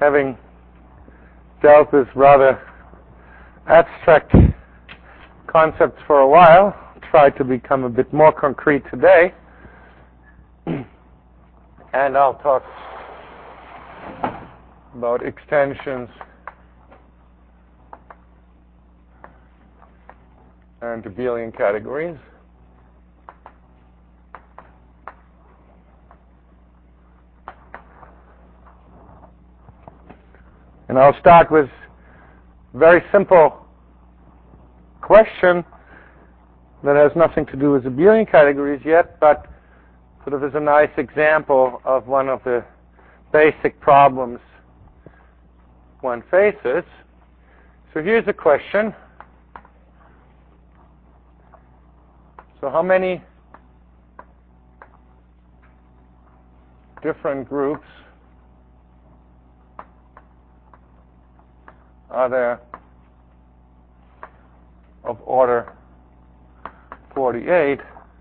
having dealt with rather abstract concepts for a while, try to become a bit more concrete today. And I'll talk about extensions and abelian categories. And I'll start with a very simple question that has nothing to do with abelian categories yet, but sort of is a nice example of one of the basic problems one faces. So here's a question. So how many different groups are there of order 48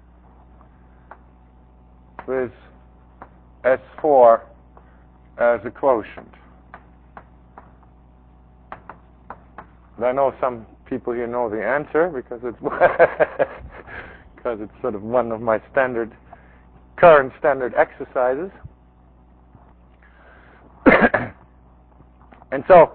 with S4 as a quotient? And I know some people here know the answer because it's because it's sort of one of my current standard exercises. And so,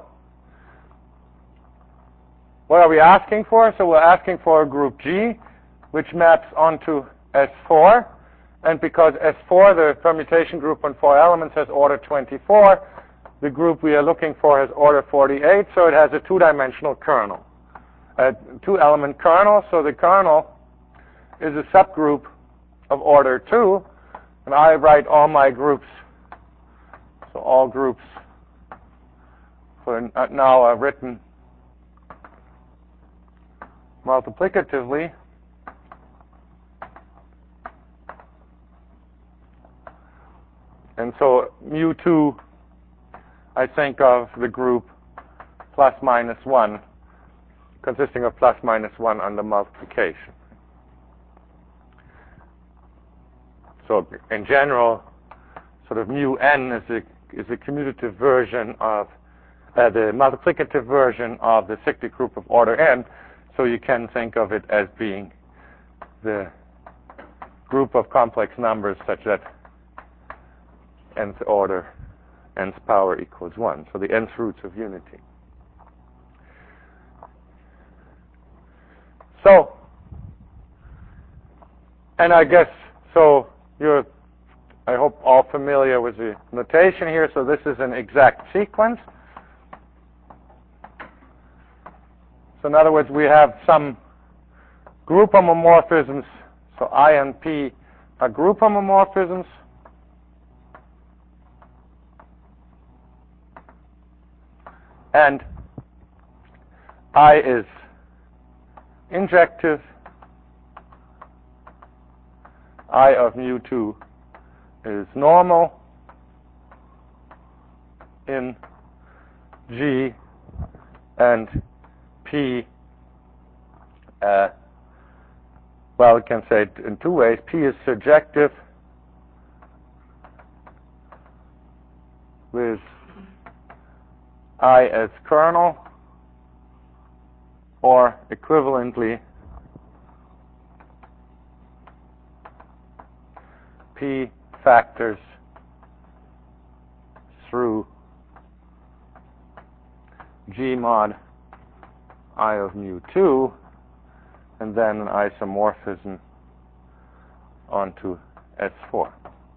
what are we asking for? So we're asking for a group G, which maps onto S4. And because S4, the permutation group on 4 elements, has order 24, the group we are looking for has order 48, so it has a two-dimensional kernel, a two-element kernel. So the kernel is a subgroup of order 2, and I write all my groups, so all groups for now are written multiplicatively. And so mu2, I think of the group plus minus 1, consisting of plus minus 1 under multiplication. So in general, sort of mu n is a commutative version of the multiplicative version of the cyclic group of order n. So you can think of it as being the group of complex numbers such that nth order, nth power equals 1. So the nth roots of unity. So, and I guess, so you're, I hope, all familiar with the notation here. So this is an exact sequence. So in other words, we have some group homomorphisms. So I and P are group homomorphisms. And I is injective. I of mu2 is normal in G, and P, well, we can say it in two ways. P is surjective with I as kernel, or equivalently, P factors through G mod I of mu2, and then an isomorphism onto S4.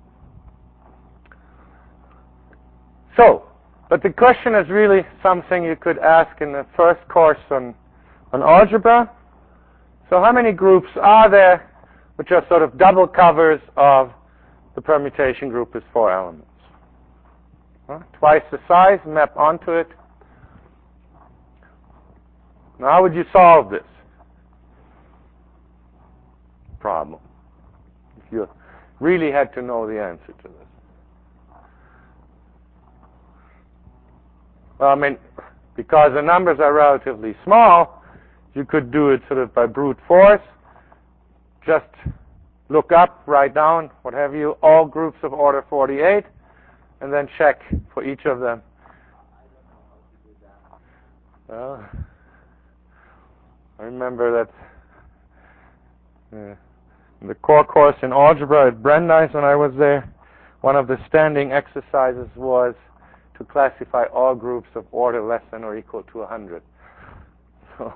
So, but the question is really something you could ask in the first course on algebra. So how many groups are there which are sort of double covers of the permutation group with 4 elements? Twice the size, map onto it. Now, how would you solve this problem if you really had to know the answer to this? Well, I mean, because the numbers are relatively small, you could do it sort of by brute force. Just look up, write down, what have you, all groups of order 48, and then check for each of them Well, I remember that in the core course in algebra at Brandeis when I was there, one of the standing exercises was to classify all groups of order less than or equal to 100. So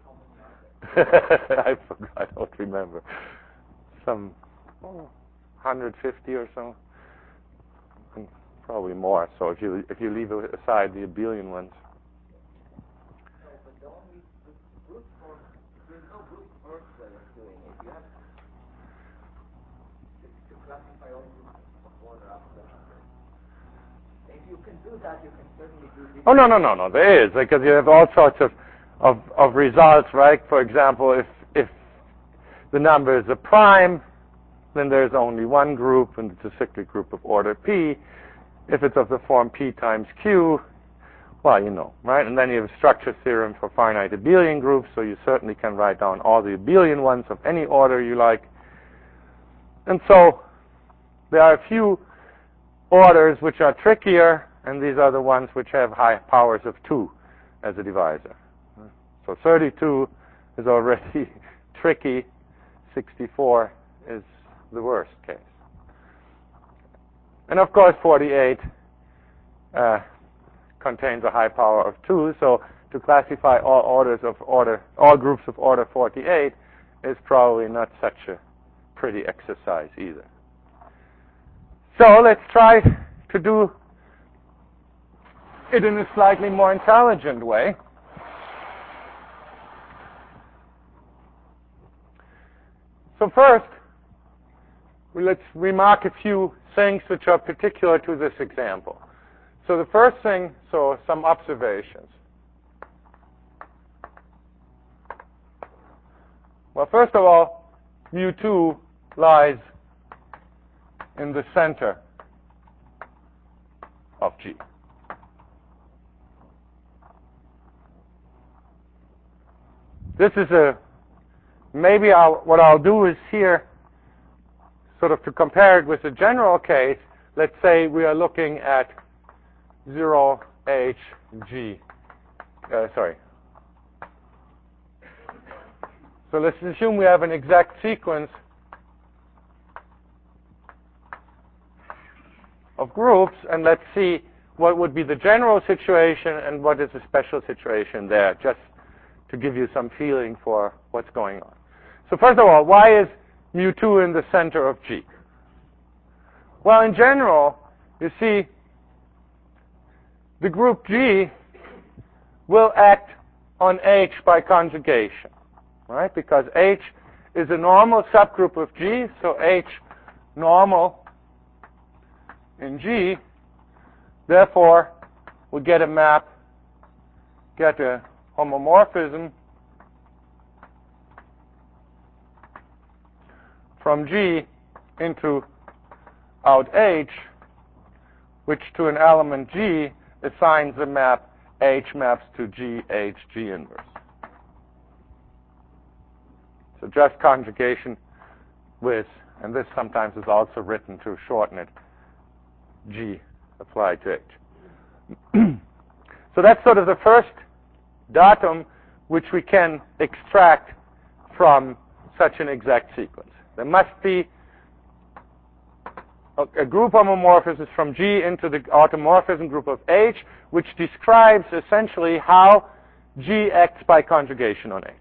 I forgot, I don't remember. Some 150 or so. Probably more. So if you leave aside the abelian ones. No, but the only brute force, there's no brute force way of doing it. You have to classify all groups of order up to 100. If you can do that, you can certainly do this. Oh no. There is, because you have all sorts of results, right? For example, if the number is a prime, then there's only one group, and it's a cyclic group of order p. If it's of the form p times q, well, you know, right? And then you have a structure theorem for finite abelian groups, so you certainly can write down all the abelian ones of any order you like. And so there are a few orders which are trickier, and these are the ones which have high powers of 2 as a divisor. So 32 is already tricky. 64 is the worst case. And of course 48 contains a high power of 2, so to classify all groups of order 48 is probably not such a pretty exercise either. So let's try to do it in a slightly more intelligent way. So first, let's remark a few things which are particular to this example. So the first thing, some observations. Well, first of all, mu2 lies in the center of G. This is what I'll do is here, sort of to compare it with the general case, let's say we are looking at 0HG. So let's assume we have an exact sequence of groups, and let's see what would be the general situation and what is the special situation there, just to give you some feeling for what's going on. So first of all, why is mu2 in the center of G? Well, in general, you see, the group G will act on H by conjugation, right? Because H is a normal subgroup of G, so H normal in G, therefore, we get a homomorphism from G into out H, which to an element G assigns the map H maps to G, H, G inverse. So just conjugation with, and this sometimes is also written to shorten it, G applied to H. So that's sort of the first datum which we can extract from such an exact sequence. There must be a group homomorphism from G into the automorphism group of H, which describes essentially how G acts by conjugation on H.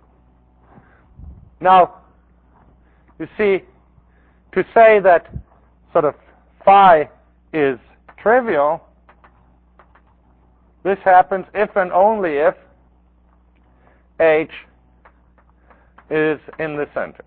Now, you see, to say that sort of phi is trivial, this happens if and only if H is in the center.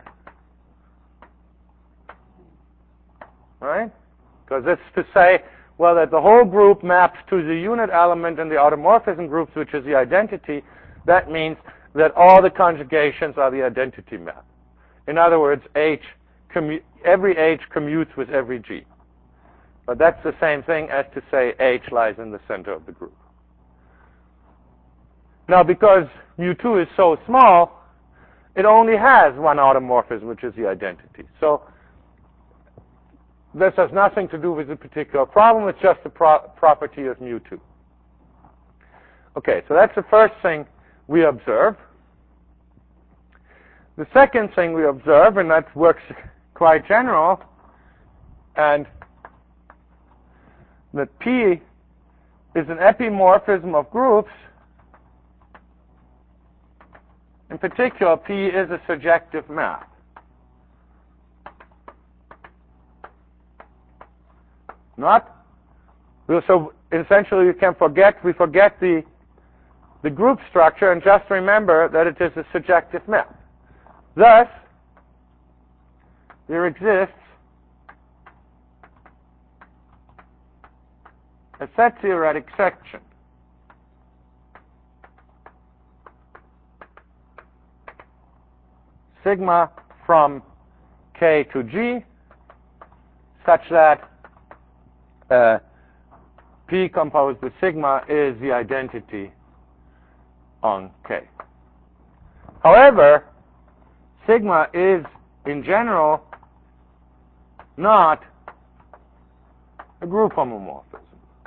Right? Because it's to say, well, that the whole group maps to the unit element in the automorphism groups, which is the identity. That means that all the conjugations are the identity map. In other words, every H commutes with every G. But that's the same thing as to say H lies in the center of the group. Now, because mu2 is so small, it only has one automorphism, which is the identity. So this has nothing to do with the particular problem. It's just a property of mu2. Okay, so that's the first thing we observe. The second thing we observe, and that works quite general, and that P is an epimorphism of groups. In particular, P is a surjective map. So essentially we forget the group structure and just remember that it is a surjective map. Thus, there exists a set theoretic section sigma from K to G such that P composed with sigma is the identity on K. However, sigma is, in general, not a group homomorphism.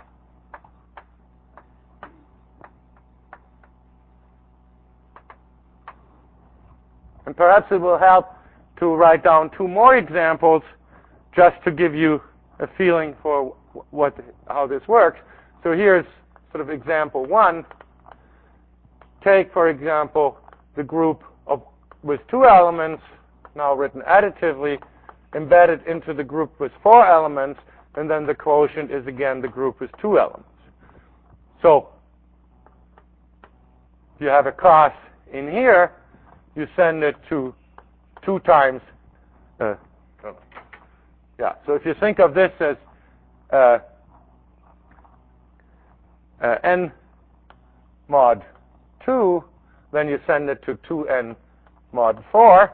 And perhaps it will help to write down two more examples just to give you a feeling for how this works. So here's sort of example one. Take, for example, the group with 2 elements, now written additively, embedded into the group with 4 elements, and then the quotient is again the group with 2 elements. So if you have a class in here, you send it to 2 times. So if you think of this as n mod 2, then you send it to 2n mod 4.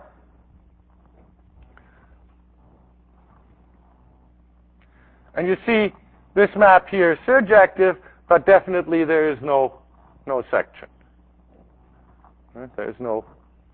And you see this map here is surjective, but definitely there is no section. Right? There is no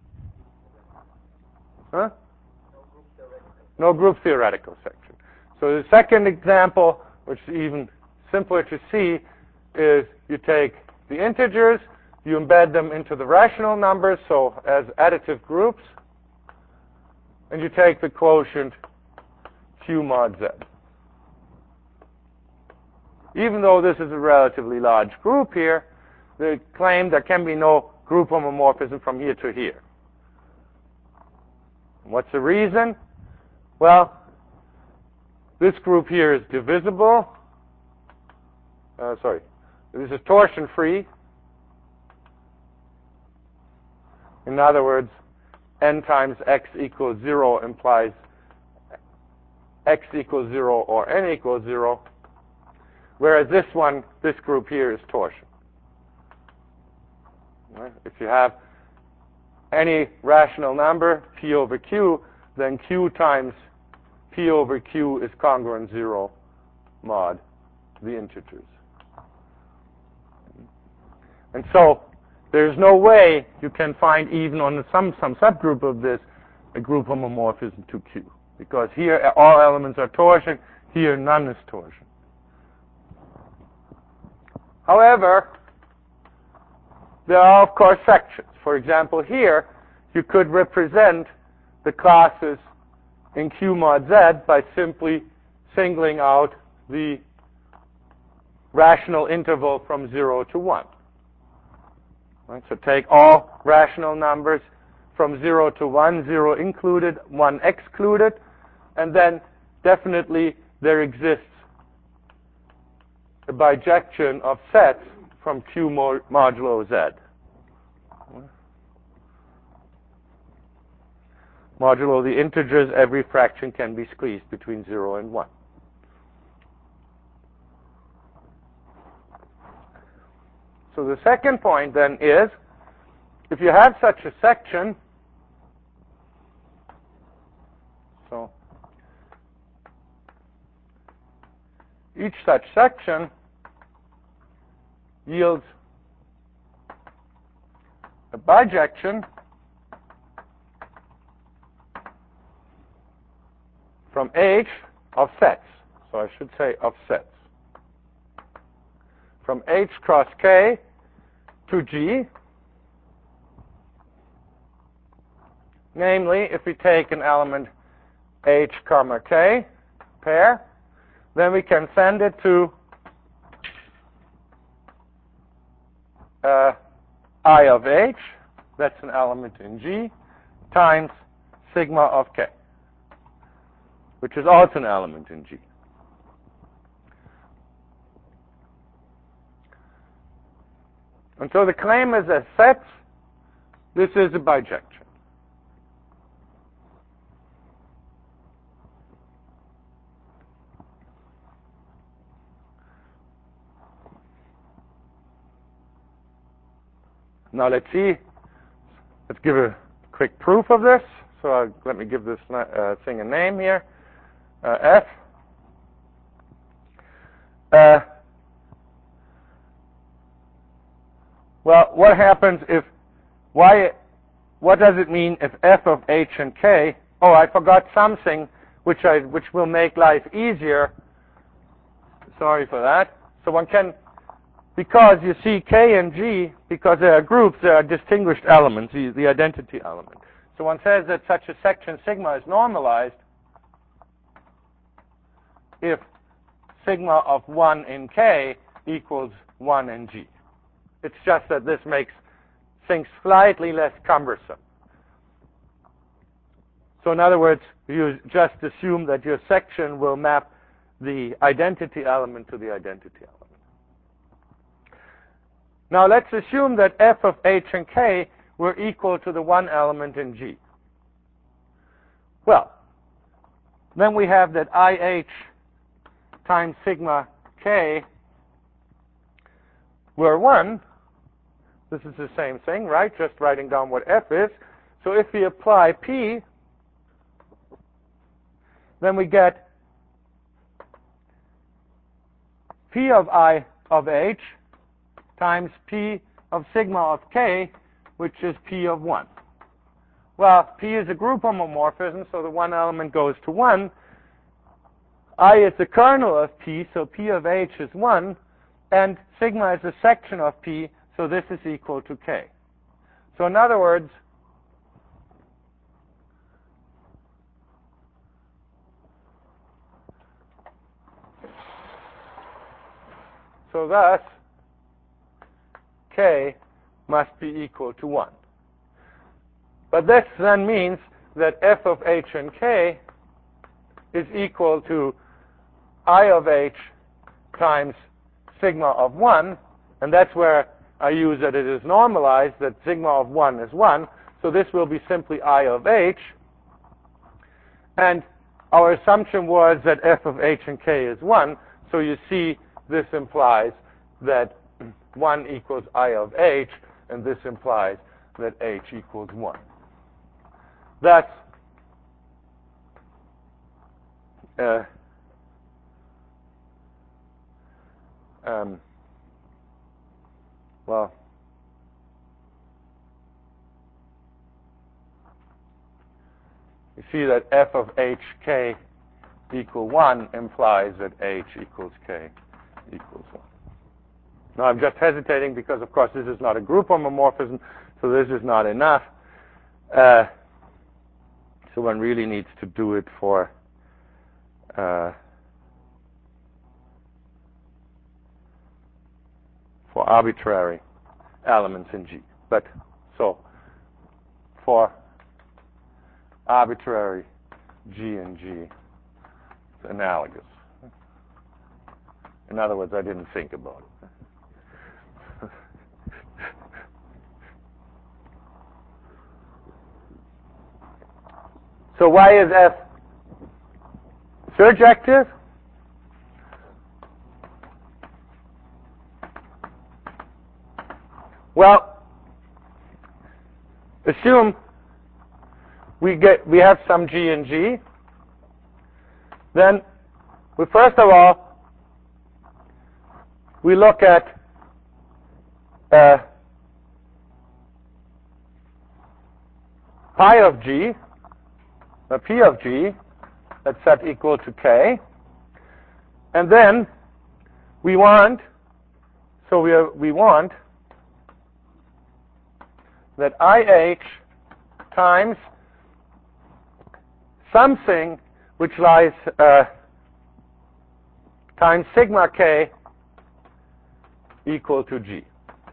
group theoretical section. So the second example, which is even simpler to see, is you take the integers, you embed them into the rational numbers, so as additive groups, and you take the quotient Q mod Z. Even though this is a relatively large group here, they claim there can be no group homomorphism from here to here. What's the reason? Well, this group here is divisible. This is torsion-free. In other words, n times x equals 0 implies x equals 0 or n equals 0, whereas this group here is torsion. Right? If you have any rational number, p over q, then q times p over q is congruent 0 mod the integers. And so there's no way you can find, even on some subgroup of this, a group homomorphism to Q. Because here all elements are torsion, here none is torsion. However, there are, of course, sections. For example, here, you could represent the classes in Q mod Z by simply singling out the rational interval from 0 to 1. Right? So take all rational numbers from 0 to 1, 0 included, 1 excluded, and then definitely there exists a bijection of sets from Q modulo Z. Modulo the integers, every fraction can be squeezed between 0 and 1. So the second point then is, if you have such a section, so each such section yields a bijection from H of sets. So I should say of sets. From H cross K, to G. Namely, if we take an element H, comma K pair, then we can send it to I of H, that's an element in G, times sigma of K, which is also an element in G. And so the claim is as sets, this is a bijection. Now let's see. Let's give a quick proof of this. So let me give this thing a name here. F. Well, what happens if what does it mean if f of H and K? Oh, I forgot something which will make life easier. Sorry for that. So one can, because you see K and G, because they are groups, they are distinguished elements, the identity element. So one says that such a section sigma is normalized if sigma of 1 in K equals 1 in G. It's just that this makes things slightly less cumbersome. So in other words, you just assume that your section will map the identity element to the identity element. Now let's assume that f of H and K were equal to the one element in G. Well, then we have that IH times sigma K were 1. This is the same thing, right? Just writing down what f is. So if we apply P, then we get P of I of H times P of sigma of K, which is P of 1. Well, P is a group homomorphism, so the one element goes to 1. I is the kernel of P, so P of H is 1. And sigma is a section of P, so this is equal to K. So in other words, thus, K must be equal to 1. But this then means that f of H and K is equal to I of H times sigma of 1, and that's where I use that it is normalized, that sigma of 1 is 1, so this will be simply I of H, and our assumption was that f of H and K is 1, so you see this implies that 1 equals I of H, and this implies that H equals 1. Thus, well, you see that f of HK equal 1 implies that H equals K equals 1. Now I'm just hesitating because, of course, this is not a group homomorphism, so this is not enough. So one really needs to do it for arbitrary elements in G. But so for arbitrary G in G, it's analogous. In other words, I didn't think about it. So why is F surjective? Well, assume we have some G in G. Then we first of all we look at pi of G, P of G, that's set equal to K, and then we want that IH times something which lies times sigma k equal to G.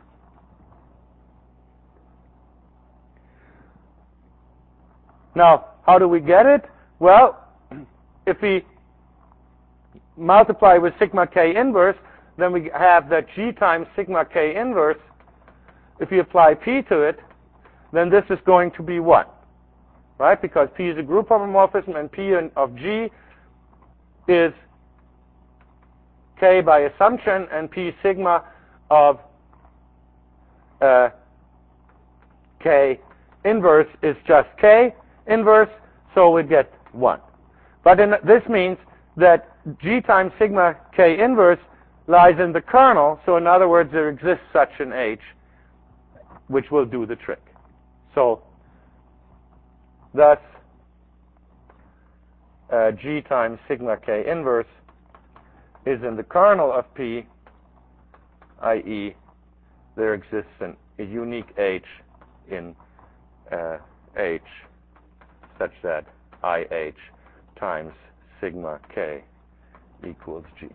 Now, how do we get it? Well, if we multiply with sigma k inverse, then we have that G times sigma k inverse. If you apply P to it, then this is going to be 1, right? Because P is a group homomorphism, and P of G is K by assumption, and P sigma of K inverse is just K inverse, so we get 1. But this means that G times sigma K inverse lies in the kernel, so in other words, there exists such an H which will do the trick. So thus G times sigma K inverse is in the kernel of P, i.e. there exists a unique H in H such that IH times sigma K equals G.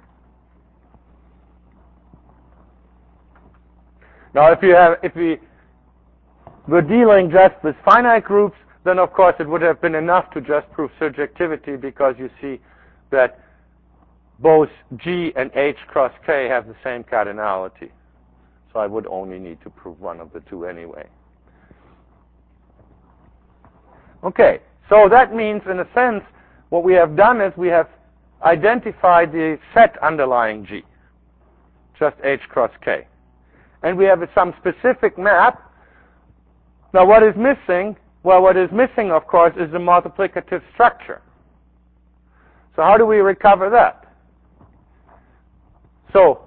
Now, if we were dealing just with finite groups, then of course it would have been enough to just prove surjectivity, because you see that both G and H cross K have the same cardinality. So I would only need to prove one of the two anyway. Okay, so that means, in a sense, what we have done is we have identified the set underlying G, just H cross K. And we have some specific map. Now, what is missing? Well, what is missing, of course, is the multiplicative structure. So how do we recover that? So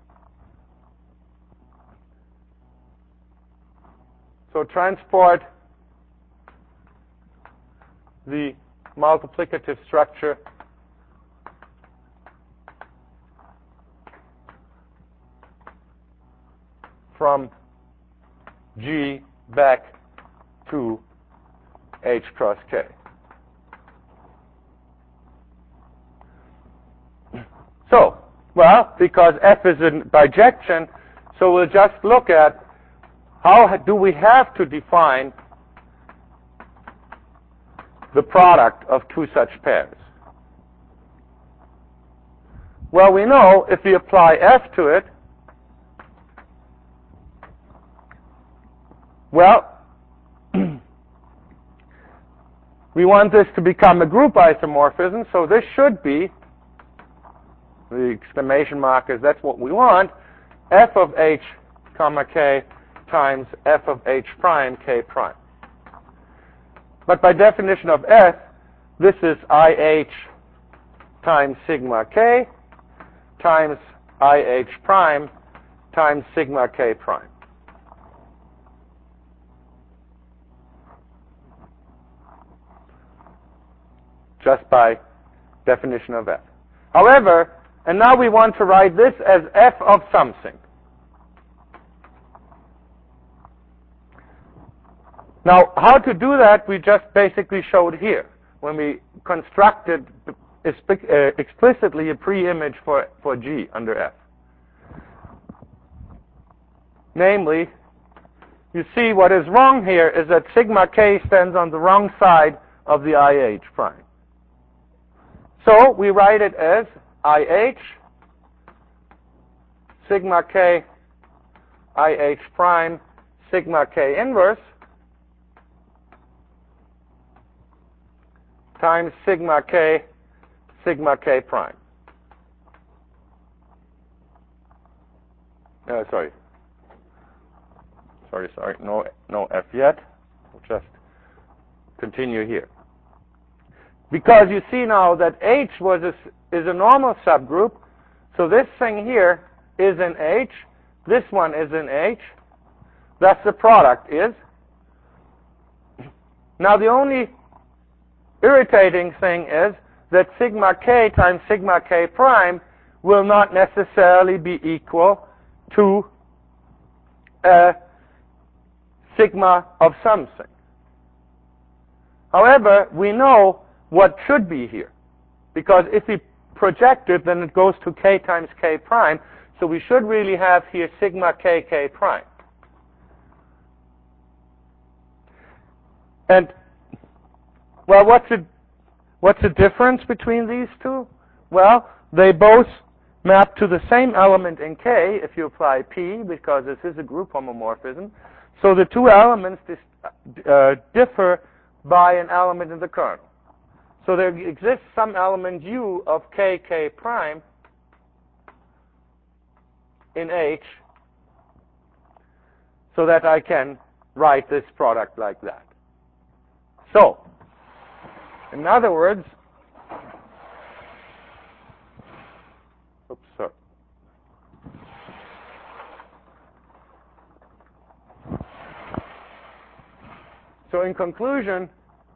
transport the multiplicative structure from G back to H cross K. So, well, because F is a bijection, so we'll just look at how do we have to define the product of two such pairs. Well, we know if we apply F to it, well, we want this to become a group isomorphism, so this should be, the exclamation mark is that's what we want, F of H comma K times F of H prime K prime. But by definition of F, this is IH times sigma K times IH prime times sigma K prime. Just by definition of F. However, and now we want to write this as F of something. Now, how to do that, we just basically showed here, when we constructed explicitly a pre-image for G under F. Namely, you see what is wrong here is that sigma K stands on the wrong side of the IH prime. So we write it as IH sigma K IH prime sigma K inverse times sigma K prime. Sorry, no F yet. We'll just continue here. Because you see now that H is a normal subgroup, so this thing here is in H, this one is in H, thus the product is. Now the only irritating thing is that sigma K times sigma K prime will not necessarily be equal to sigma of something. However, we know what should be here, because if we project it, then it goes to k times k prime, so we should really have here sigma k prime. And, well, what's the difference between these two? Well, they both map to the same element in K if you apply P, because this is a group homomorphism. So the two elements differ by an element in the kernel. So there exists some element U of K prime in H, so that I can write this product like that. So, in other words, oops, sorry. So in conclusion,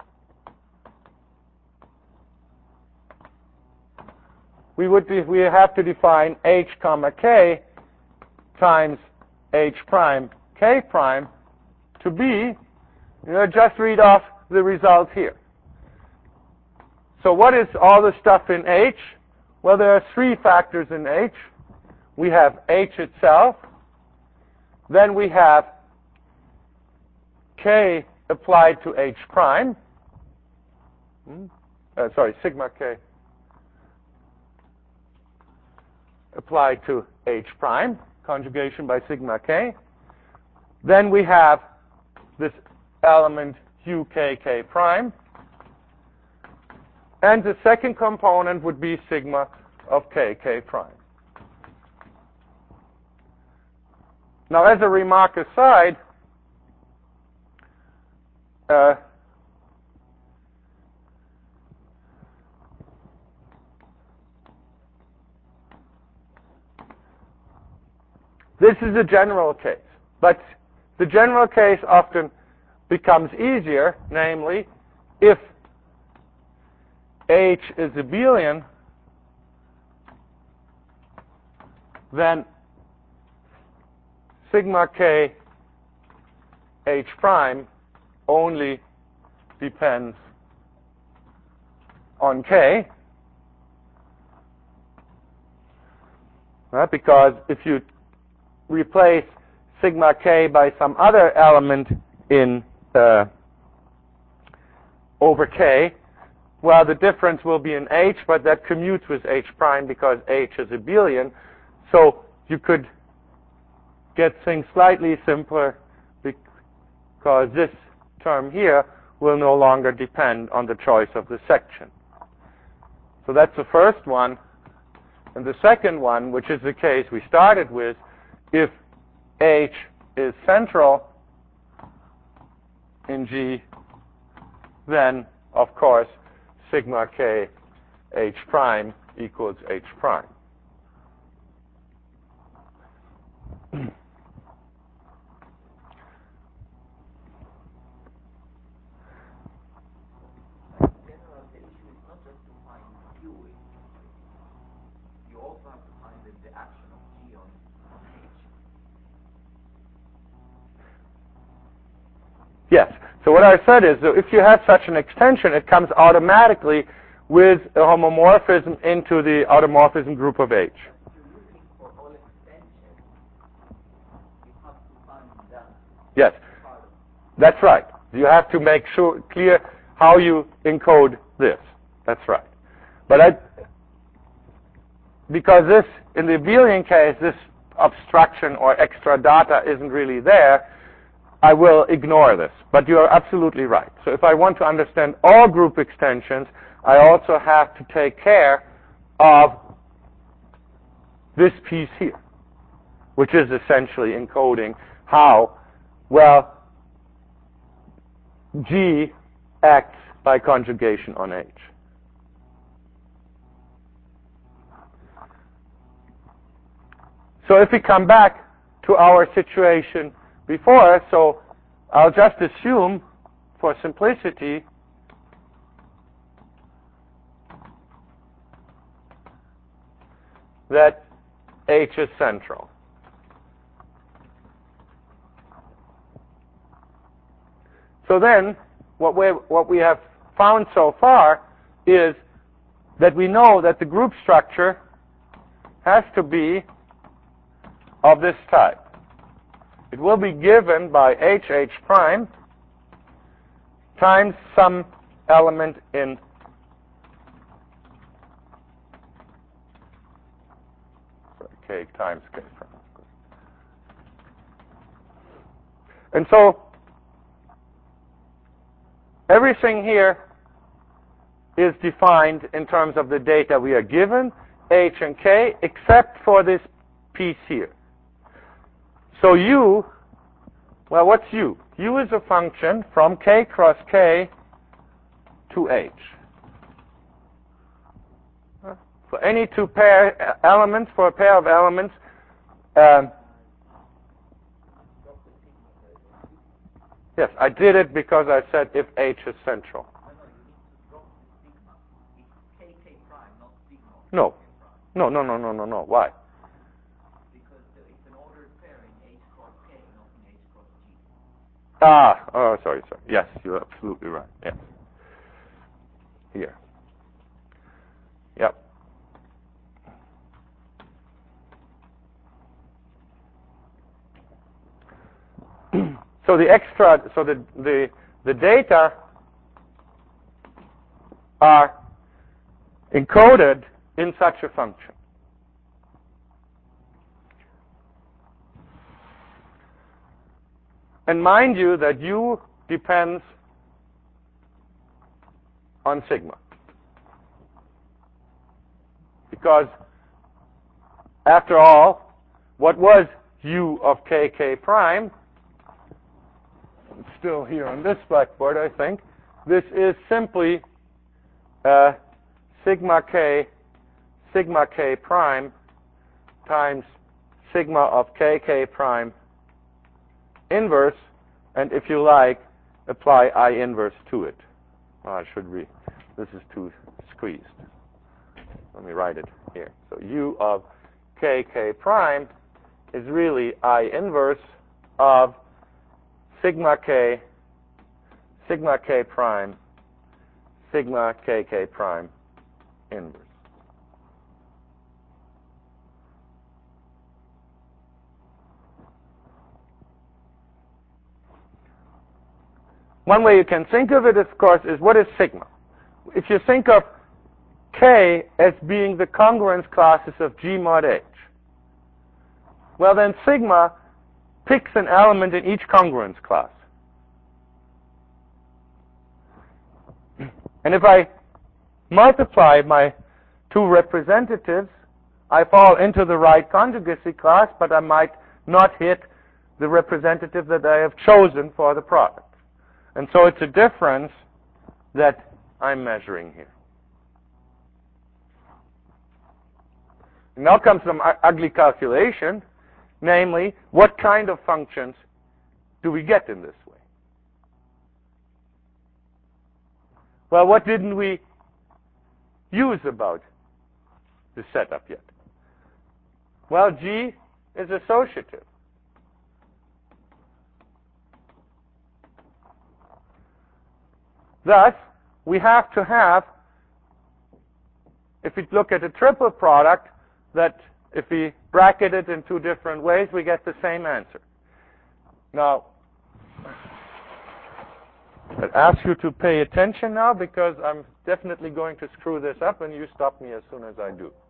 we have to define H comma K times H prime K prime to be, just read off the result here. So what is all the stuff in H? Well, there are three factors in H. We have H itself. Then we have K applied to H prime. Sigma K applied to H prime, conjugation by sigma K. Then we have this element UK prime. And the second component would be sigma of K prime. Now, as a remark aside, this is a general case. But the general case often becomes easier, namely, if H is abelian, then sigma K H prime only depends on K. Right? Because if you replace sigma K by some other element in over K, well, the difference will be in H, but that commutes with H prime because H is abelian. So you could get things slightly simpler because this term here will no longer depend on the choice of the section. So that's the first one. And the second one, which is the case we started with, if H is central in G, then, of course, sigma K H prime equals H prime. Yes. So what I said is that if you have such an extension, it comes automatically with a homomorphism into the automorphism group of H. For all extensions, you have to find that. Yes. That's right. You have to make clear how you encode this. That's right. But because this, in the abelian case, this obstruction or extra data isn't really there, I will ignore this. But you are absolutely right. So if I want to understand all group extensions, I also have to take care of this piece here, which is essentially encoding how, well, G acts by conjugation on H. So if we come back to our situation before, so I'll just assume, for simplicity, that H is central. So then, what we have found so far is that we know that the group structure has to be of this type. It will be given by HH prime times some element in K times K prime. And so everything here is defined in terms of the data we are given, H and K, except for this piece here. So U, well, what's U? U is a function from K cross K to H. For any two pair elements, for a pair of elements, yes, I did it because I said if H is central. No. No. Why? Because it's an ordered pairing, H cross K, not an H cross G. Sorry. Yes, you're absolutely right. Yes. Here. Yep. So the data are encoded in such a function. And mind you that U depends on sigma. Because after all, what was U of KK prime? It's still here on this blackboard, I think. This is simply sigma k prime times sigma of KK prime inverse, and if you like, apply I inverse to it. Oh, I should read. This is too squeezed. Let me write it here. So U of KK prime is really I inverse of sigma k prime, sigma KK prime inverse. One way you can think of it, of course, is what is sigma? If you think of K as being the congruence classes of G mod H, well then sigma picks an element in each congruence class. And if I multiply my two representatives, I fall into the right conjugacy class, but I might not hit the representative that I have chosen for the product. And so it's a difference that I'm measuring here. Now comes some ugly calculation, namely, what kind of functions do we get in this way? Well, what didn't we use about the setup yet? Well, G is associative. Thus, we have to have, if we look at a triple product, that if we bracket it in two different ways, we get the same answer. Now, I ask you to pay attention now because I'm definitely going to screw this up and you stop me as soon as I do.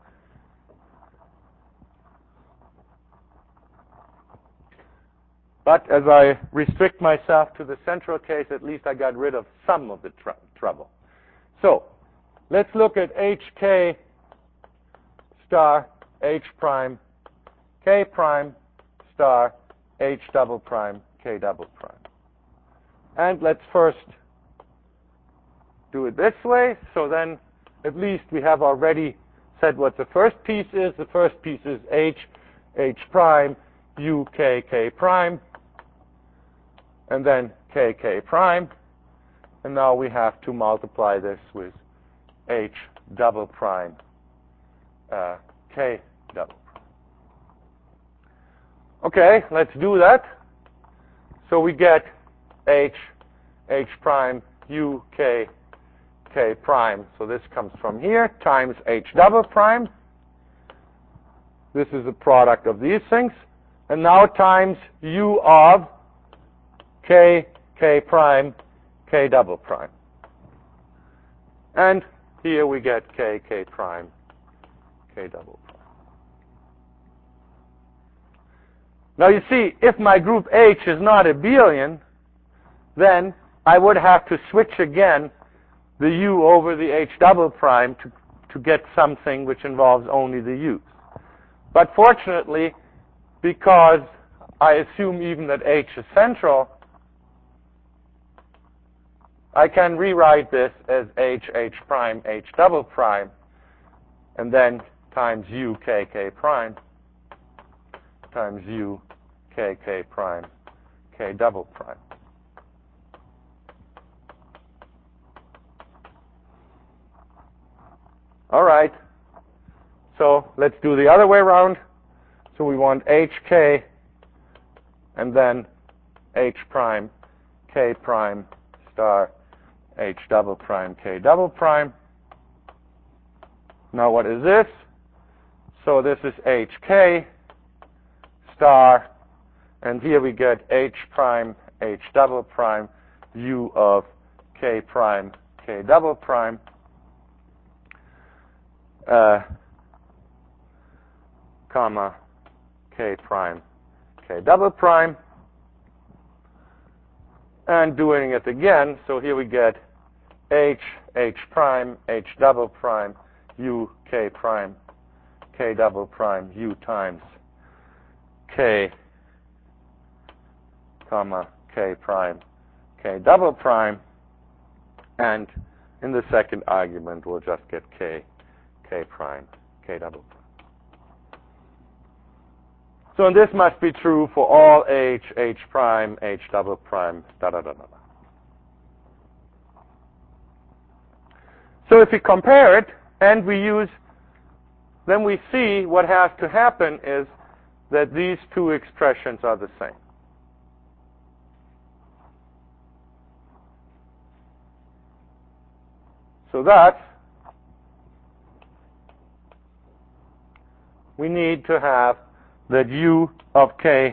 But as I restrict myself to the central case, at least I got rid of some of the trouble. So, let's look at HK star H prime K prime star H double prime K double prime. And let's first do it this way. So then at least we have already said what the first piece is. The first piece is H prime U K K prime. And then KK prime. And now we have to multiply this with H double prime K double prime. Okay, let's do that. So we get H H prime U K K prime. So this comes from here times H double prime. This is a product of these things. And now times U of K K prime K double prime. And here we get K K prime K double prime. Now you see, if my group H is not abelian, then I would have to switch again the U over the H double prime to get something which involves only the U's. But fortunately, because I assume even that H is central, I can rewrite this as H prime H double prime, and then times U K K prime times U K K prime K double prime. All right. So let's do the other way around. So we want HK and then H prime K prime star H double prime K double prime. Now what is this? So this is HK star, and here we get H prime H double prime U of K prime K double prime. Comma K prime K double prime, and doing it again, so here we get H prime H double prime U K prime K double prime U times K comma K prime K double prime, and in the second argument we'll just get K prime K double prime. So and this must be true for all H prime, H double prime, da da da da da. So if we compare it and we use, then we see what has to happen is that these two expressions are the same. So that we need to have that U of K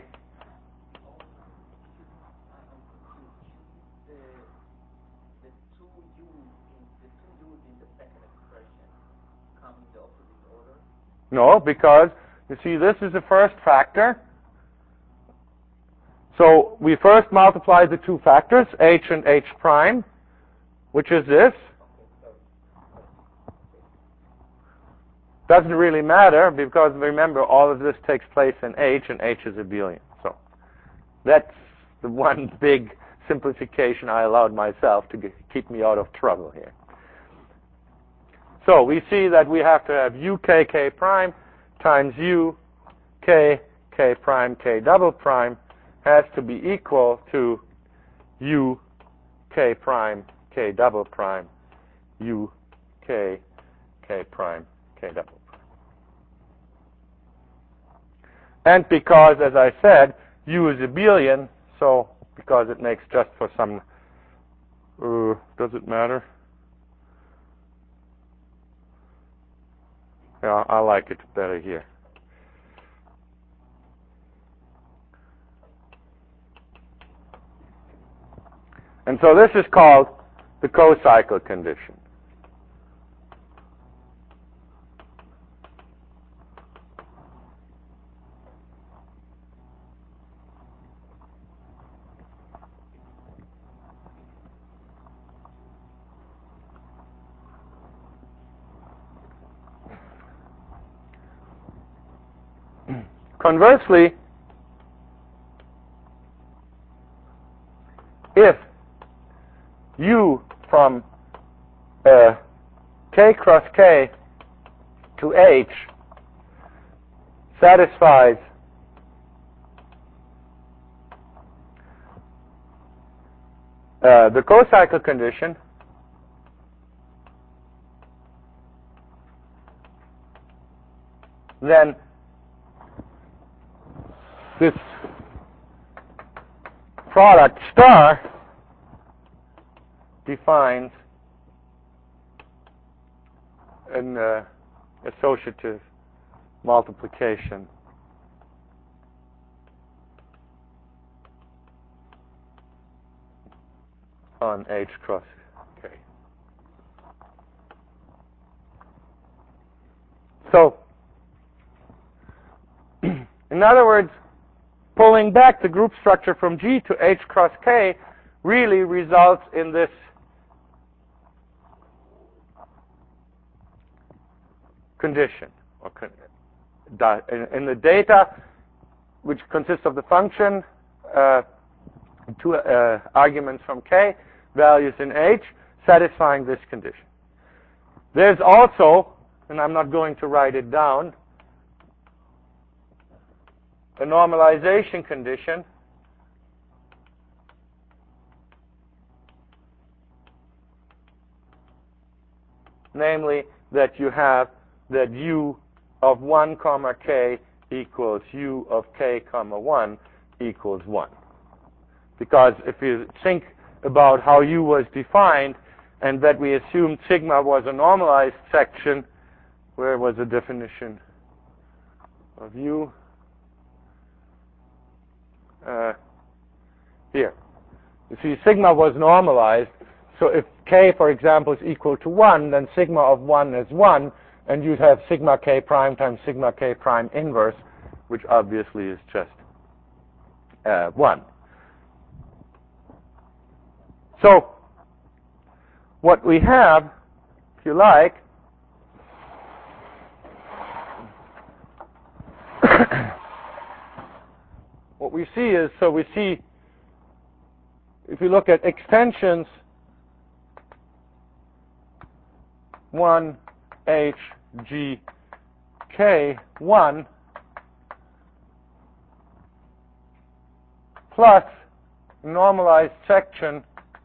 the two U's in the second expression come in the opposite order? No, because you see this is the first factor. So we first multiply the two factors, H and H prime, which is this. Doesn't really matter because remember all of this takes place in H and H is abelian. So that's the one big simplification I allowed myself to keep me out of trouble here. So we see that we have to have U K K prime times U K K prime K double prime has to be equal to U K prime K double prime U K K prime K double prime. And because, as I said, U is abelian, so because it makes just for some, does it matter? Yeah, I like it better here. And so this is called the co-cycle condition. Conversely, if U from K cross K to H satisfies the co-cycle condition, then this product star defines an associative multiplication on H cross K. So, in other words, pulling back the group structure from G to H cross K really results in this condition. In the data, which consists of the function, two arguments from K, values in H, satisfying this condition. There's also, and I'm not going to write it down, a normalization condition namely that you have that U of 1 comma K equals U of K comma 1 equals 1. Because if you think about how U was defined and that we assumed sigma was a normalized section, where was the definition of U? Here. You see, sigma was normalized. So if K, for example, is equal to 1, then sigma of 1 is 1, and you'd have sigma K prime times sigma K prime inverse, which obviously is just 1. So what we have, if you like, what we see is, so we see, if you look at extensions 1 H G K 1 plus normalized section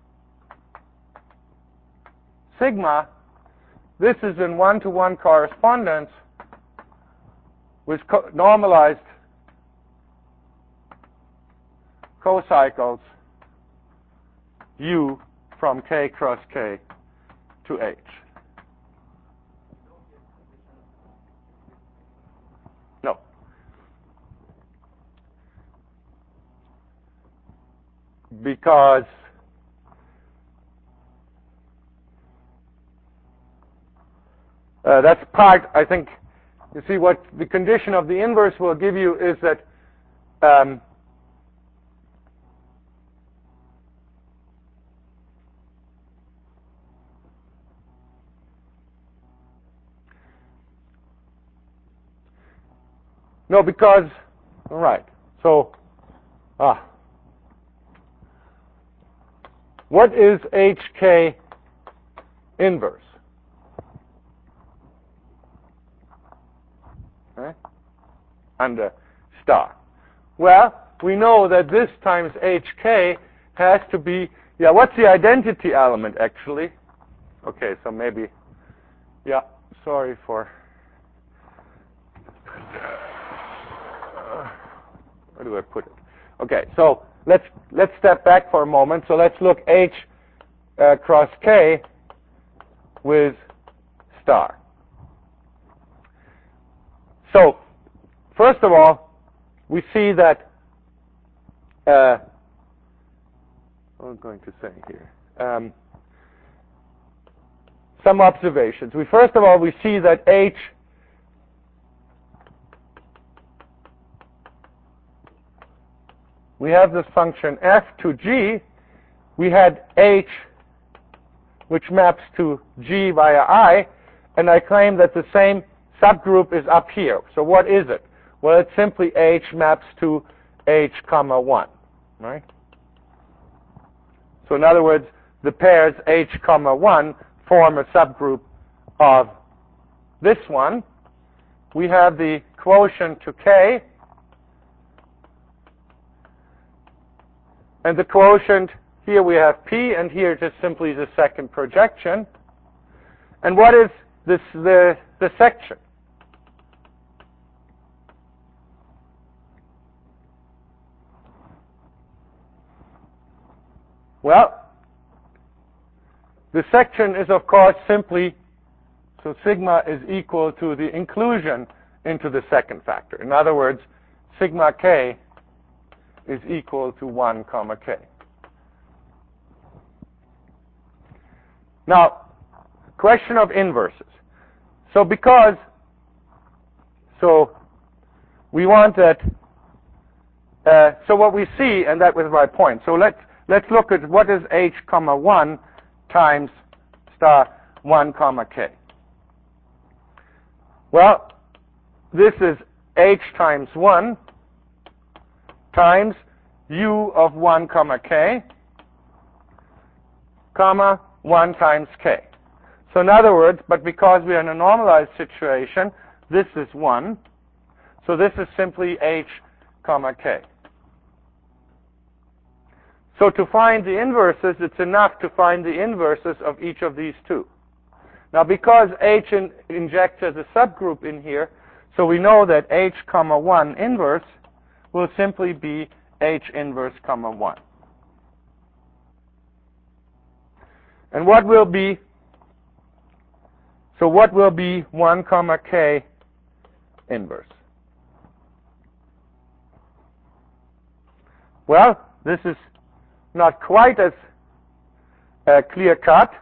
sigma, this is in one-to-one correspondence with normalized cocycles U from K cross K to H. No. Because that's part, I think, you see what the condition of the inverse will give you is that no, because, all right, so, what is HK inverse? Okay. Under star. Well, we know that this times HK has to be, what's the identity element actually? Okay, so maybe, sorry for, where do I put it? Okay, so let's step back for a moment. So let's look H cross K with star. So first of all, we see that what am I going to say here? Some observations. First of all, we see that H we have this function f to G. We had H, which maps to G via I, and I claim that the same subgroup is up here. So what is it? Well, it's simply H maps to H comma 1, right? So in other words, the pairs H comma 1 form a subgroup of this one. We have the quotient to K, and the quotient, here we have P, and here just simply the second projection. And what is this the section? Well, The section is, of course, simply, so sigma is equal to the inclusion into the second factor. In other words, sigma k is equal to 1 comma k. Now, question of inverses. So we want that, so what we see, and that was my point. So let's look at what is h comma 1 times star 1 comma k. Well, this is h times 1 times u of 1 comma k, comma 1 times k. So in other words, but because we are in a normalized situation, this is 1. So this is simply h comma k. So to find the inverses, it's enough to find the inverses of each of these two. Now because h injects as a subgroup in here, so we know that h comma 1 inverse will simply be h inverse comma 1. And what will be 1 comma k inverse? Well, this is not quite as clear cut.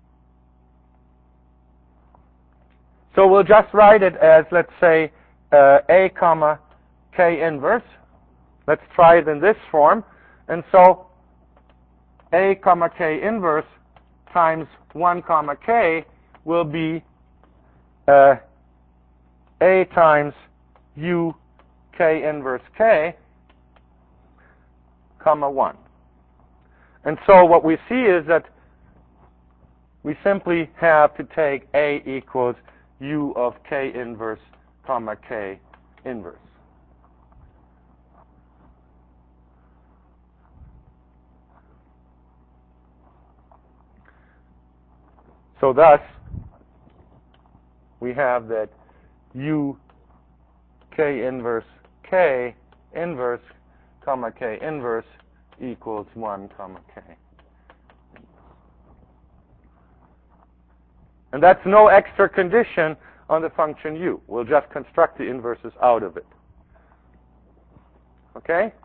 So we'll just write it as, let's say, a comma k inverse. Let's try it in this form. And so a comma k inverse times 1 comma k will be a times u k inverse k, comma 1. And so what we see is that we simply have to take a equals u of k inverse comma k inverse. So thus, we have that u k inverse k inverse comma k inverse equals 1 comma k. And that's no extra condition on the function u. We'll just construct the inverses out of it. Okay?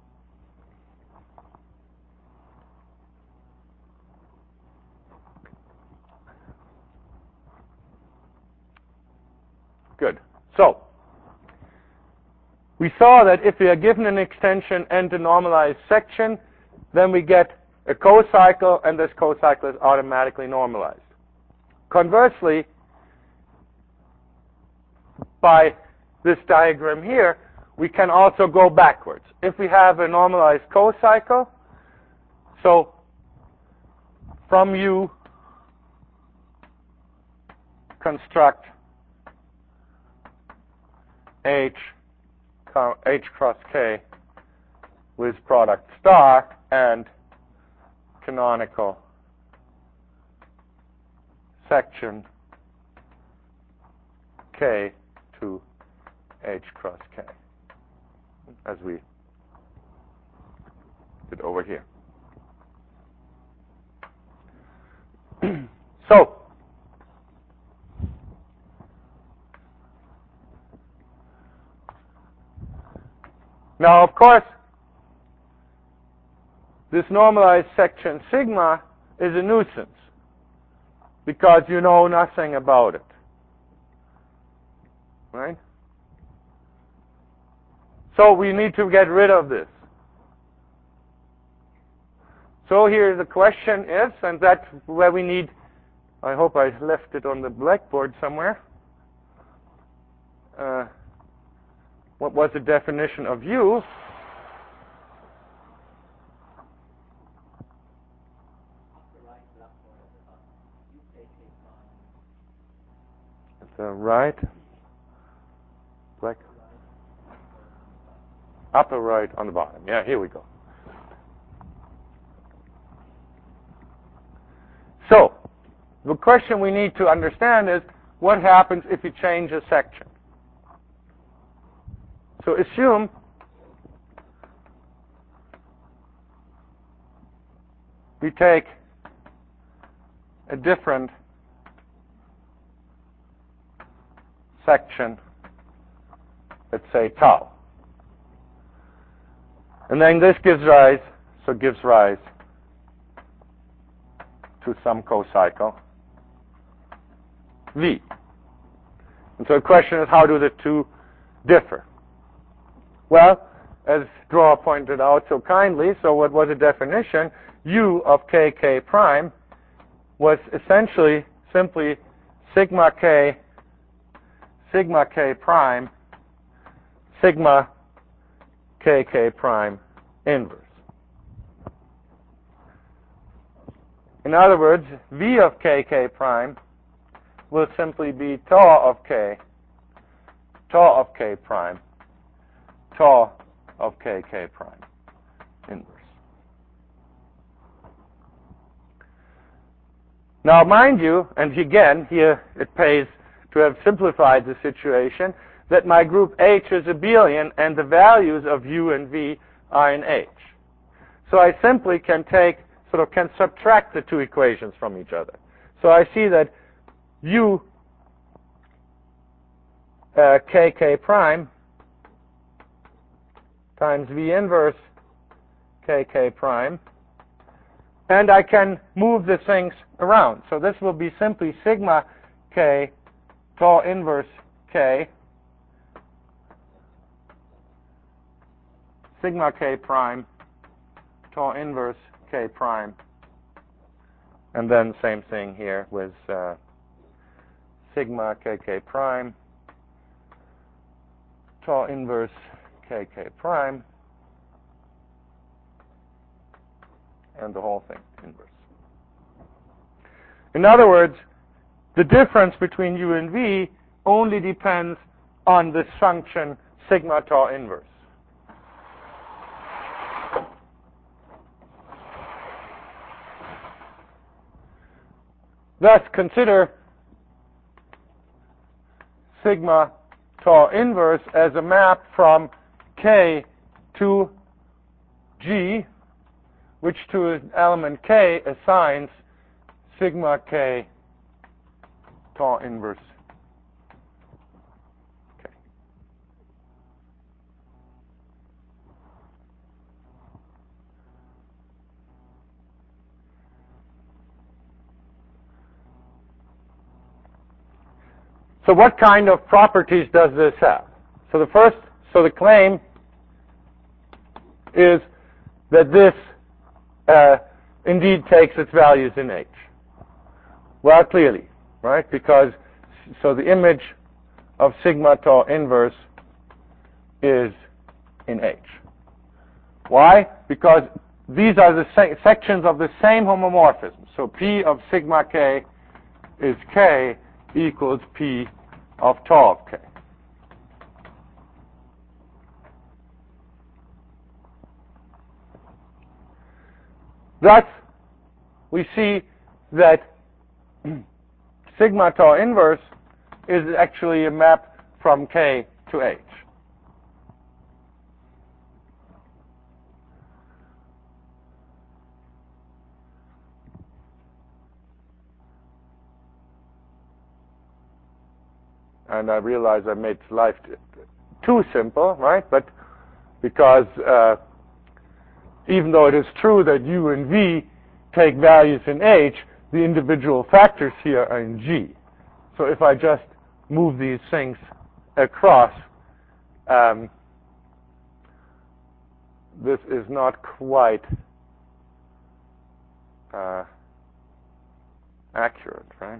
Good. So, we saw that if we are given an extension and a normalized section, then we get a cocycle, and this cocycle is automatically normalized. Conversely, by this diagram here, we can also go backwards. If we have a normalized cocycle, so from U construct H cross K with product star and canonical section K to H cross K, as we did over here. So, now of course, this normalized section sigma is a nuisance because you know nothing about it. Right? So we need to get rid of this. So here the question is, and that's where we need, I hope I left it on the blackboard somewhere. What was the definition of U? At the right. Black. Upper right on the bottom. Yeah, here we go. So, the question we need to understand is, what happens if you change a section? So assume we take a different section, let's say tau. And then this gives rise to some cocycle V. And so the question is, how do the two differ? Well, as Dror pointed out so kindly, so what was the definition? U of kk prime was essentially simply sigma k prime sigma kk prime inverse. In other words, V of kk prime will simply be tau of k prime, tau of kk prime inverse. Now, mind you, and again, here it pays to have simplified the situation, that my group H is abelian and the values of U and V are in H. So I simply can subtract the two equations from each other. So I see that U kk prime times V inverse kk prime, and I can move the things around. So this will be simply sigma k tau inverse k sigma k prime tau inverse k prime, and then same thing here with sigma kk prime tau inverse kk prime, and the whole thing inverse. In other words, the difference between U and V only depends on this function sigma tau inverse. Thus, consider sigma tau inverse as a map from K to G, which to an element K assigns sigma K tau inverse K. So what kind of properties does this have? So the claim is that this indeed takes its values in H. Well, clearly, right? Because so the image of sigma tau inverse is in H. Why? Because these are the sections of the same homomorphism. So P of sigma k is k equals P of tau of k. Thus, we see that sigma tau inverse is actually a map from K to H. And I realize I made life too simple, right? But because even though it is true that U and V take values in H, the individual factors here are in G. So if I just move these things across, this is not quite accurate, right?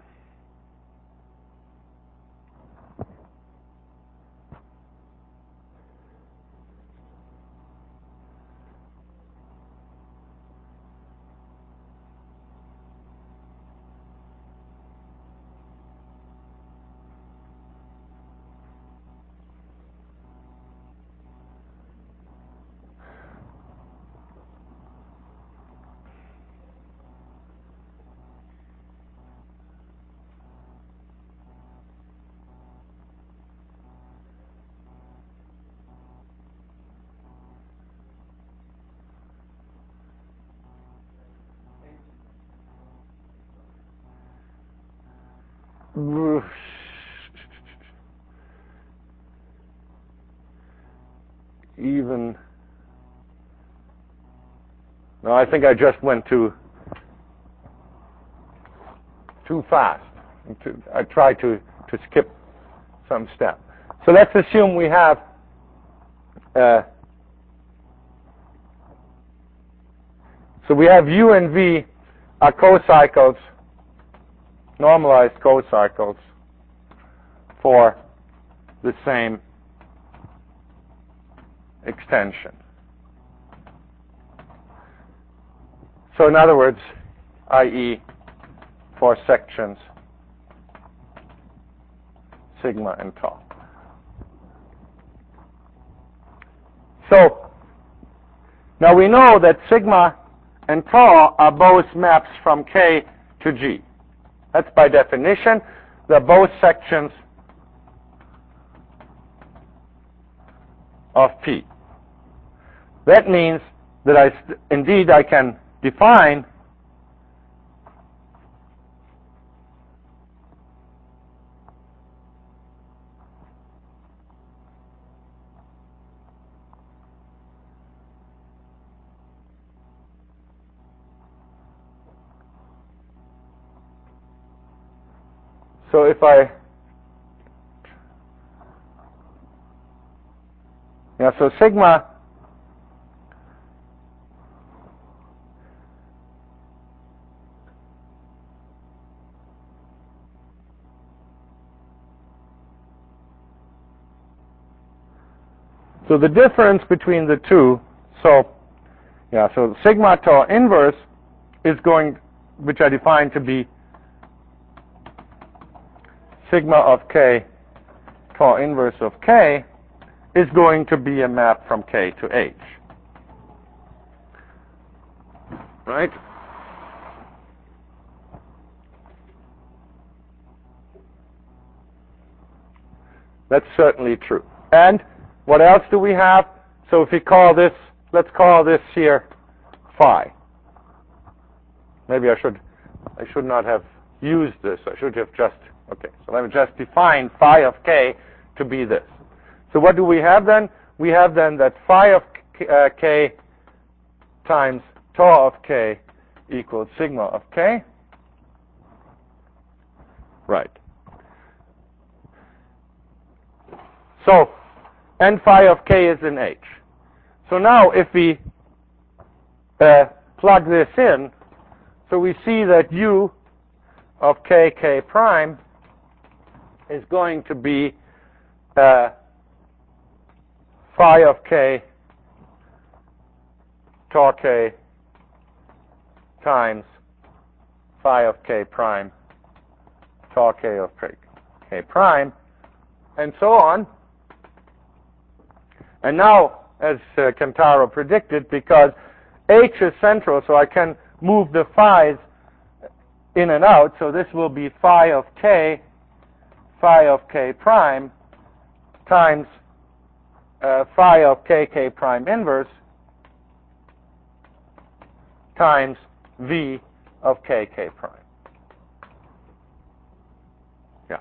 even. No, I think I just went too fast. I tried to skip some step. So let's assume we have so we have U and V are co-cycles, normalized co-cycles for the same extension. So in other words, i.e. for sections sigma and tau. So now we know that sigma and tau are both maps from K to G. That's by definition. They're both sections of P. That means that indeed I can define so if so sigma so the difference between the two, so sigma tau inverse is going, which I define to be sigma of K tau inverse of K, is going to be a map from K to H. Right? That's certainly true. And what else do we have? So if we call this, let's call this here phi. Maybe I should not have used this. I should have just, okay, so let me just define phi of K to be this. So what do we have then? We have then that phi of K times tau of K equals sigma of K. Right. So, and phi of K is in H. So now if we plug this in, so we see that U of K, K prime is going to be phi of K tau K times phi of K prime tau K of K prime, and so on. And now, as Kentaro predicted, because H is central, so I can move the phi's in and out, so this will be phi of K prime times phi of K prime inverse times V of K prime. Yeah.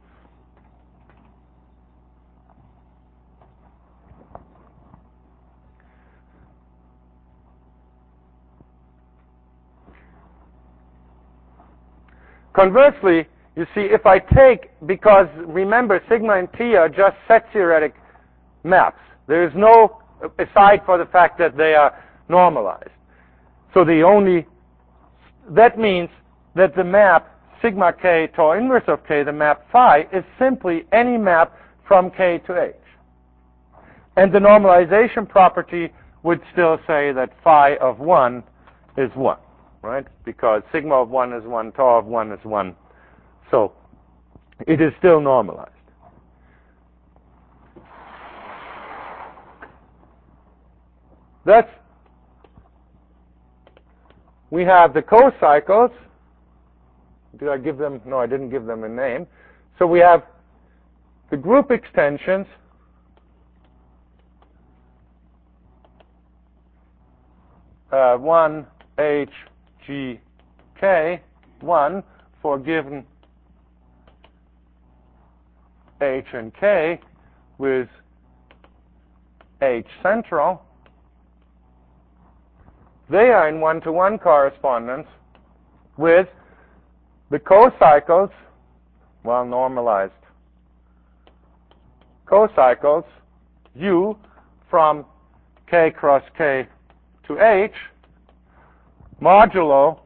Conversely, you see, if I take, because remember, sigma and T are just set theoretic maps. There is no, aside for the fact that they are normalized. So that means that the map sigma K tau inverse of K, the map phi, is simply any map from K to H. And the normalization property would still say that phi of 1 is 1, right? Because sigma of 1 is 1, tau of 1 is 1. So it is still normalized. We have the co-cycles. Did I give them? No, I didn't give them a name. So we have the group extensions. One H G K 1 for given H and K with H central, they are in one-to-one correspondence with the co-cycles, well normalized co-cycles, U from K cross K to H, modulo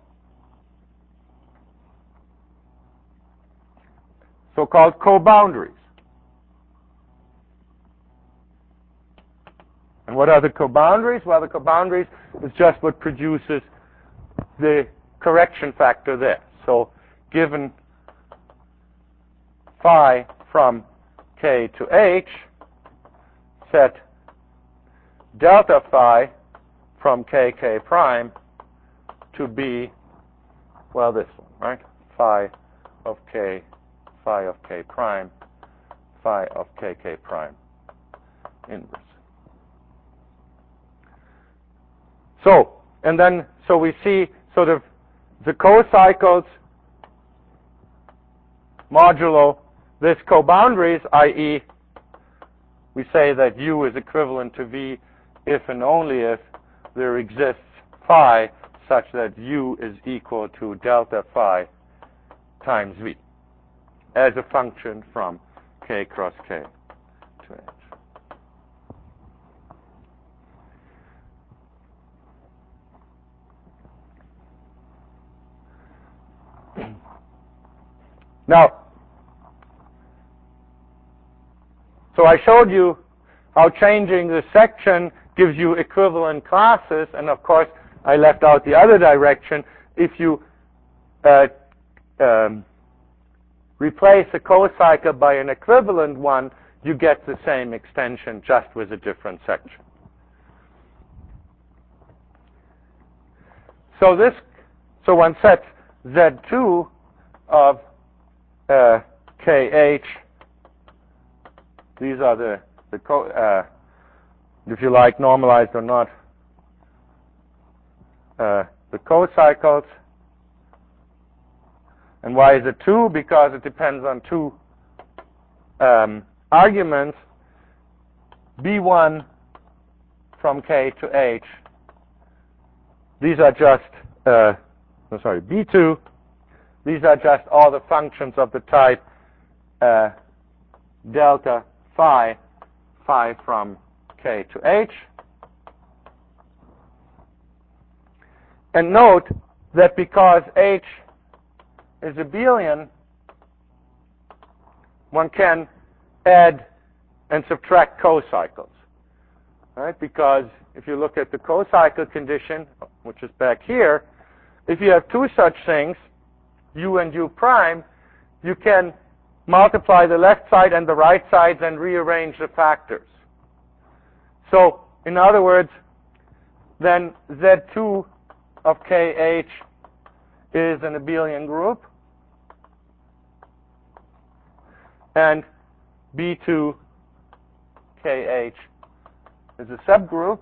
so-called co-boundaries. And what are the co-boundaries? Well, the co-boundaries is just what produces the correction factor there. So given phi from K to H, set delta phi from K prime to be, well, this one, right? Phi of K prime, phi of K prime inverse. So, and then, so we see sort of the co-cycles modulo this co-boundaries, i.e., we say that U is equivalent to V if and only if there exists phi such that U is equal to delta phi times V as a function from K cross K to H. Now, so I showed you how changing the section gives you equivalent classes, and of course I left out the other direction. If you replace a cocycle by an equivalent one, you get the same extension just with a different section. So one sets Z2 of KH. These are the if you like, normalized or not, the cocycles. And why is it 2? Because it depends on two arguments. B1 from K to H. These are just, B2. These are just all the functions of the type delta phi from K to H. And note that because H is abelian, one can add and subtract cocycles. Right? Because if you look at the cocycle condition, which is back here, if you have two such things, U and U prime, you can multiply the left side and the right sides and rearrange the factors. So, in other words, then Z2 of KH is an abelian group, and B2 KH is a subgroup,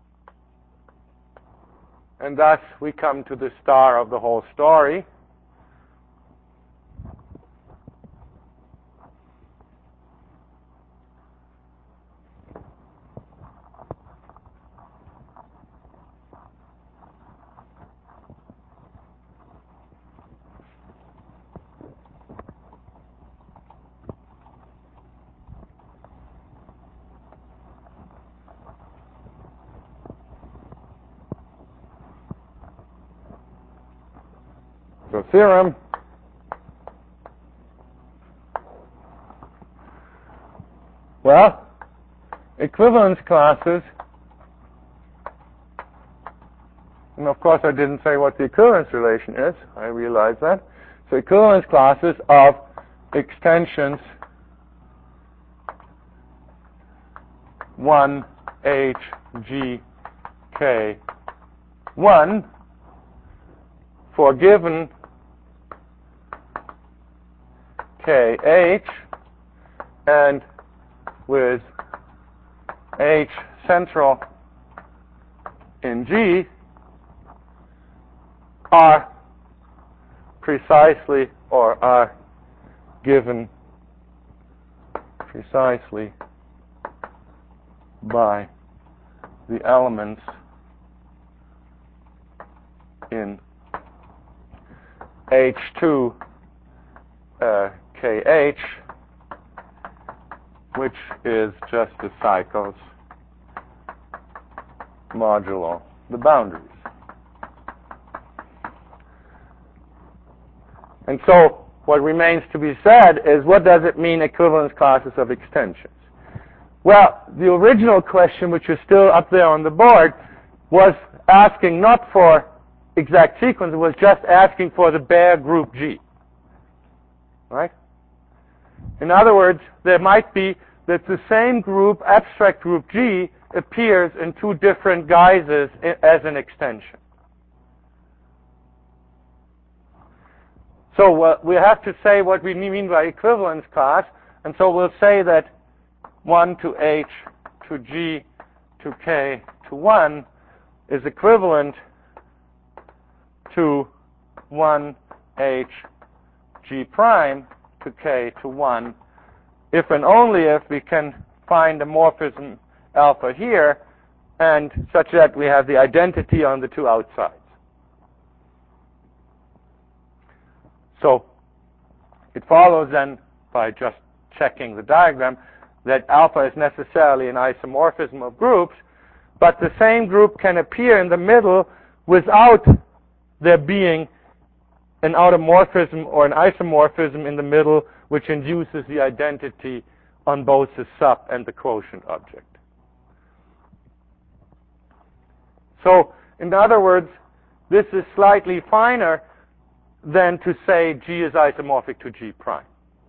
and thus we come to the star of the whole story. So theorem, well, equivalence classes, and of course I didn't say what the equivalence relation is, I realize that. So equivalence classes of extensions 1 H G K 1 for given KH and with H central in G are precisely or are given precisely by the elements in H2 KH, which is just the cycles modulo the boundaries. And so what remains to be said is, what does it mean, equivalence classes of extensions? Well, the original question, which is still up there on the board, was asking not for exact sequence, it was just asking for the bare group G. Right? In other words, there might be that the same group, abstract group G, appears in two different guises as an extension. So we have to say what we mean by equivalence class, and so we'll say that 1 to H to G to K to 1 is equivalent to 1 H G prime to K to 1 if and only if we can find a morphism alpha here, and such that we have the identity on the two outsides. So it follows then, by just checking the diagram, that alpha is necessarily an isomorphism of groups, but the same group can appear in the middle without there being an automorphism or an isomorphism in the middle which induces the identity on both the sub and the quotient object. So, in other words, this is slightly finer than to say G is isomorphic to G prime.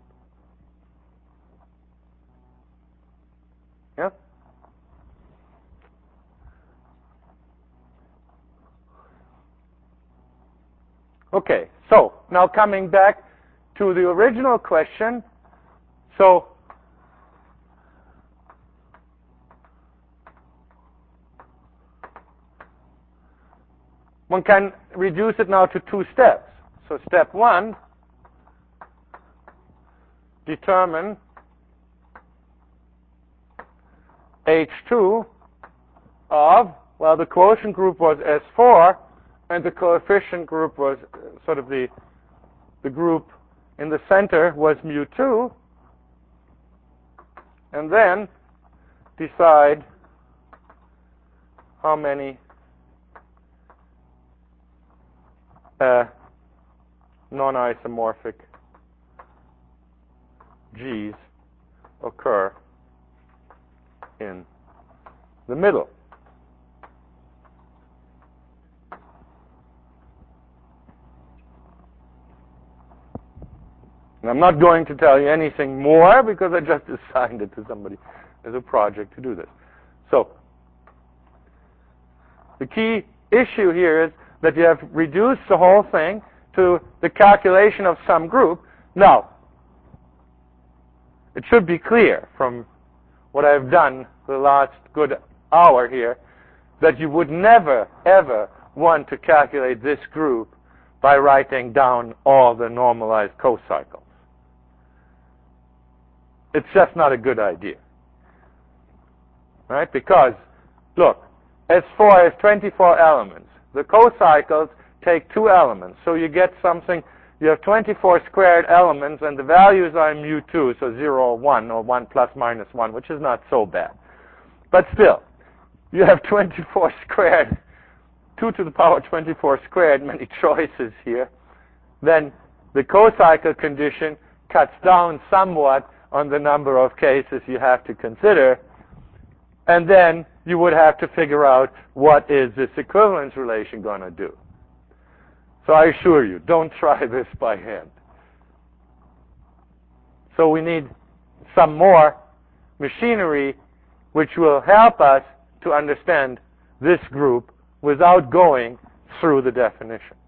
Yeah? Okay, so now coming back to the original question, so one can reduce it now to two steps. So step 1, determine H2 of, well, the quotient group was S4, and the coefficient group was sort of the group in the center was mu2, and then decide how many non-isomorphic G's occur in the middle. And I'm not going to tell you anything more because I just assigned it to somebody as a project to do this. So the key issue here is that you have reduced the whole thing to the calculation of some group. Now, it should be clear from what I've done the last good hour here that you would never, ever want to calculate this group by writing down all the normalized cocycles. It's just not a good idea. Right? Because, look, S4 has 24 elements. The cocycles take 2 elements. So you get something, you have 24 squared elements, and the values are mu2, so 0 or 1, or 1 plus minus 1, which is not so bad. But still, you have 24 squared, 2 to the power 24 squared, many choices here. Then the cocycle condition cuts down somewhat on the number of cases you have to consider. And then you would have to figure out what is this equivalence relation going to do. So I assure you, don't try this by hand. So we need some more machinery which will help us to understand this group without going through the definition.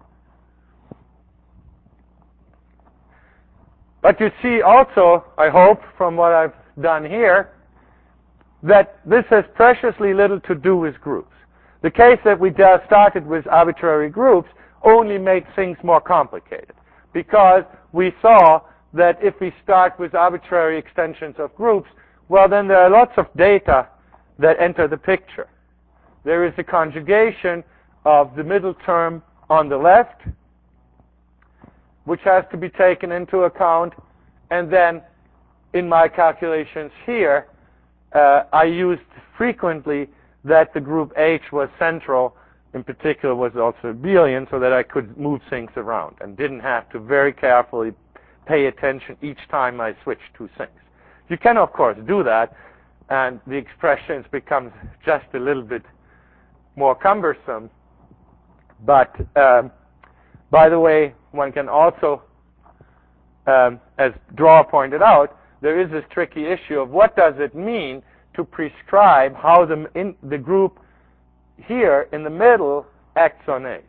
But you see also, I hope, from what I've done here, that this has preciously little to do with groups. The case that we just started with arbitrary groups only made things more complicated, because we saw that if we start with arbitrary extensions of groups, well, then there are lots of data that enter the picture. There is a conjugation of the middle term on the left, which has to be taken into account, and then in my calculations here, I used frequently that the group H was central, in particular was also abelian, so that I could move things around and didn't have to very carefully pay attention each time I switched two things. You can, of course, do that, and the expressions become just a little bit more cumbersome. But, by the way, one can also, as Draw pointed out, there is this tricky issue of what does it mean to prescribe how the group here in the middle acts on H.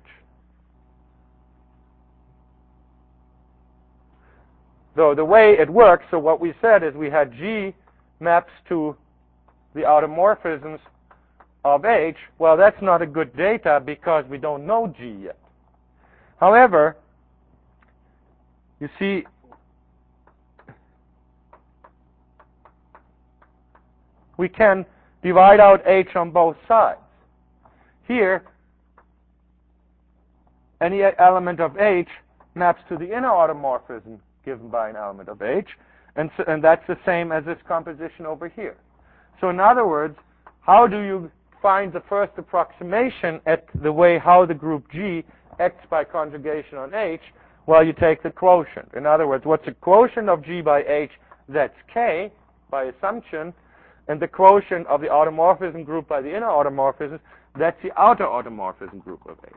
So the way it works, so what we said is we had G maps to the automorphisms of H. Well, that's not a good data because we don't know G yet. However, you see, we can divide out H on both sides. Here, any element of H maps to the inner automorphism given by an element of H, and that's the same as this composition over here. So in other words, how do you find the first approximation at the way how the group G acts by conjugation on H? Well, you take the quotient. In other words, what's the quotient of G by H? That's K, by assumption, and the quotient of the automorphism group by the inner automorphism, that's the outer automorphism group of H.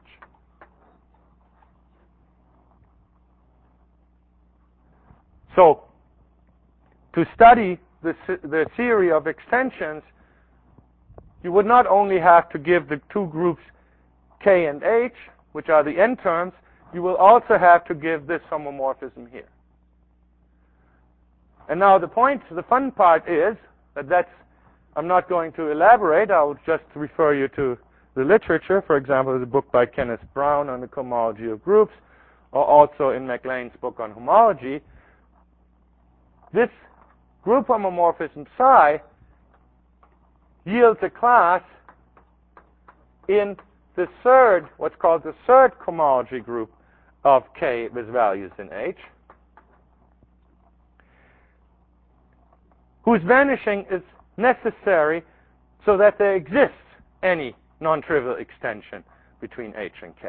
So, to study the theory of extensions, you would not only have to give the two groups K and H, which are the n terms, you will also have to give this homomorphism here. And now the fun part is that I'm not going to elaborate. I'll just refer you to the literature. For example, there's a book by Kenneth Brown on the cohomology of groups, or also in MacLean's book on homology. This group homomorphism psi yields a class in the third, what's called the third cohomology group of K with values in H, whose vanishing is necessary so that there exists any non-trivial extension between H and K.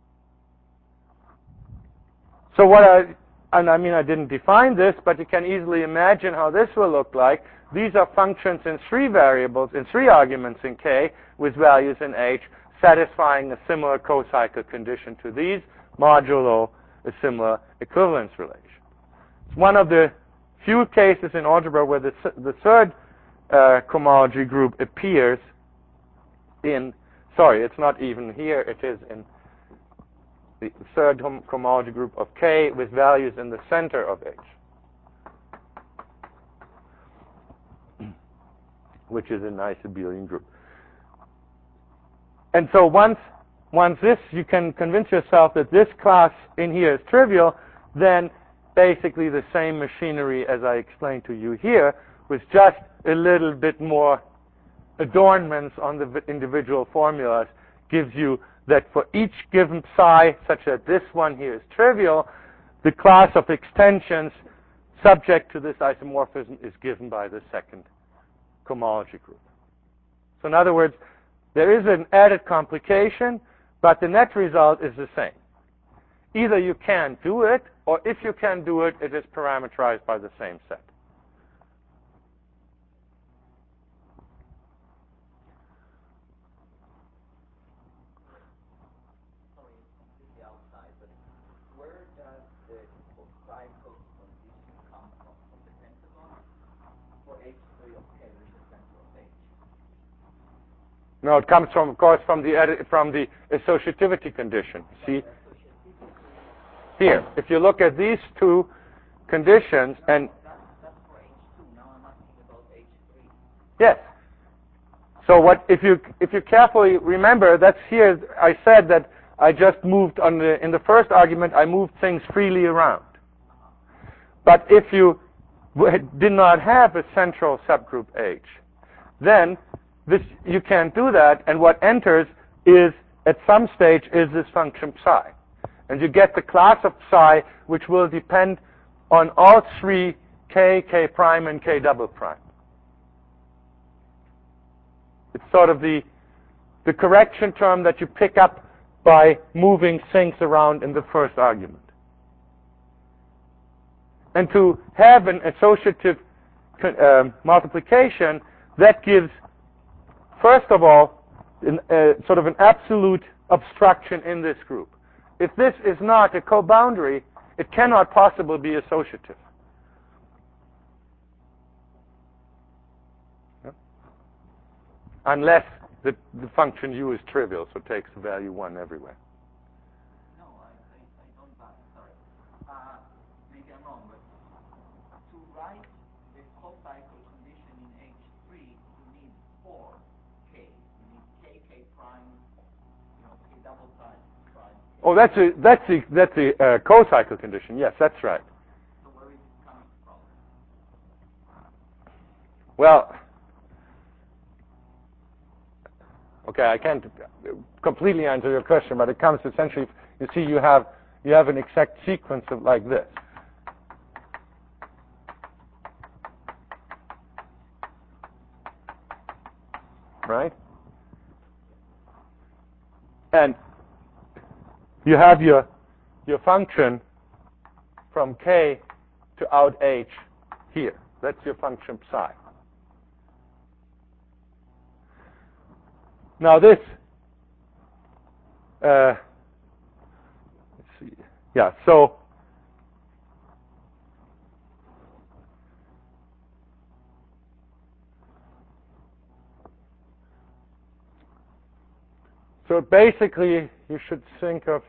So I didn't define this, but you can easily imagine how this will look like. These are functions in three variables, in three arguments in K, with values in H, satisfying a similar co-cycle condition to these, modulo a similar equivalence relation. It's one of the few cases in algebra where the third cohomology group appears in, it's not even here, it is in the third cohomology group of K with values in the center of H, which is a nice abelian group. And so once this, you can convince yourself that this class in here is trivial, then basically the same machinery as I explained to you here, with just a little bit more adornments on the individual formulas, gives you that for each given psi, such that this one here is trivial, the class of extensions subject to this isomorphism is given by the second cohomology group. So in other words, there is an added complication, but the net result is the same. Either you can do it, or if you can do it, it is parameterized by the same set. No, it comes from, of course, from the associativity condition. See, here, if you look at these two conditions, and that's for H2. Now I'm asking about H3. Yes. So if you carefully remember, that's here. I said that I just moved in the first argument. I moved things freely around. But if you did not have a central subgroup H, then you can't do that, and what enters is, at some stage, is this function psi. And you get the class of psi, which will depend on all three k, k prime, and k double prime. It's sort of the correction term that you pick up by moving things around in the first argument. And to have an associative multiplication, that gives, first of all, sort of an absolute obstruction in this group. If this is not a co-boundary, it cannot possibly be associative. Yeah? Unless the function u is trivial, so it takes the value 1 everywhere. No, I don't buy it. Sorry. Maybe I'm wrong, but to write the co-cycle condition in H3, you need 4k. You need k, k prime, k double prime. Oh, that's the co-cycle condition. Yes, that's right. So where is it coming from? Well, okay, I can't completely answer your question, but it comes essentially, you see, you have an exact sequence of like this. Right? And you have your function from k to out h here. That's your function psi. Now this, let's see, yeah, so basically you should think of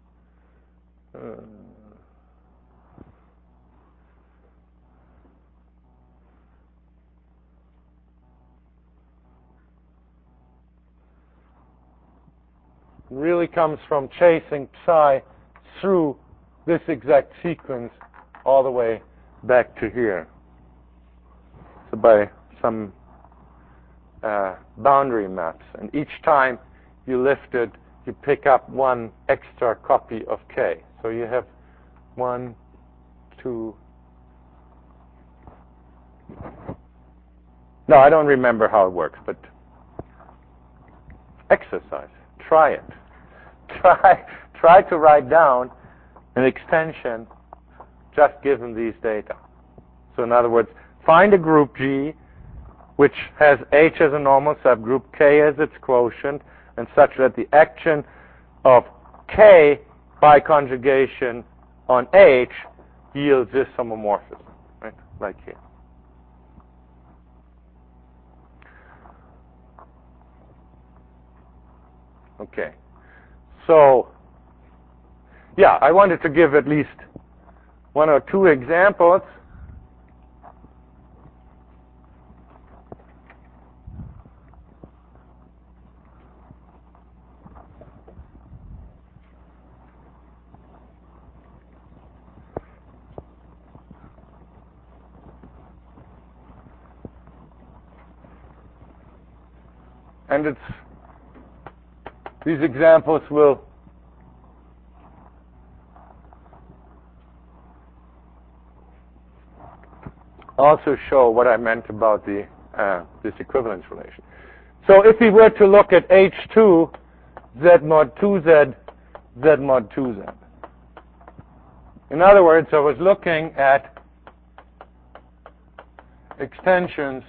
really comes from chasing psi through this exact sequence all the way back to here. So by some boundary maps. And each time you lift it, you pick up one extra copy of k. So you have 1, 2. No, I don't remember how it works, but exercise. Try it. Try to write down an extension just given these data. So in other words, find a group G which has H as a normal subgroup, K as its quotient, and such that the action of K by conjugation on H yields this homomorphism, right? Like here. Okay. So, yeah, I wanted to give at least 1 or 2 examples. And these examples will also show what I meant about this equivalence relation. So if we were to look at H2, Z mod 2Z, Z mod 2Z. In other words, I was looking at extensions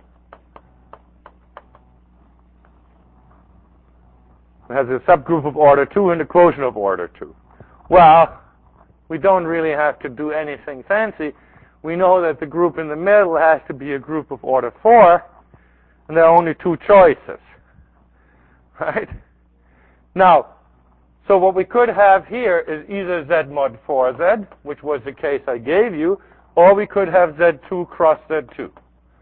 that has a subgroup of order 2 and a quotient of order 2. Well, we don't really have to do anything fancy. We know that the group in the middle has to be a group of order 4, and there are only 2 choices. Right? Now, so what we could have here is either Z mod 4Z, which was the case I gave you, or we could have Z2 cross Z2.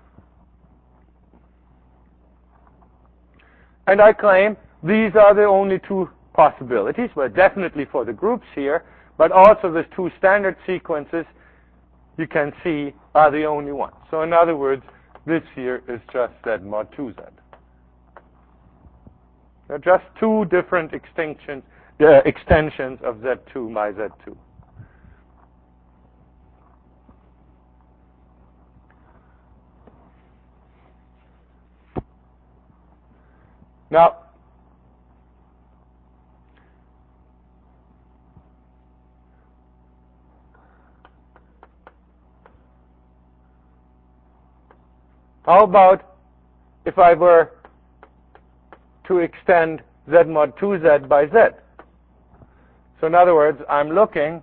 And I claim these are the only 2 possibilities, well, definitely for the groups here, but also the 2 standard sequences you can see are the only ones. So in other words, this here is just Z mod 2Z. They're just two different extensions of Z2 by Z2. Now, how about if I were to extend Z mod 2Z by Z? So in other words, I'm looking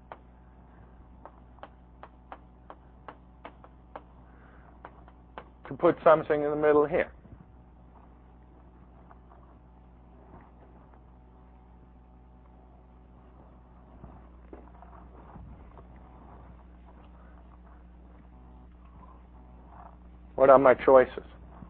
to put something in the middle here. What are my choices?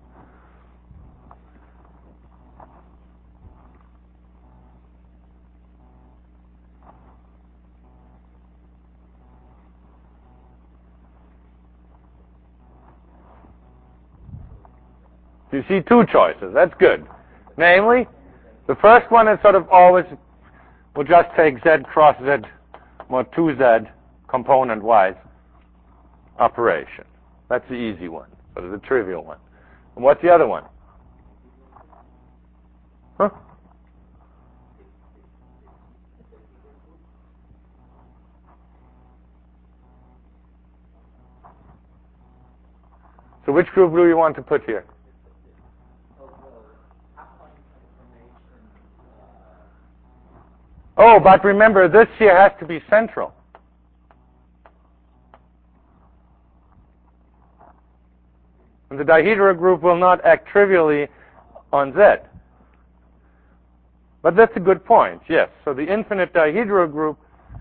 You see two choices. That's good. Namely, the first one is sort of always, we'll just take Z cross Z mod 2Z component-wise operation. That's the easy one, sort of the trivial one. And what's the other one? Huh? So which group do you want to put here? Oh, but remember, this here has to be central. And the dihedral group will not act trivially on Z. But that's a good point, yes. So the infinite dihedral group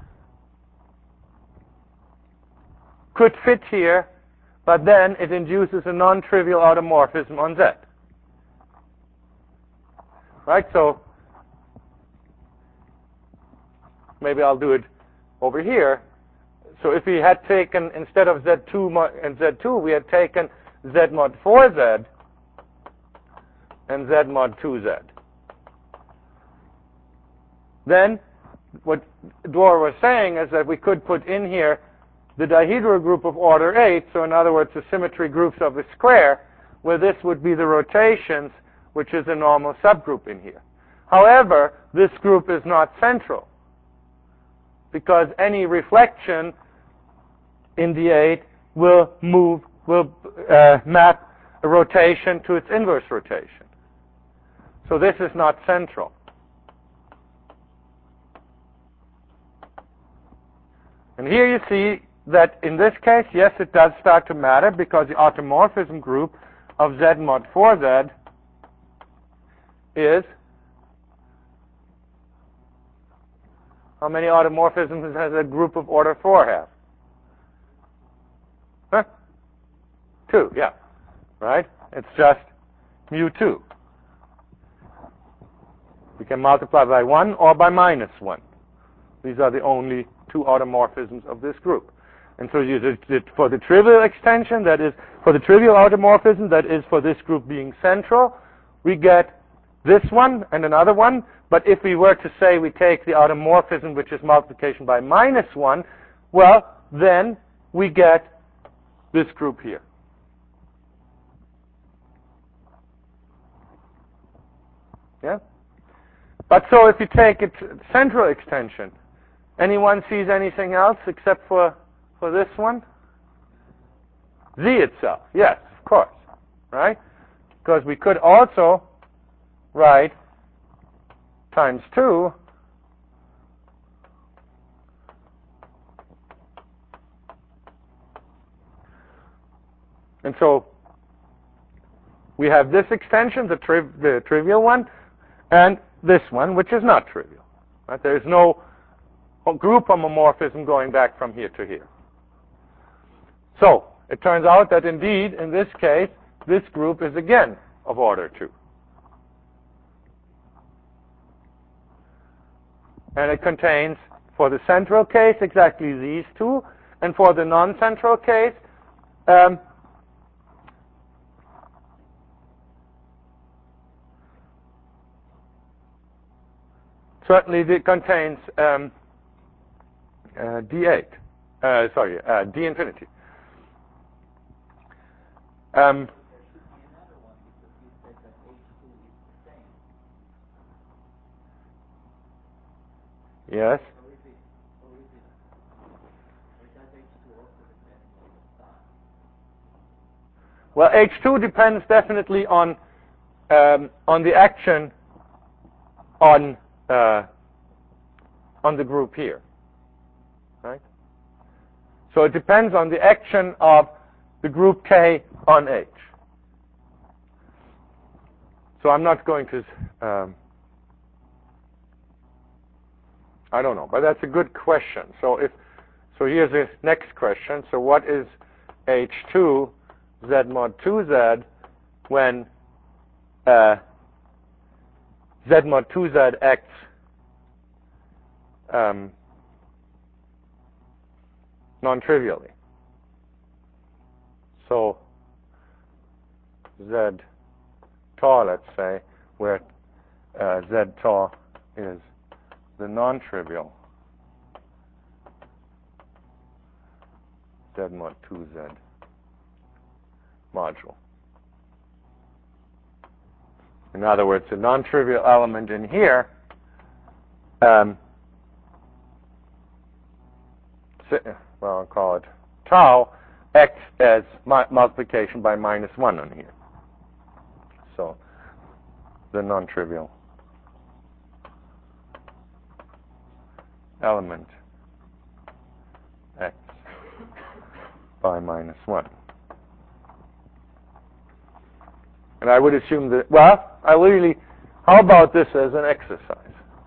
could fit here, but then it induces a non-trivial automorphism on Z. Right? So maybe I'll do it over here. So if we had taken, instead of Z2 and Z2, we had taken Z mod 4Z and Z mod 2Z. Then what Dwyer was saying is that we could put in here the dihedral group of order 8, so in other words, the symmetry groups of the square, where this would be the rotations, which is a normal subgroup in here. However, this group is not central, because any reflection in the 8 will map a rotation to its inverse rotation. So this is not central. And here you see that in this case, yes, it does start to matter, because the automorphism group of Z mod 4Z is, how many automorphisms does a group of order 4 have? Huh? 2, yeah. Right? It's just mu2. We can multiply by 1 or by minus 1. These are the only two automorphisms of this group. And so you did for the trivial extension, that is, for the trivial automorphism, that is for this group being central, we get this one and another one. But if we were to say we take the automorphism, which is multiplication by minus 1, well, then we get this group here. Yeah? But so if you take it central extension, anyone sees anything else except for this one? Z itself, yes, of course, right? Because we could also write times 2 and so we have this extension, the trivial one, and this one, which is not trivial. Right? There is no group homomorphism going back from here to here. So it turns out that indeed, in this case, this group is again of order 2. And it contains, for the central case, exactly these two, And for the non-central case, certainly it contains D8. D infinity. There should be another one because you said that H2 is the same. Yes. Or does H2 also depend on the star? Well, H2 depends definitely on the action on the group here, right? So it depends on the action of the group K on H. So I'm not going to, I don't know, but that's a good question. So here's the next question. So what is H2 Z mod 2Z when Z mod 2Z acts non-trivially? So Z tau, let's say, where Z tau is the non-trivial Z mod 2Z module. In other words, the non-trivial element in here well, I'll call it tau, acts as multiplication by -1 on here. So the non-trivial element acts by -1. And I would assume that, well, how about this as an exercise?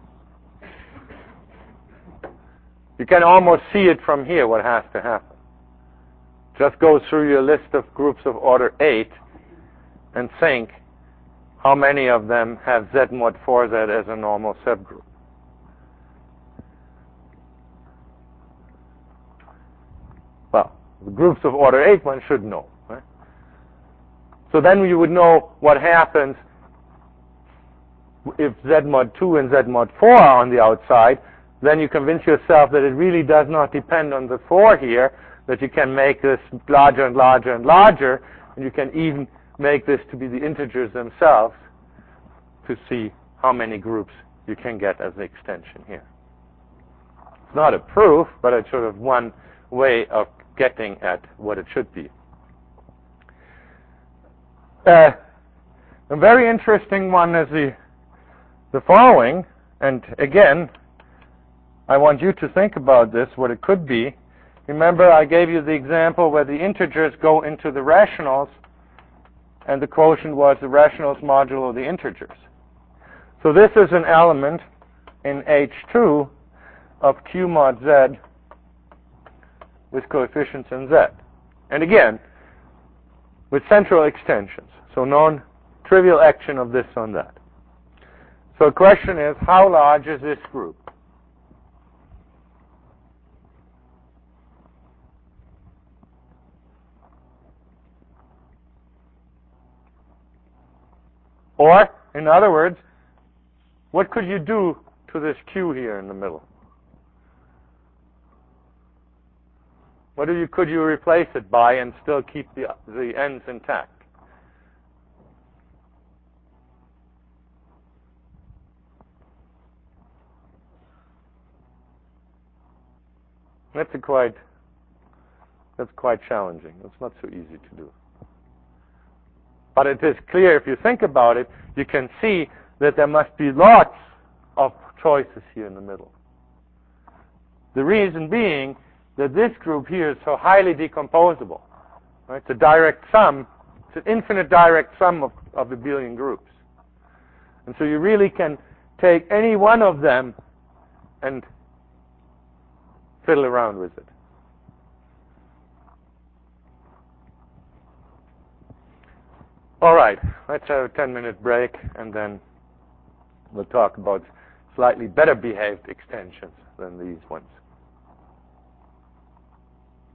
You can almost see it from here, what has to happen. Just go through your list of groups of order 8 and think how many of them have Z mod 4Z as a normal subgroup. Well, the groups of order 8 one should know, right? So then you would know what happens if Z mod 2 and Z mod 4 are on the outside. Then you convince yourself that it really does not depend on the 4 here, that you can make this larger and larger and larger, and you can even make this to be the integers themselves to see how many groups you can get as an extension here. It's not a proof, but it's sort of one way of getting at what it should be. A very interesting one is the following, and again, I want you to think about this, what it could be. Remember, I gave you the example where the integers go into the rationals, and the quotient was the rationals modulo the integers. So this is an element in H2 of Q mod Z with coefficients in Z. And again, with central extensions, so non-trivial action of this on that. So the question is, how large is this group? Or, in other words, what could you do to this Q here in the middle? What could you replace it by and still keep the ends intact? That's quite challenging. It's not so easy to do. But it is clear, if you think about it, you can see that there must be lots of choices here in the middle. The reason being that this group here is so highly decomposable. Right? It's a direct sum. It's an infinite direct sum of abelian groups. And so you really can take any one of them and fiddle around with it. All right, let's have a 10-minute break, and then we'll talk about slightly better behaved extensions than these ones.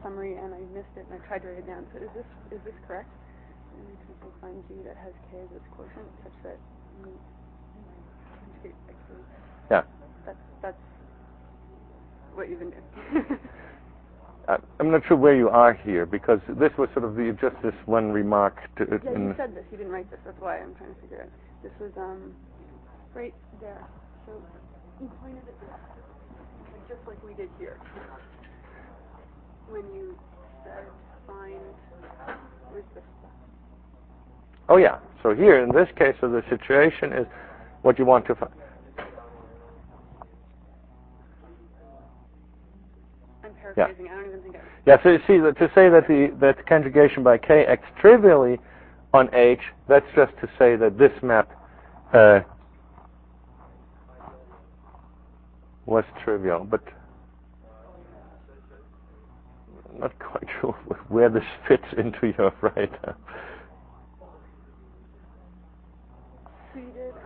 summary and I missed it and I tried to write it down. So is this correct? And we can find G that has K as its quotient such that we conjugate by K. Yeah. That's what you've been doing. I'm not sure where you are here, because this was sort of just this one remark. Yeah, you said this. You didn't write this. That's why I'm trying to figure it. This was right there. So you pointed at this, like, just like we did here. When you said find, where's this? Oh yeah. So here, in this case, so the situation is what you want to find. I'm paraphrasing. Yeah. I don't even think I... Yeah, so you see, to say that that conjugation by K acts trivially on H, that's just to say that this map was trivial, but I'm not quite sure where this fits into your write-up. So you did,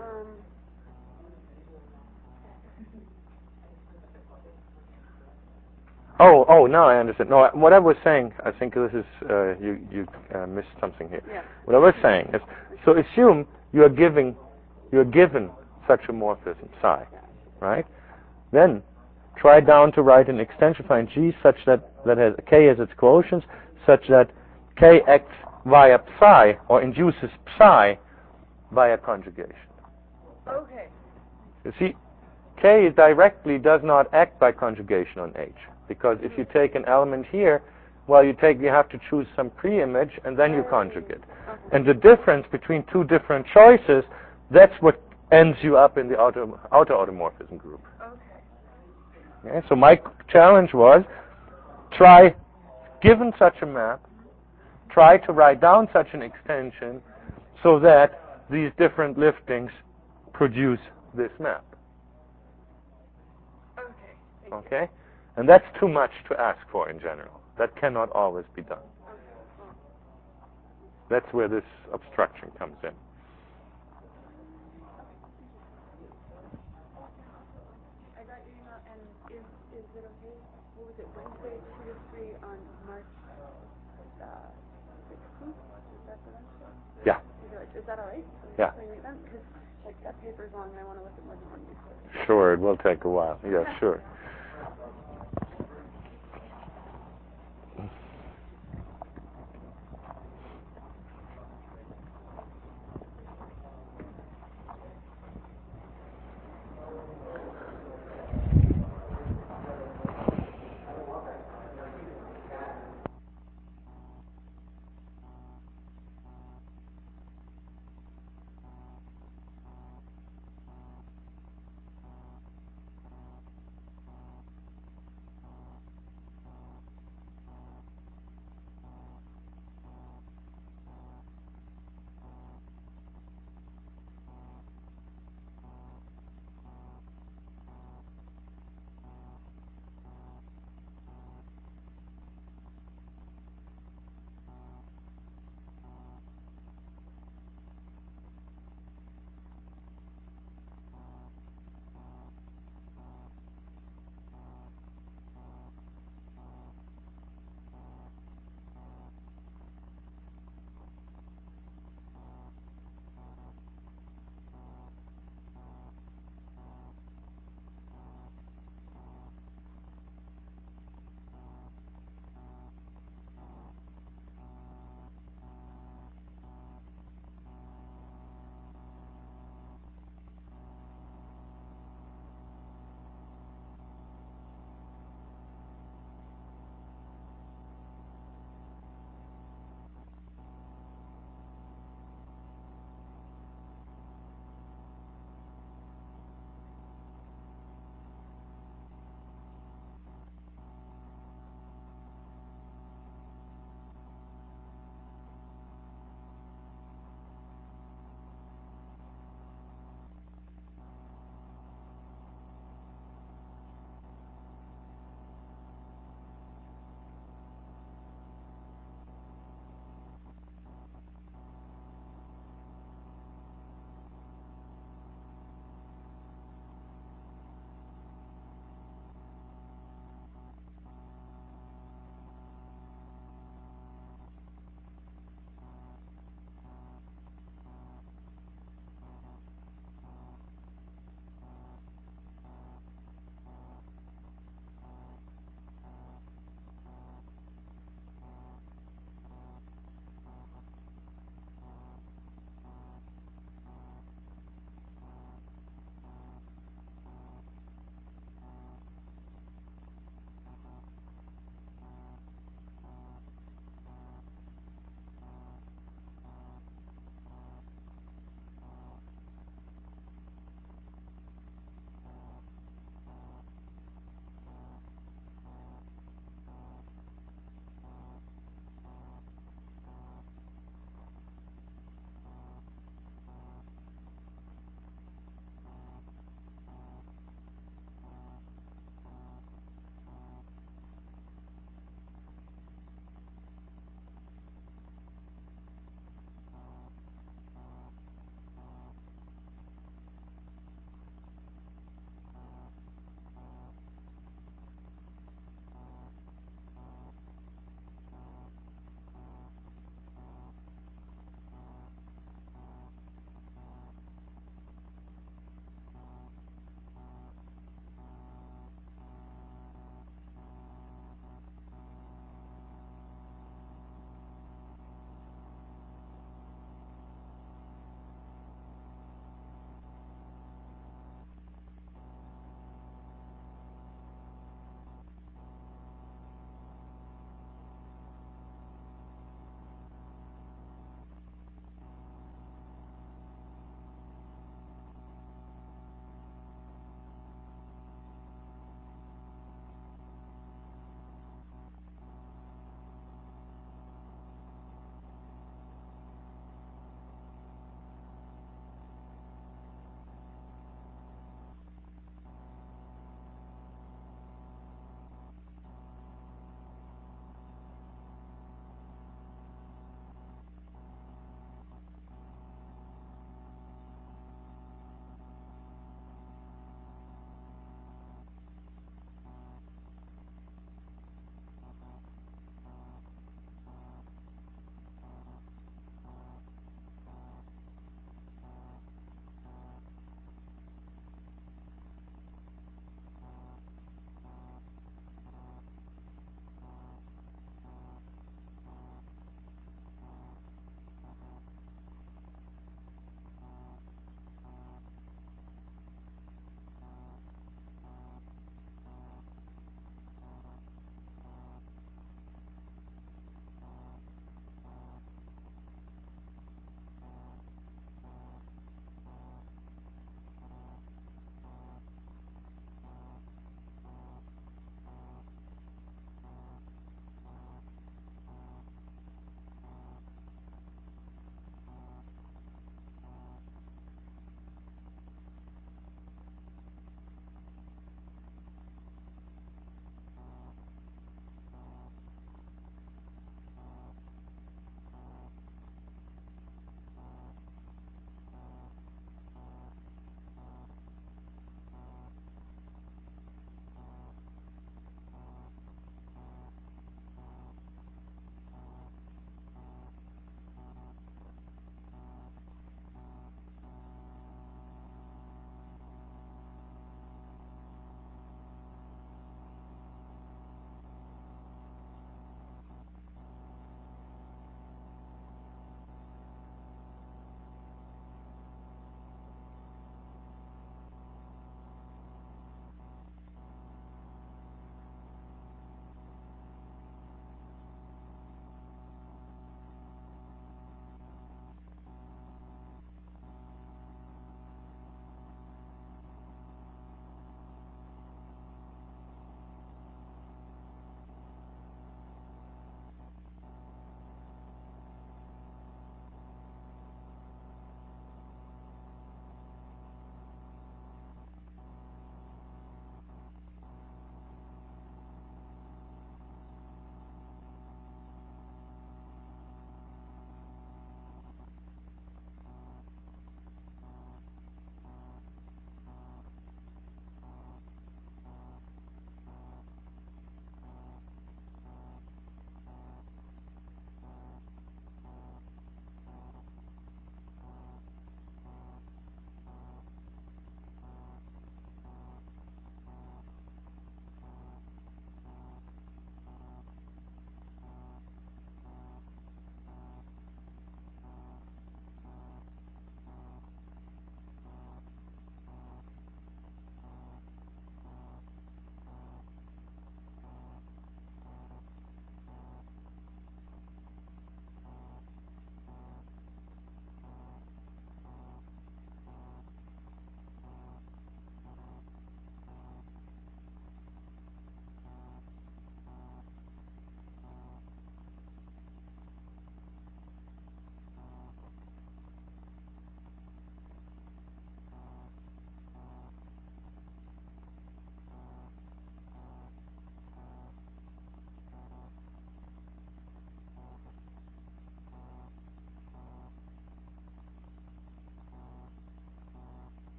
Oh, now I understand. No, what I was saying, I think this is, you missed something here. Yeah. What I was saying is, so assume you're given such a morphism, psi, right? Then try down to write an extension find G such that has K as its quotients, such that K acts via psi, or induces psi via conjugation. Okay. You see, K directly does not act by conjugation on H, because if you take an element here, well, you have to choose some pre-image and then you conjugate. Okay. And the difference between two different choices, that's what ends you up in the outer automorphism group. Okay, so my challenge was, given such a map, try to write down such an extension so that these different liftings produce this map. Okay? And that's too much to ask for in general. That cannot always be done. That's where this obstruction comes in. I got your email, and is it okay? What was it, Wednesday, 2 to 3 on March 16th? Is that the Wednesday? Yeah. Is that all right? Yeah. Because that paper is long, and I want to look at more than one use. Sure, it will take a while. Yeah, sure.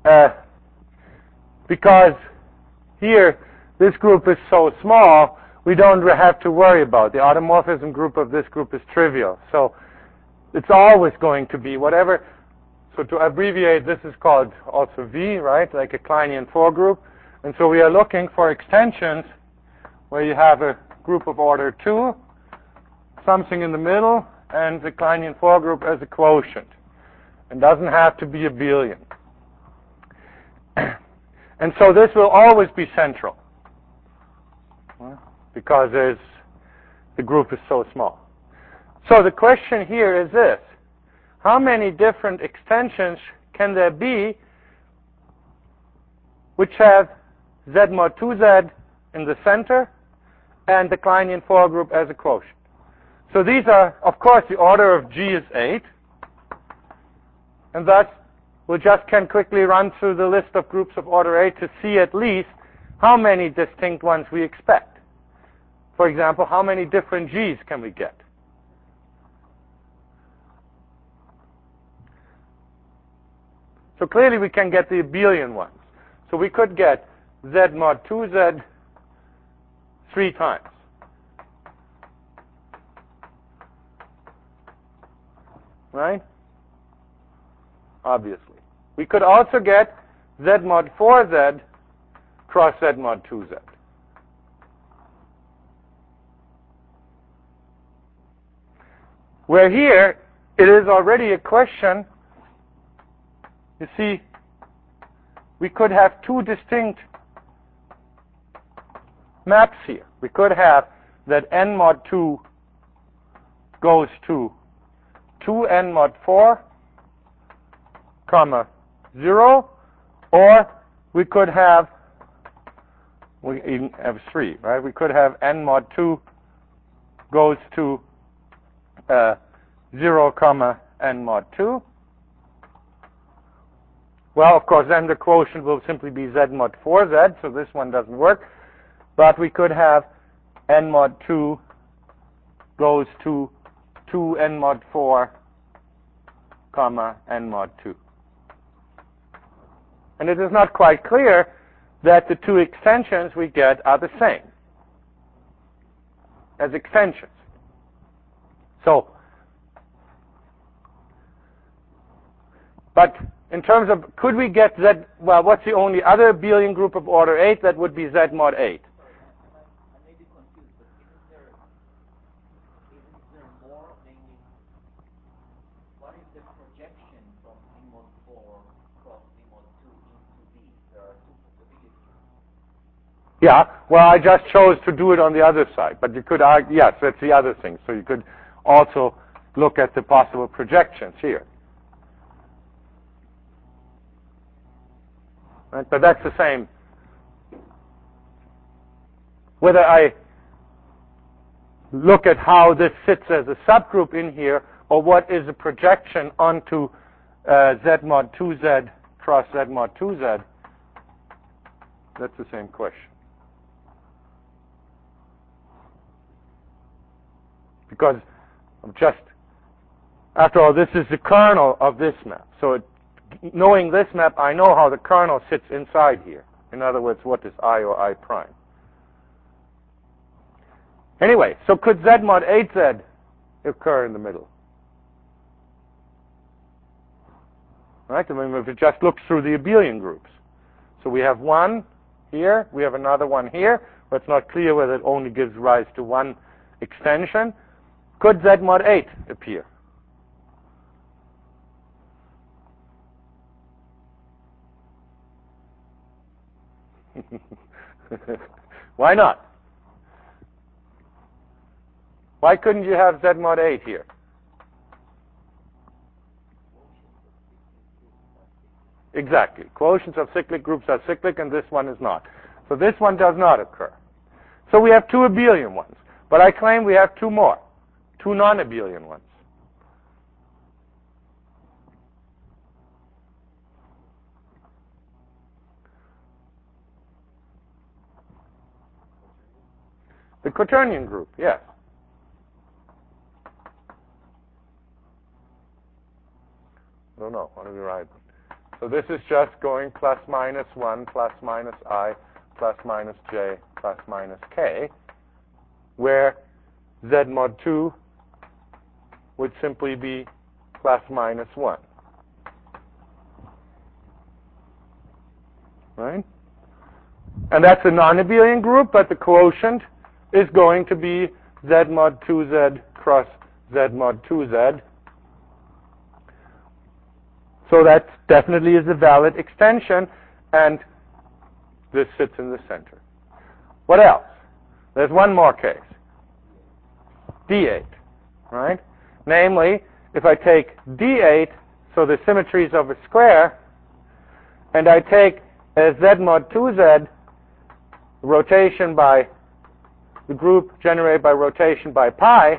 because here this group is so small, we don't have to worry about. The automorphism group of this group is trivial. So it's always going to be whatever. So to abbreviate, this is called also V, right? Like a Kleinian 4 group. And so we are looking for extensions where you have a group of order 2, something in the middle, and the Kleinian 4 group as a quotient. It doesn't have to be abelian. And so this will always be central because the group is so small. So the question here is this. How many different extensions can there be which have Z mod 2Z in the center and the Kleinian 4 group as a quotient? So these are, of course, the order of G is 8. And thus, we just can quickly run through the list of groups of order 8 to see at least how many distinct ones we expect. For example, how many different G's can we get? So clearly we can get the abelian ones. So we could get Z mod 2Z 3 times. Right? Obviously. We could also get Z mod 4Z cross Z mod 2Z. Where here, it is already a question. You see, we could have two distinct maps here. We could have that n mod 2 goes to 2n mod 4, comma 0, or we could have, we even have 3, right? We could have n mod 2 goes to 0, comma n mod 2. Well, of course, then the quotient will simply be Z mod 4Z, so this one doesn't work. But we could have n mod 2 goes to 2n mod 4, comma n mod 2. And it is not quite clear that the two extensions we get are the same as extensions. So, but in terms of, could we get Z, well, what's the only other abelian group of order 8? That would be Z mod 8. I may be confused, but isn't there more, namely, what is the projection from Z mod 4 cross Z mod 2 into V? There are two possibilities. Yeah, well, I just chose to do it on the other side, but you could argue, yes, that's the other thing. So you could also look at the possible projections here. Right? But that's the same. Whether I look at how this fits as a subgroup in here, or what is a projection onto Z mod 2Z cross Z mod 2Z, that's the same question. Because after all, this is the kernel of this map. So knowing this map, I know how the kernel sits inside here. In other words, what is I or I prime? Anyway, so could Z mod 8Z occur in the middle? Right? I mean, if it just looks through the abelian groups. So we have one here, we have another one here, but it's not clear whether it only gives rise to one extension. Could Z mod 8 appear? Why not? Why couldn't you have Z mod 8 here? Exactly. Quotients of cyclic groups are cyclic, and this one is not. So this one does not occur. So we have two abelian ones. But I claim we have two more, two non-abelian ones. The quaternion group, yes. I don't know. What do we write? So this is just going plus minus 1, plus minus I, plus minus j, plus minus k, where z mod 2 would simply be plus minus 1. Right? And that's a non-abelian group, but the quotient is going to be z mod 2z cross z mod 2z. So that definitely is a valid extension, and this sits in the center. What else? There's one more case. D8, right? Namely, if I take D8, so the symmetries of a square, and I take as z mod 2z rotation by the group generated by rotation by pi,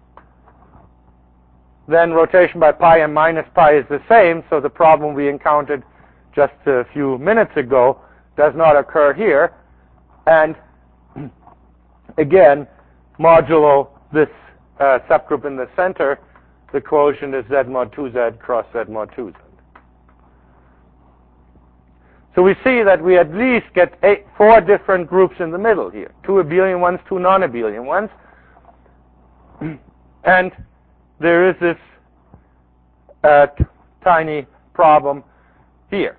then rotation by pi and minus pi is the same, so the problem we encountered just a few minutes ago does not occur here. And again, modulo this subgroup in the center, the quotient is z mod 2z cross z mod 2z. So we see that we at least get 4 different groups in the middle here. 2 abelian ones, 2 non-abelian ones. And there is this tiny problem here.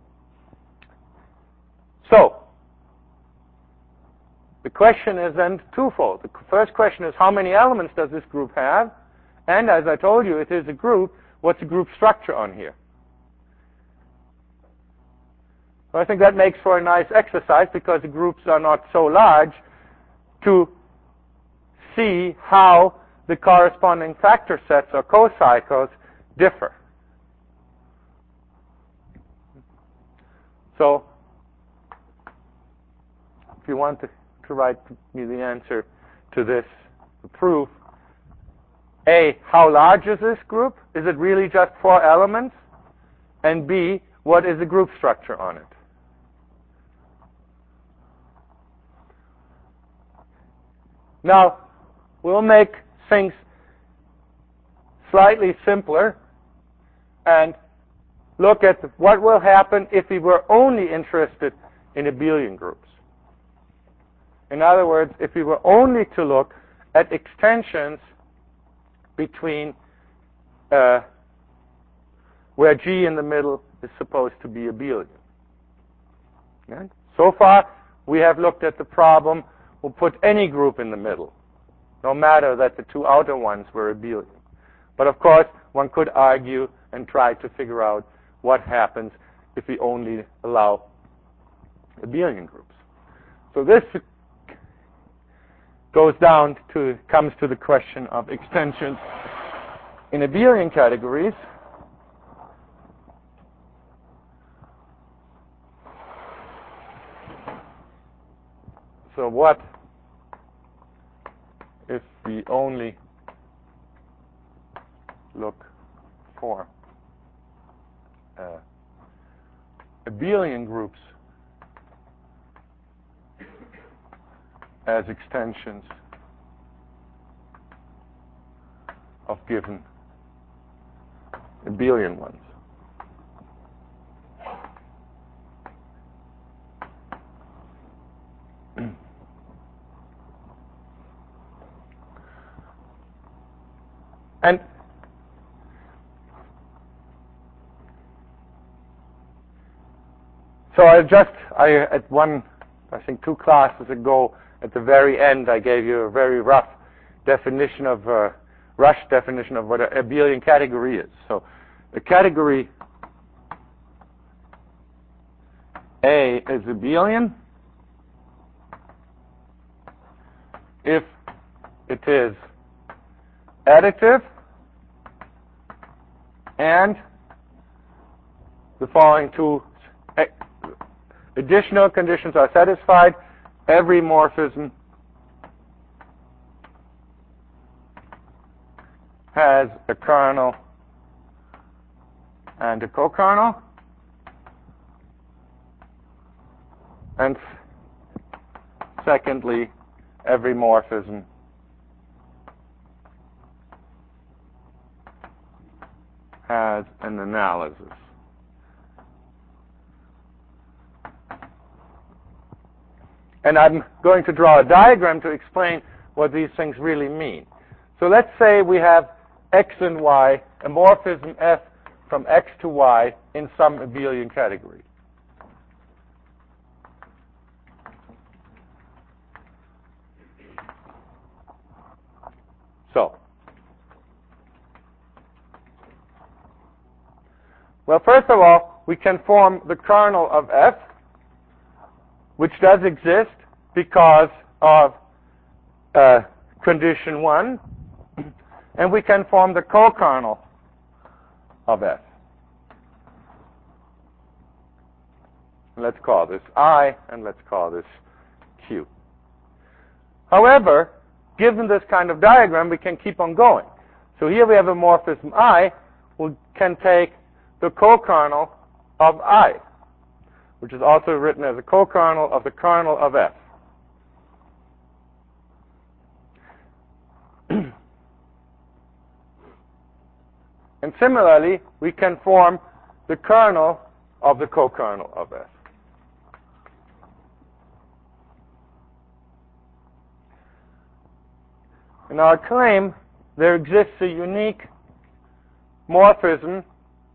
So the question is then twofold. The first question is, how many elements does this group have? And as I told you, it is a group. What's the group structure on here? Well, I think that makes for a nice exercise, because the groups are not so large, to see how the corresponding factor sets or cocycles differ. So if you want to write me the answer to this proof, A, how large is this group? Is it really just 4 elements? And B, what is the group structure on it? Now, we'll make things slightly simpler and look at what will happen if we were only interested in abelian groups. In other words, if we were only to look at extensions between where G in the middle is supposed to be abelian. Okay? So far, we have looked at the problem. We'll put any group in the middle, no matter that the 2 outer ones were abelian. But of course, one could argue and try to figure out what happens if we only allow abelian groups. So this comes to the question of extensions in abelian categories. So what if we only look for abelian groups as extensions of given abelian ones? And so I think 2 classes ago, at the very end, I gave you a very rough definition of what an abelian category is. So the category A is abelian if it is additive and the following 2 additional conditions are satisfied. Every morphism has a kernel and a cokernel. And secondly, every morphism has an analysis And I'm going to draw a diagram to explain what these things really mean. So let's say we have X and Y, a morphism F from X to Y in some abelian category. So, well, first of all, we can form the kernel of F, which does exist because of condition 1, and we can form the co-kernel of F. Let's call this I, and let's call this Q. However, given this kind of diagram, we can keep on going. So here we have a morphism I, we can take the co-kernel of I, which is also written as a co-kernel of the kernel of F. And similarly, we can form the kernel of the co-kernel of F. In our claim, there exists a unique morphism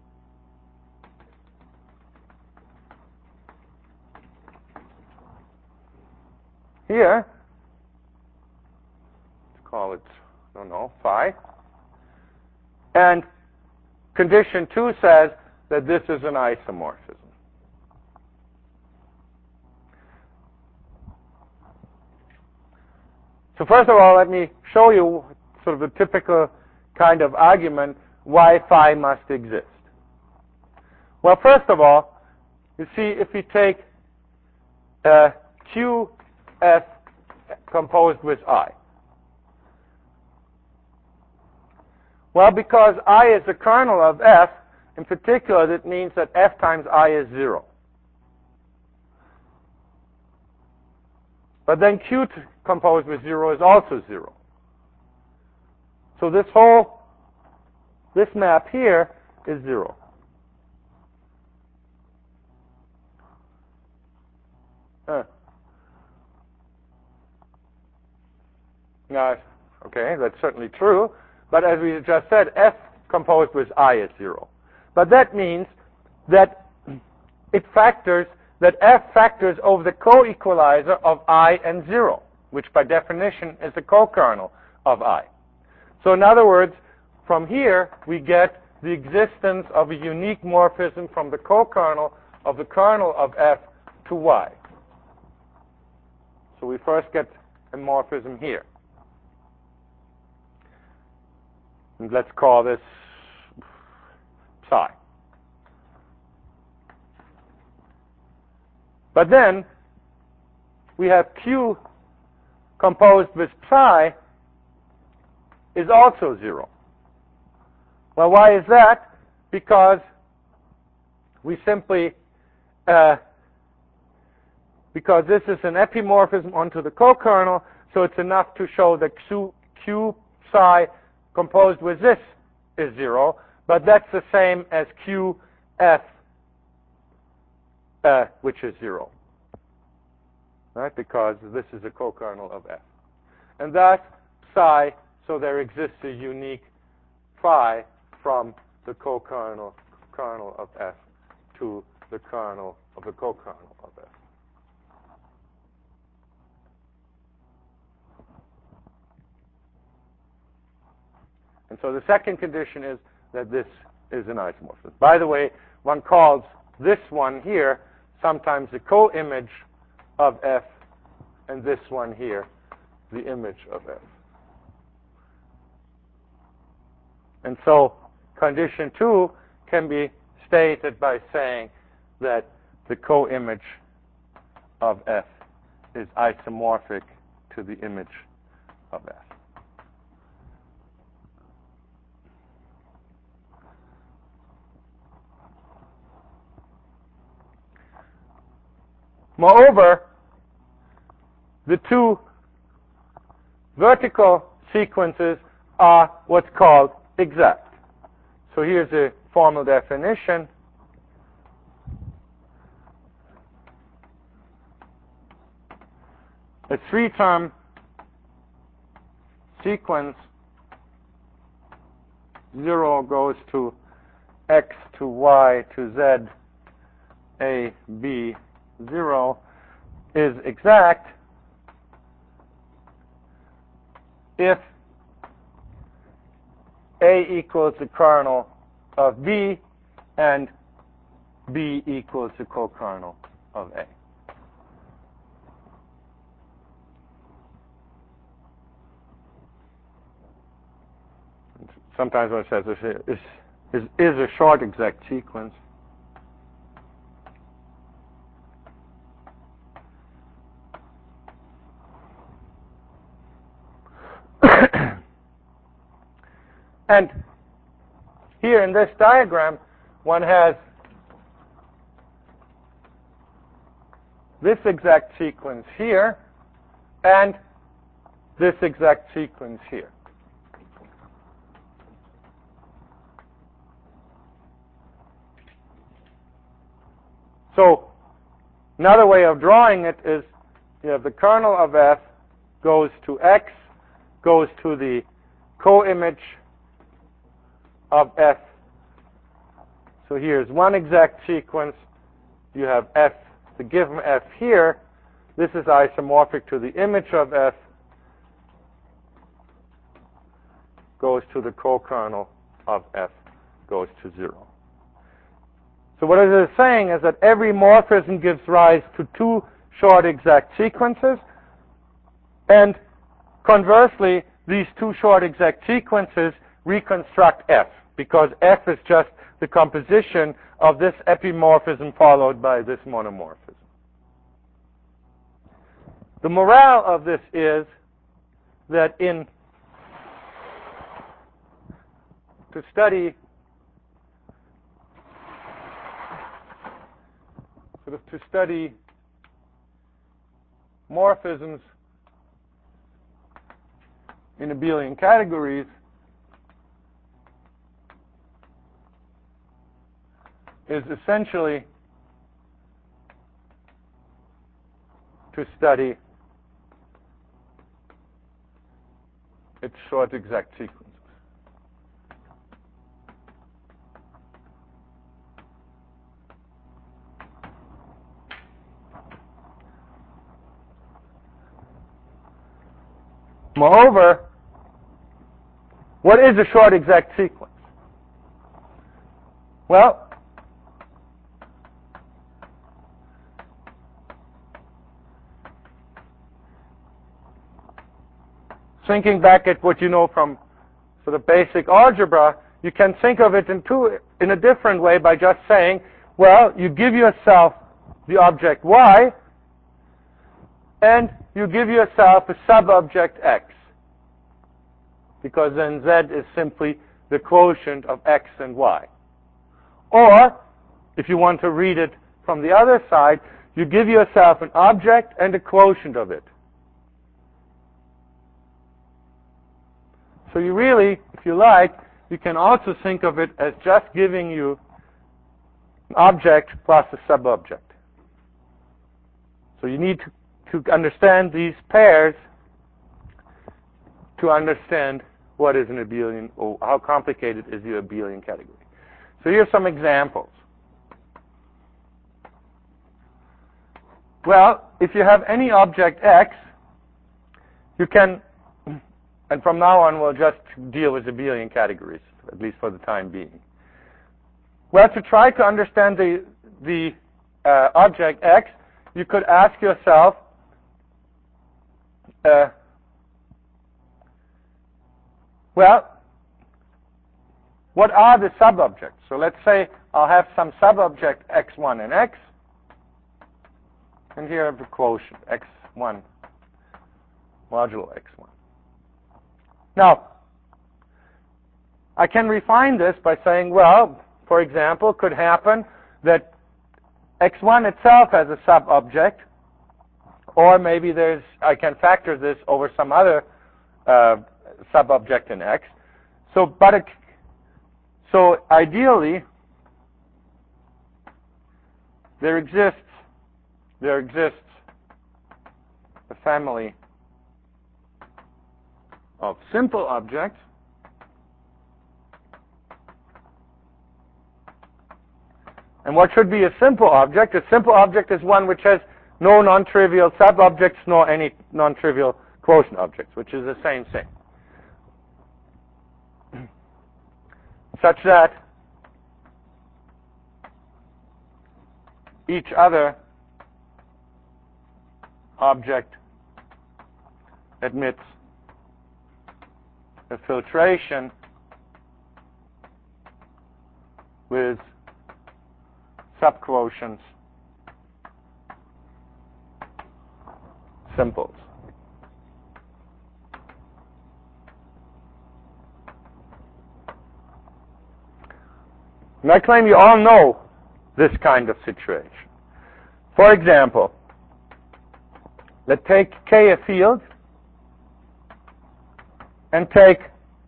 here. Let's call it, I don't know, phi. And condition 2 says that this is an isomorphism. So first of all, let me show you sort of a typical kind of argument why phi must exist. Well, first of all, you see, if we take QF composed with I. Well, because I is the kernel of F, in particular, that means that F times I is 0. But then Q composed with 0 is also 0. So this map here is 0. Now, okay, that's certainly true. But as we just said, F composed with I is 0. But that means that it factors, that F factors over the co-equalizer of I and 0, which by definition is the co-kernel of I. So in other words, from here we get the existence of a unique morphism from the co-kernel of the kernel of F to Y. So we first get a morphism here. And let's call this psi. But then we have Q composed with psi is also 0. Well, why is that? Because we simply, because this is an epimorphism onto the co-kernel, so it's enough to show that Q psi composed with this is 0, but that's the same as QF, which is 0, right? Because this is a co-kernel of F. And thus, psi, so there exists a unique phi from the co-kernel of F to the kernel of the co-kernel of F. And so the second condition is that this is an isomorphism. By the way, one calls this one here sometimes the co-image of F, and this one here the image of F. And so condition 2 can be stated by saying that the co-image of F is isomorphic to the image of F. Moreover, the two vertical sequences are what's called exact. So here's a formal definition. a 3-term sequence 0 goes to x to y to z a b 0 is exact if A equals the kernel of B and B equals the co-kernel of A. Sometimes one says this is a short exact sequence. And here in this diagram, one has this exact sequence here and this exact sequence here. So another way of drawing it is you have the kernel of F goes to X, goes to the co-image of F. So here's one exact sequence. You have F, the given F here. This is isomorphic to the image of F, goes to the co-kernel of F, goes to 0. So what it is saying is that every morphism gives rise to 2 short exact sequences, and conversely, these 2 short exact sequences reconstruct F, because F is just the composition of this epimorphism followed by this monomorphism. The morale of this is that to study morphisms in abelian categories, is essentially to study its short exact sequences. Moreover, what is a short exact sequence? Well, thinking back at what you know from sort of basic algebra, you can think of it in a different way by just saying, well, you give yourself the object y, and you give yourself a subobject x, because then z is simply the quotient of x and y. Or, if you want to read it from the other side, you give yourself an object and a quotient of it. So you really, if you like, you can also think of it as just giving you an object plus a subobject. So you need to understand these pairs to understand what is an abelian, or how complicated is the abelian category. So here's some examples. Well, if you have any object x, you can, and from now on we'll just deal with abelian categories, at least for the time being. Well, to try to understand the object x, you could ask yourself, well, what are the subobjects? So let's say I'll have some subobject x1 and x, and here I have the quotient x1 modulo x1. Now, I can refine this by saying, well, for example, it could happen that x1 itself has a subobject, or maybe I can factor this over some other subobject in x. So ideally, there exists a family of simple objects and what should be a simple object? A simple object is one which has no non-trivial sub-objects nor any non-trivial quotient objects, which is the same thing. Such that each other object admits a filtration with subquotients simples. And I claim you all know this kind of situation. For example, let's take K a field and take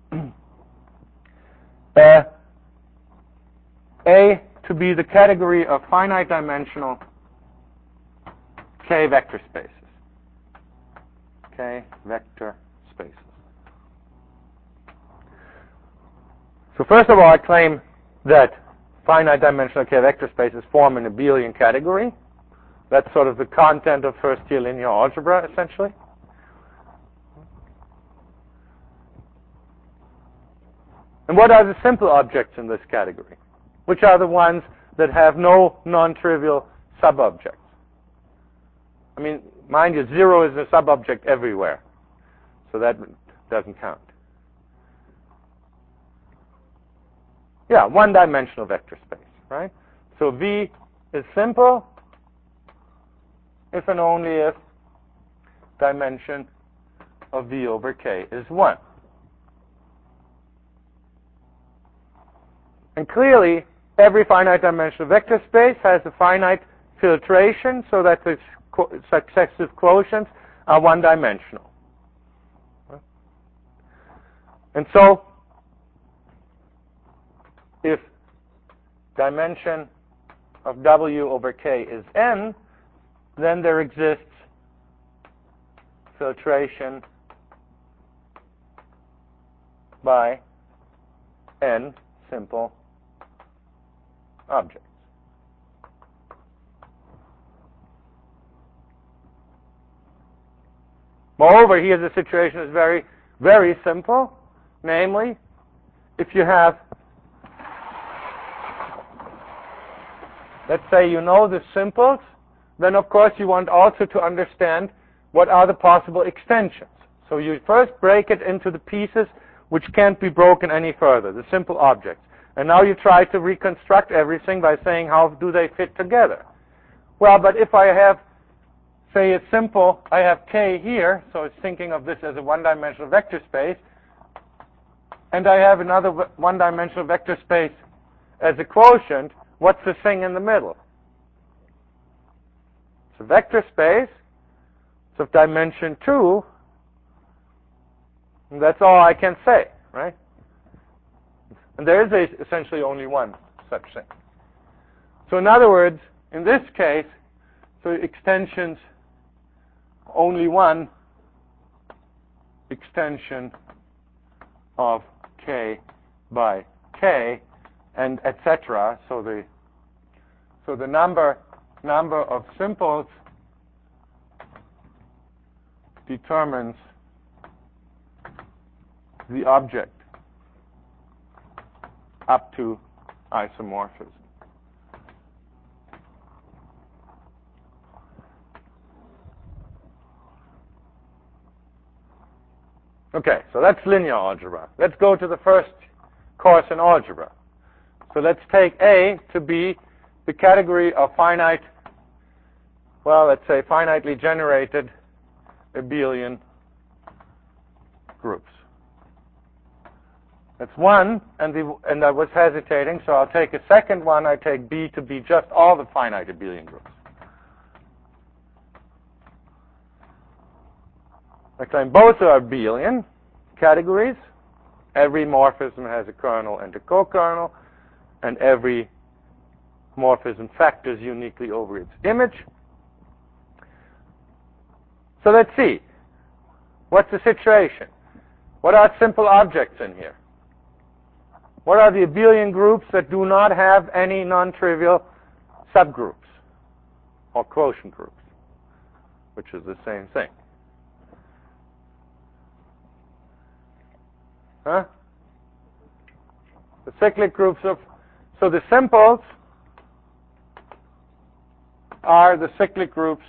A to be the category of finite dimensional K vector spaces. K vector spaces. So first of all, I claim that finite dimensional K vector spaces form an abelian category. That's sort of the content of first-year linear algebra, essentially. And what are the simple objects in this category? Which are the ones that have no non-trivial sub-objects? I mean, mind you, 0 is a sub-object everywhere, so that doesn't count. Yeah, one-dimensional vector space, right? So V is simple if and only if dimension of V over K is 1. And clearly, every finite dimensional vector space has a finite filtration so that the successive quotients are one-dimensional. And so, if dimension of W over K is n, then there exists filtration by n simple objects. Moreover, here the situation is very, very simple. Namely, if you have, let's say you know the simples, then of course you want also to understand what are the possible extensions. So you first break it into the pieces which can't be broken any further, the simple objects. And now you try to reconstruct everything by saying how do they fit together. Well, but if I have, say it's simple, I have K here, so it's thinking of this as a one-dimensional vector space, and I have another one-dimensional vector space as a quotient, what's the thing in the middle? It's a vector space. It's of dimension 2. And that's all I can say, right? And there is essentially only one such thing. So in other words, in this case, so extensions, only one extension of K by K, and etc. So the number of simples determines the object up to isomorphism. Okay, so that's linear algebra. Let's go to the first course in algebra. So let's take A to be the category of finite, well, let's say finitely generated abelian groups. That's one, and I was hesitating, so I'll take a second one. I take B to be just all the finite abelian groups. I claim both are abelian categories. Every morphism has a kernel and a co-kernel, and every morphism factors uniquely over its image. So let's see. What's the situation? What are simple objects in here? What are the abelian groups that do not have any non-trivial subgroups or quotient groups, which is the same thing? Huh? The cyclic groups of, so the simples are the cyclic groups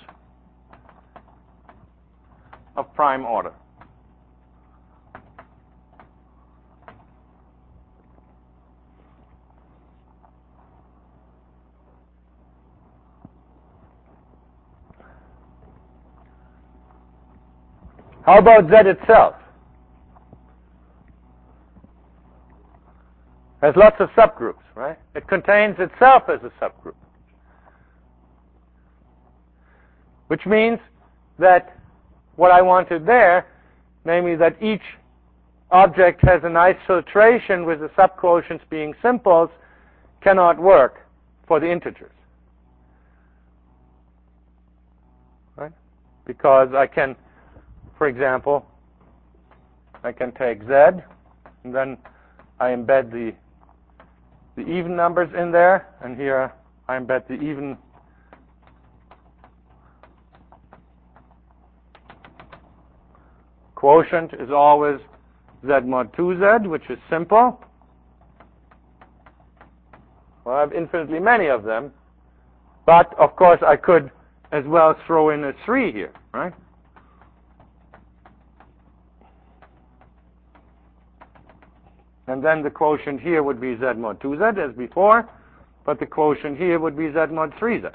of prime order. How about Z itself? Has lots of subgroups, right? It contains itself as a subgroup. Which means that what I wanted there, namely that each object has a nice filtration with the subquotients being simples, cannot work for the integers. Right? Because I can, for example, I can take Z, and then I embed the even numbers in there, and here I embed the even quotient is always Z mod 2Z, which is simple. Well, I have infinitely many of them, but of course I could as well throw in a 3 here, right? And then the quotient here would be Z mod 2Z as before, but the quotient here would be Z mod 3Z.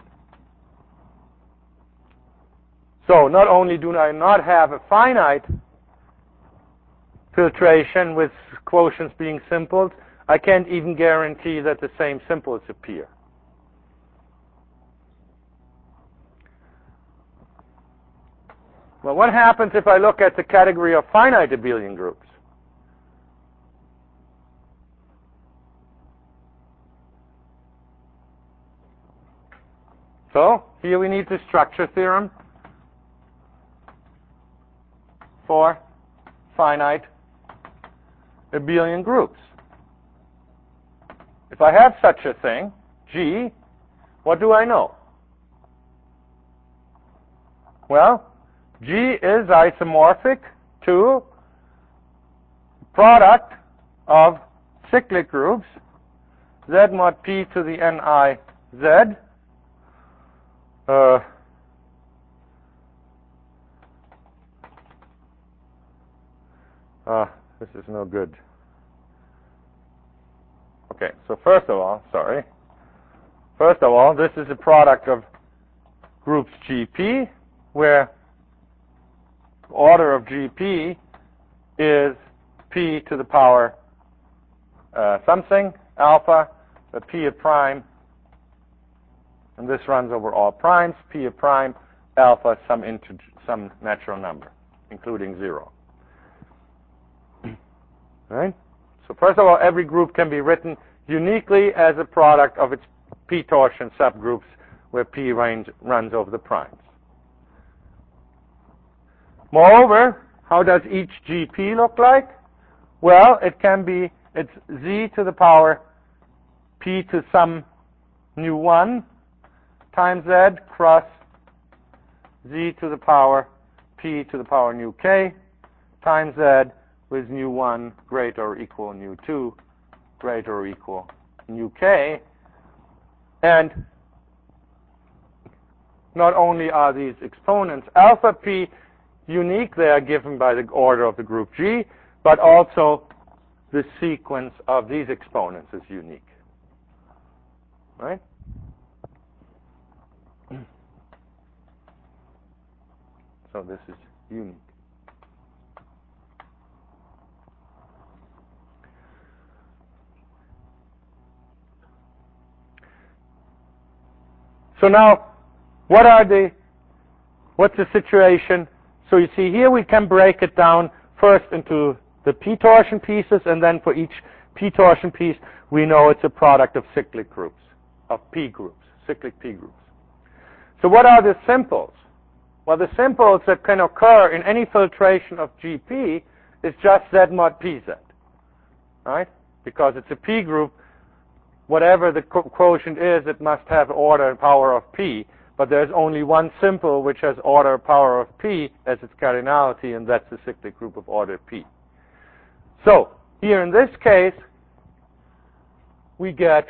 So not only do I not have a finite filtration with quotients being simples, I can't even guarantee that the same simples appear. Well, what happens if I look at the category of finite abelian groups? So here we need the structure theorem for finite abelian groups. If I have such a thing, G, what do I know? Well, G is isomorphic to product of cyclic groups Z mod P to the Ni Z. This is no good. Okay, so first of all, this is a product of groups GP, where the order of GP is P to the power something, alpha, P of prime, and this runs over all primes, P of prime, alpha, some natural number, including 0. Right? So first of all, every group can be written uniquely as a product of its p-torsion subgroups where P runs over the primes. Moreover, how does each GP look like? Well, it's Z to the power P to some nu 1 times Z cross Z to the power P to the power nu K times Z with nu 1 greater or equal nu 2 greater or equal nu K. And not only are these exponents alpha P unique, they are given by the order of the group G, but also the sequence of these exponents is unique. Right? So this is unique. So now, what's the situation? So you see here we can break it down first into the p-torsion pieces, and then for each p-torsion piece we know it's a product of cyclic groups, of p groups, cyclic p groups. So what are the simples? Well, the simples that can occur in any filtration of GP is just Z mod PZ, right? Because it's a P group, whatever the quotient is, it must have order and power of P. But there's only one simple which has order power of P as its cardinality, and that's the cyclic group of order P. So here in this case, we get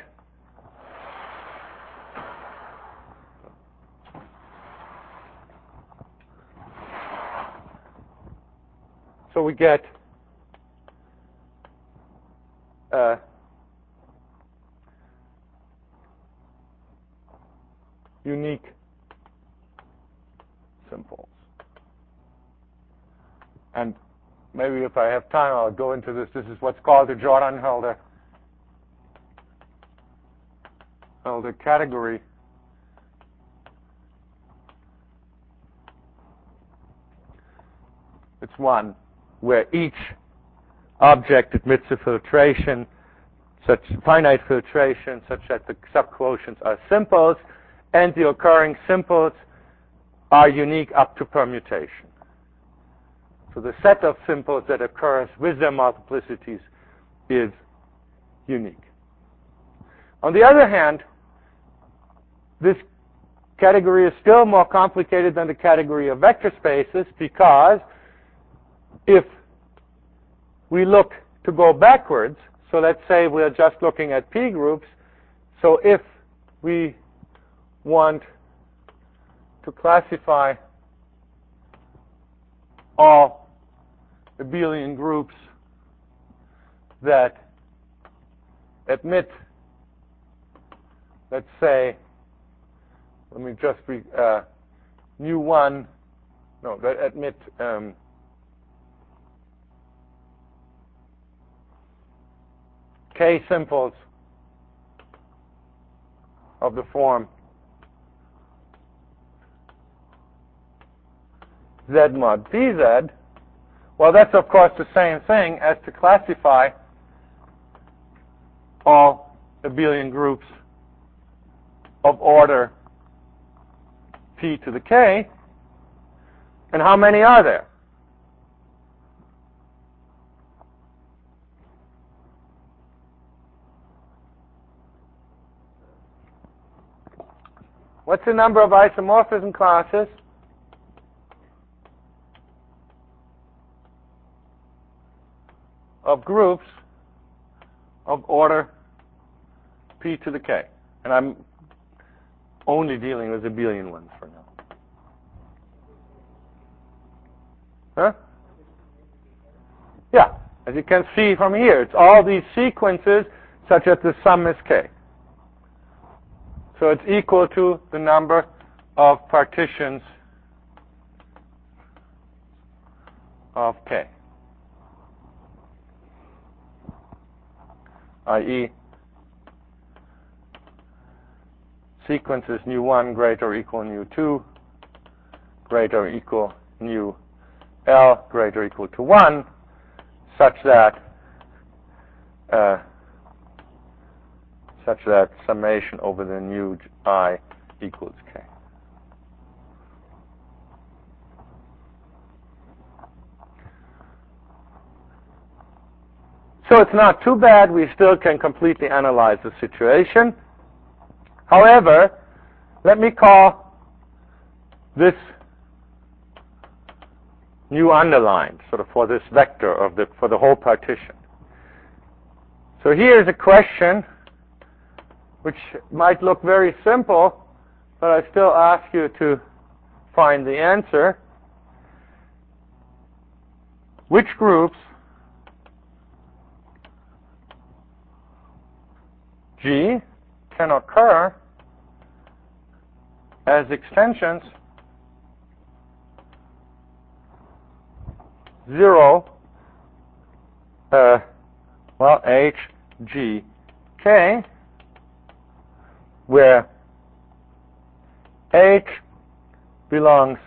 unique simples. And maybe if I have time, I'll go into this. This is what's called the Jordan-Hölder category. It's one where each object admits a filtration, such finite filtration, such that the subquotients are simples, and the occurring simples are unique up to permutation. So the set of simples that occurs with their multiplicities is unique. On the other hand, this category is still more complicated than the category of vector spaces, because if we look to go backwards, so let's say we're just looking at P groups, so if we want to classify all abelian groups that admit, let's say, let me just mu1, no, that admit K simples of the form Z mod PZ, well, that's of course the same thing as to classify all abelian groups of order P to the K. And how many are there? What's the number of isomorphism classes? Of groups of order P to the K. And I'm only dealing with abelian ones for now. Huh? Yeah, as you can see from here, it's all these sequences such that the sum is K. So it's equal to the number of partitions of K, i.e. sequences nu1 greater or equal nu2 greater or equal nu L greater or equal to 1, such that summation over the nu I equals K. So it's not too bad. We still can completely analyze the situation. However, let me call this nu underlined, sort of for this vector of for the whole partition. So here's a question which might look very simple, but I still ask you to find the answer. Which groups G can occur as extensions 0, H, G, K, where H belongs,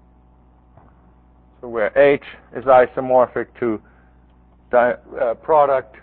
so where H is isomorphic to product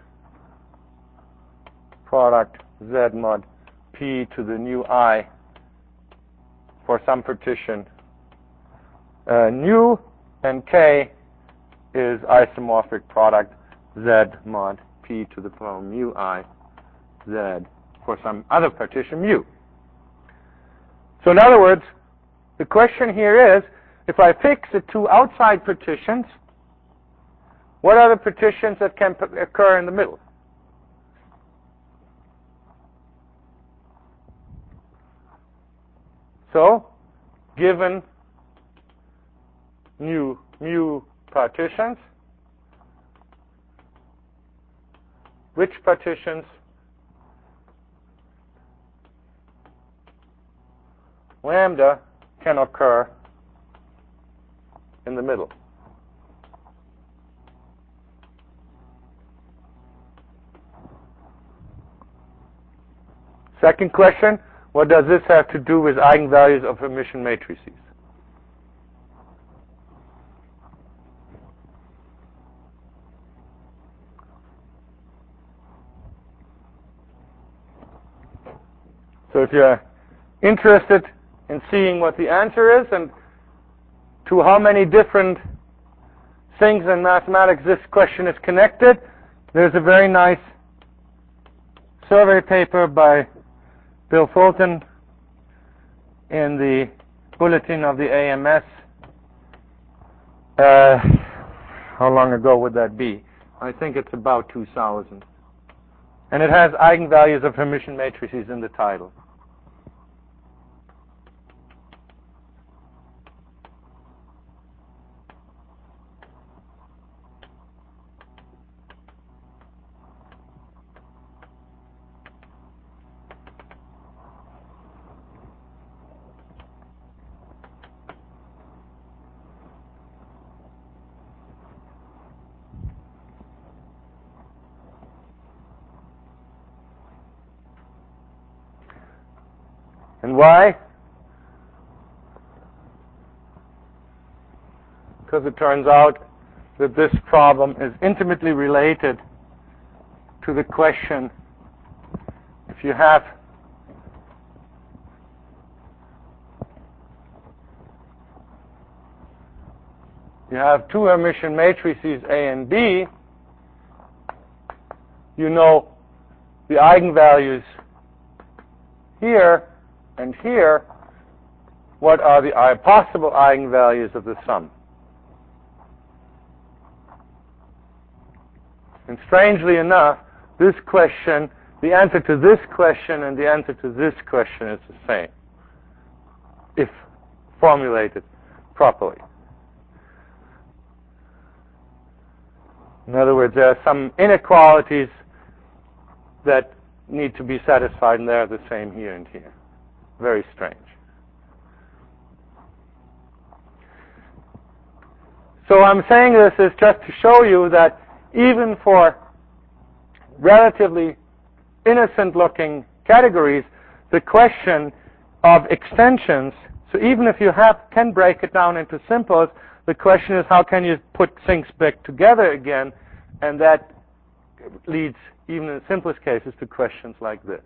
Z mod P to the nu I for some partition nu and k is isomorphic product z mod p to the power mu I z for some other partition mu. So in other words, the question here is, if I fix the two outside partitions, what are the partitions that can occur in the middle? So, given mu partitions, which partitions lambda can occur in the middle? Second question, what does this have to do with eigenvalues of Hermitian matrices? So if you're interested in seeing what the answer is and to how many different things in mathematics this question is connected, there's a very nice survey paper by Bill Fulton in the bulletin of the AMS. How long ago would that be? I think it's about 2000. And it has eigenvalues of Hermitian matrices in the title. And why? Because it turns out that this problem is intimately related to the question, if you have two Hermitian matrices A and B, you know the eigenvalues here and here, what are the possible eigenvalues of the sum? And strangely enough, this question, the answer to this question and the answer to this question is the same, if formulated properly. In other words, there are some inequalities that need to be satisfied, and they're the same here and here. Very strange. So I'm saying this is just to show you that even for relatively innocent-looking categories, the question of extensions, so even if you can break it down into simples, the question is how can you put things back together again, and that leads, even in the simplest cases, to questions like this.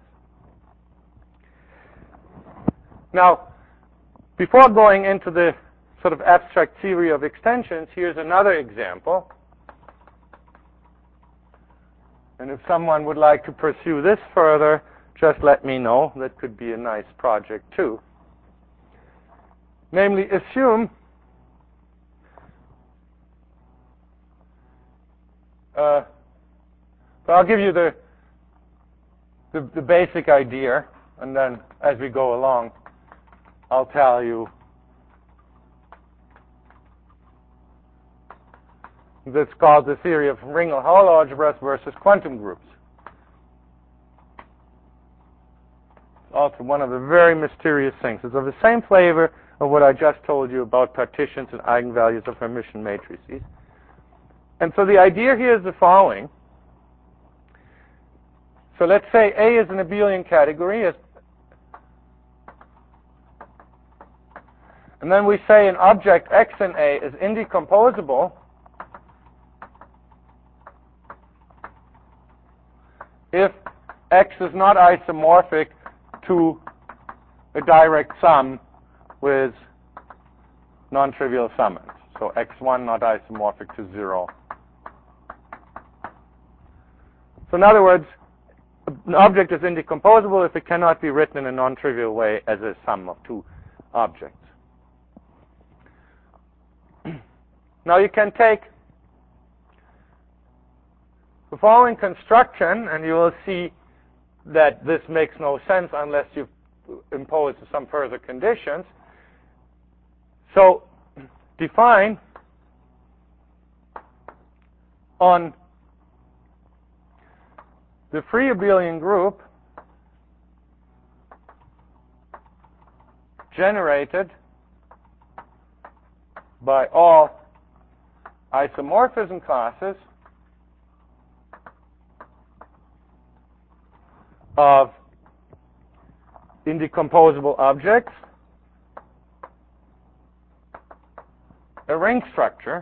Now, before going into the sort of abstract theory of extensions, here's another example. And if someone would like to pursue this further, just let me know. That could be a nice project too. Namely, assume but I'll give you the basic idea, and then as we go along, I'll tell you that's called the theory of Ringel-Hall algebras versus quantum groups. It's also one of the very mysterious things. It's of the same flavor of what I just told you about partitions and eigenvalues of Hermitian matrices. And so the idea here is the following. So let's say A is an abelian category, and then we say an object X in A is indecomposable if X is not isomorphic to a direct sum with non-trivial summons. So x1 not isomorphic to 0. So in other words, an object is indecomposable if it cannot be written in a non-trivial way as a sum of two objects. Now you can take the following construction, and you will see that this makes no sense unless you impose some further conditions. So define on the free abelian group generated by all isomorphism classes of indecomposable objects, a ring structure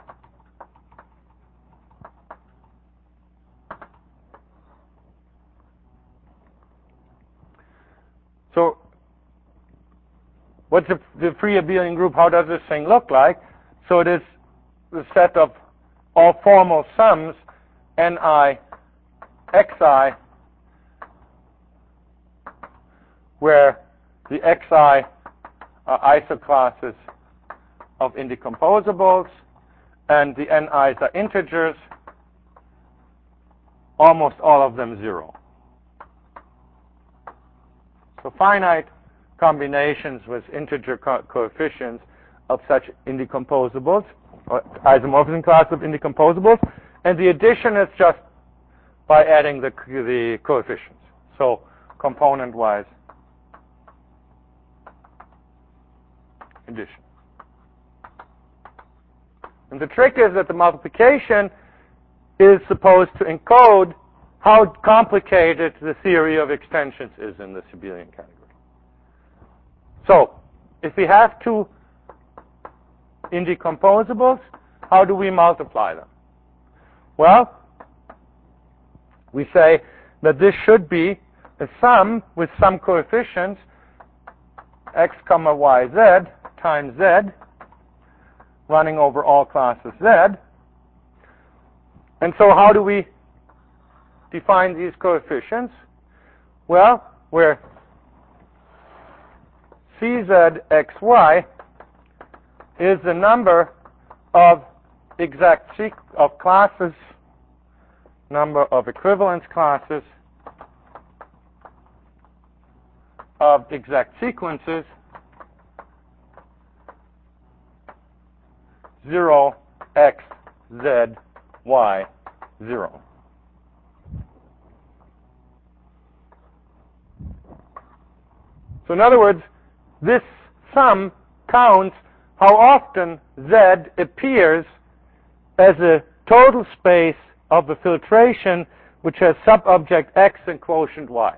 so what's the free abelian group? How does this thing look like? So it is the set of all formal sums ni xi, where the xi are isoclasses of indecomposables and the ni's are integers, almost all of them 0. So finite combinations with integer coefficients of such indecomposables, or isomorphism class of indecomposables, and the addition is just by adding the coefficients. So component-wise addition. And the trick is that the multiplication is supposed to encode how complicated the theory of extensions is in this abelian category. So, if we have two indecomposables, how do we multiply them? Well, we say that this should be a sum with some coefficients x comma y z times z running over all classes z. And so how do we define these coefficients? Well, where czxy is the number of classes, number of equivalence classes of exact sequences 0, x, z, y, 0. So in other words, this sum counts how often z appears as a total space of the filtration which has subobject x and quotient y.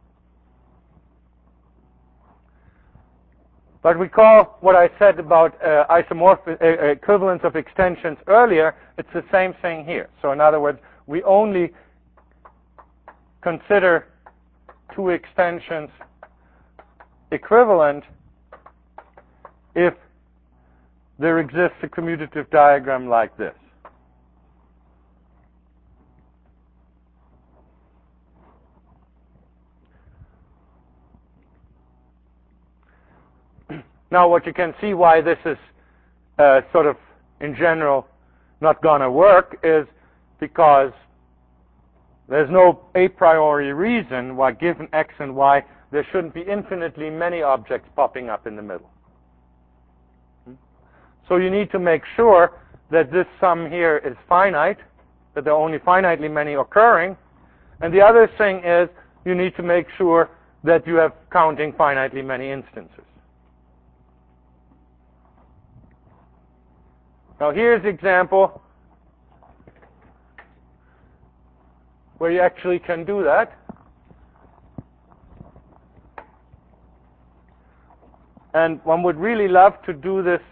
But recall what I said about equivalence of extensions earlier. It's the same thing here. So in other words, we only consider two extensions equivalent if there exists a commutative diagram like this. Now, what you can see why this is sort of, in general, not going to work is because there's no a priori reason why, given x and y, there shouldn't be infinitely many objects popping up in the middle. So you need to make sure that this sum here is finite, that there are only finitely many occurring. And the other thing is you need to make sure that you have counting finitely many instances. Now here's an example where you actually can do that. And one would really love to do this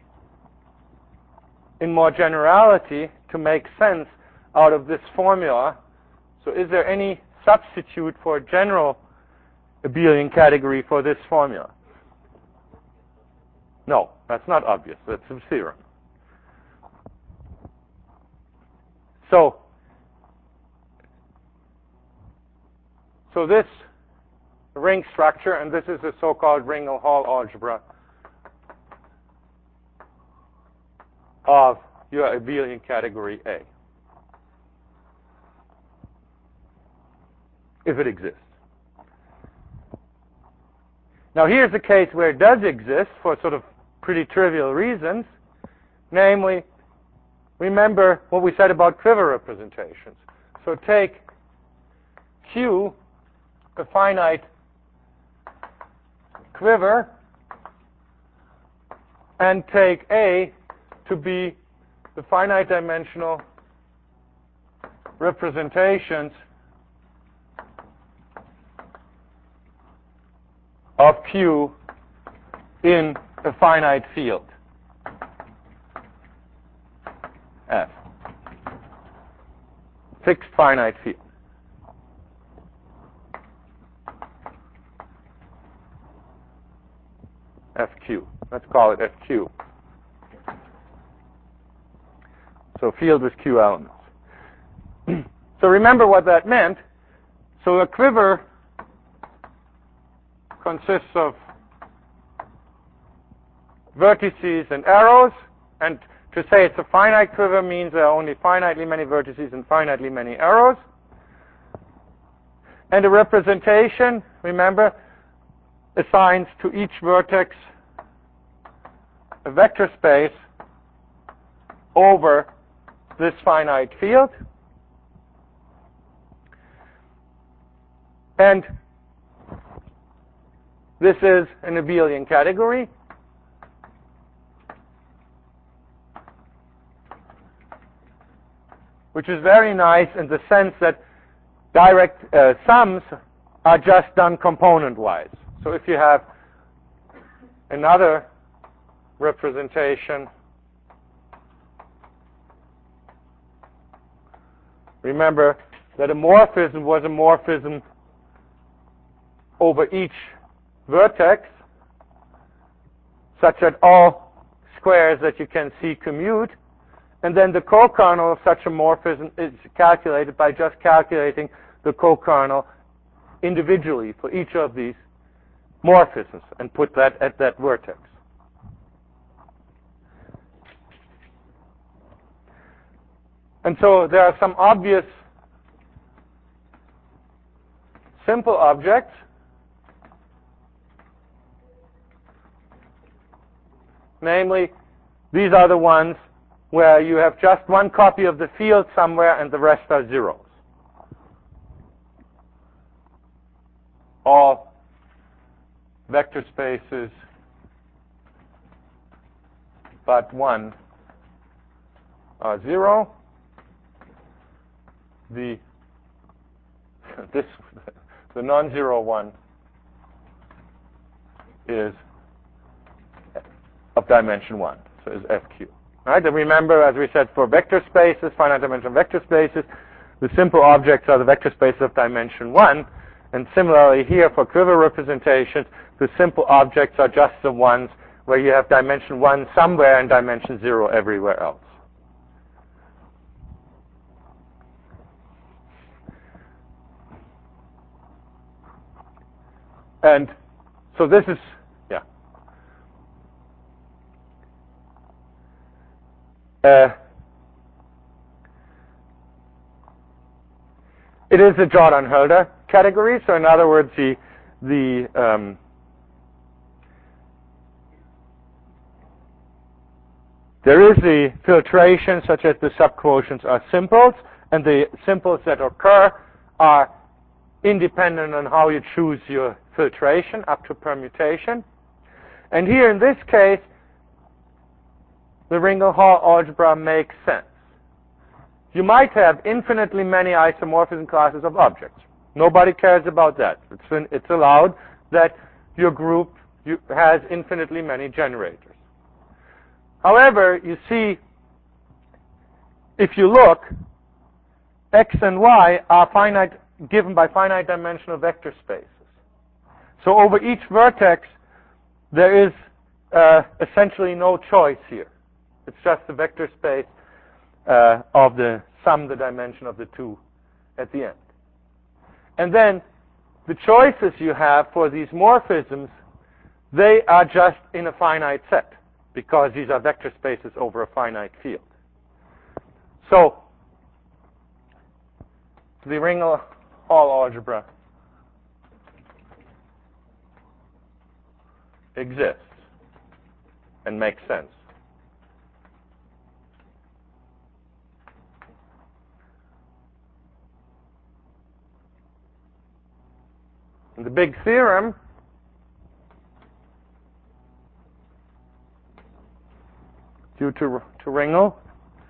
in more generality to make sense out of this formula. So is there any substitute for a general abelian category for this formula? No. That's not obvious. That's a theorem. So this ring structure, and this is the so-called Ringel-Hall algebra of your abelian category A, if it exists. Now here's a case where it does exist for sort of pretty trivial reasons. Namely, remember what we said about quiver representations. So take Q, a finite quiver, and take A to be the finite dimensional representations of Q in a finite field F. Fixed finite field. FQ. Let's call it FQ. So field with Q elements. So remember what that meant. So a quiver consists of vertices and arrows, and to say it's a finite quiver means there are only finitely many vertices and finitely many arrows. And a representation, remember, assigns to each vertex a vector space over this finite field. And this is an abelian category. Which is very nice in the sense that direct sums are just done component-wise. So if you have another representation, remember that a morphism was a morphism over each vertex, such that all squares that you can see commute, and then the co-kernel of such a morphism is calculated by just calculating the co-kernel individually for each of these morphisms and put that at that vertex. And so there are some obvious simple objects namely, these are the ones where you have just one copy of the field somewhere and the rest are zeros. All vector spaces but one are zero. The non-zero one is of dimension 1, so is FQ. Right? And remember, as we said, for vector spaces, finite dimensional vector spaces, the simple objects are the vector spaces of dimension 1. And similarly here for quiver representations, the simple objects are just the ones where you have dimension 1 somewhere and dimension 0 everywhere else. And so this is, yeah. It is a Jordan-Hölder category. So in other words, there is the filtration such that the subquotients are simples, and the simples that occur are independent on how you choose your filtration up to permutation. And here in this case, the Ringel-Hall algebra makes sense. You might have infinitely many isomorphism classes of objects. Nobody cares about that. It's allowed that your group has infinitely many generators. However, you see, if you look, x and y are finite, given by finite dimensional vector spaces. So over each vertex, there is essentially no choice here. It's just the vector space of the sum the dimension of the two at the end. And then the choices you have for these morphisms, they are just in a finite set because these are vector spaces over a finite field. So the Ring-Hall algebra exists and makes sense. And the big theorem due to Ring-Hall,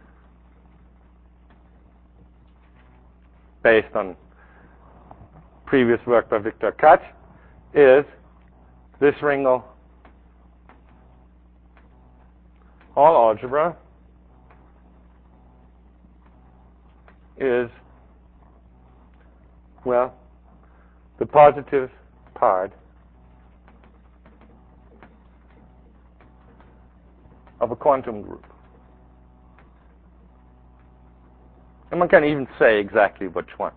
based on previous work by Victor Katz, is this Ring-Hall algebra is, well, the positive part of a quantum group. And one can even say exactly which one.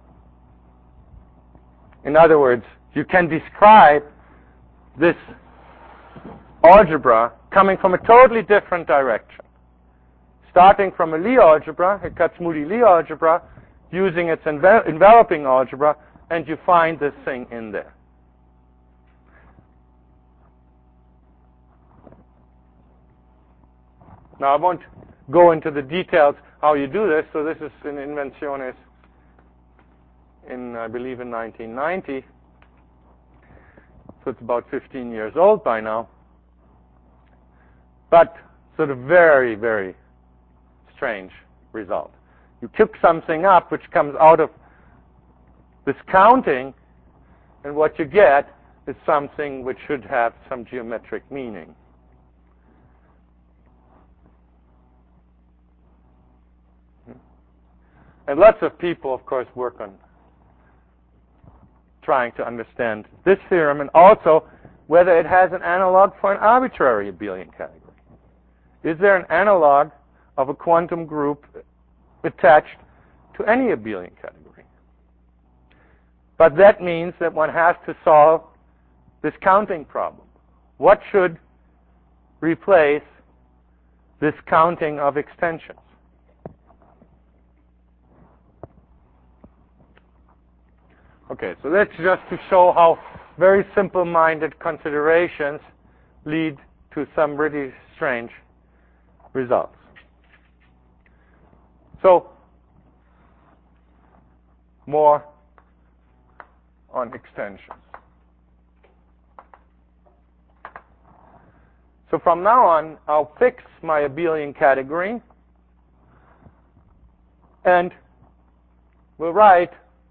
In other words, you can describe this algebra coming from a totally different direction. Starting from a Lie algebra, a Kac-Moody-Lie algebra, using its enveloping algebra, and you find this thing in there. Now, I won't go into the details how you do this. So this is in Invenciones in, I believe, in 1990. So it's about 15 years old by now. But sort of very, very strange result. You cook something up which comes out of this counting, and what you get is something which should have some geometric meaning. And lots of people, of course, work on trying to understand this theorem and also whether it has an analog for an arbitrary abelian category. Is there an analog of a quantum group attached to any abelian category? But that means that one has to solve this counting problem. What should replace this counting of extensions? Okay, so that's just to show how very simple-minded considerations lead to some really strange results. So, more on extensions. So from now on, I'll fix my abelian category, and we'll write,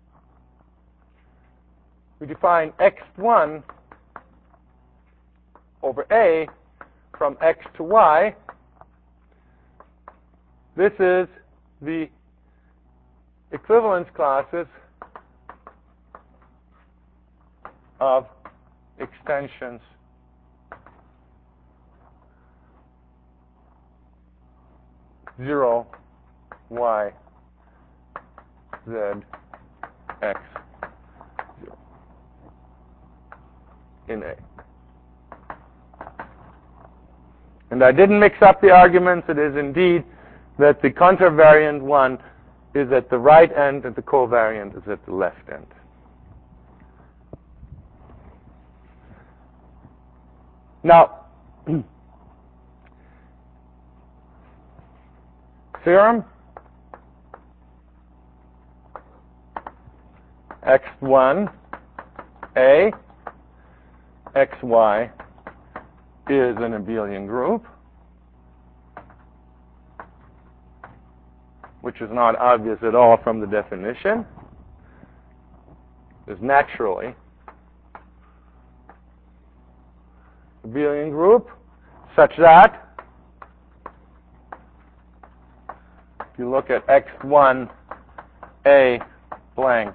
we define x1 over A from x to y. This is the equivalence classes of extensions zero, y, z, x, 0 in A. And I didn't mix up the arguments. It is indeed that the contravariant one is at the right end and the covariant is at the left end. Now, theorem x1 A xy is an abelian group, which is not obvious at all from the definition, is naturally abelian group such that if you look at x1 A blank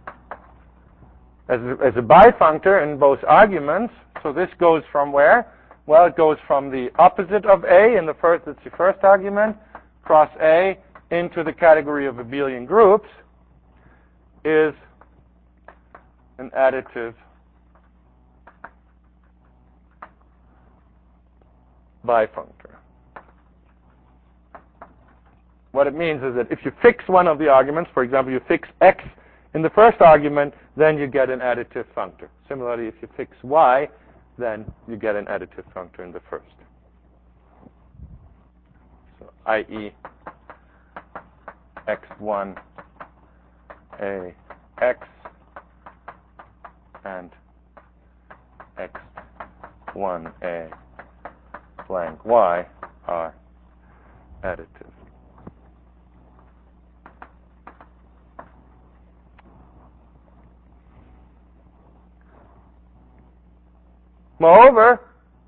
as a bifunctor in both arguments, so this goes from where? Well, it goes from the opposite of A in the first, it's the first argument, cross A into the category of abelian groups, is an additive bifunctor. What it means is that if you fix one of the arguments, for example, you fix x in the first argument, then you get an additive functor. Similarly, if you fix y, then you get an additive functor in the first. So, i.e., x1 a x and x1 a blank y are additive. Moreover,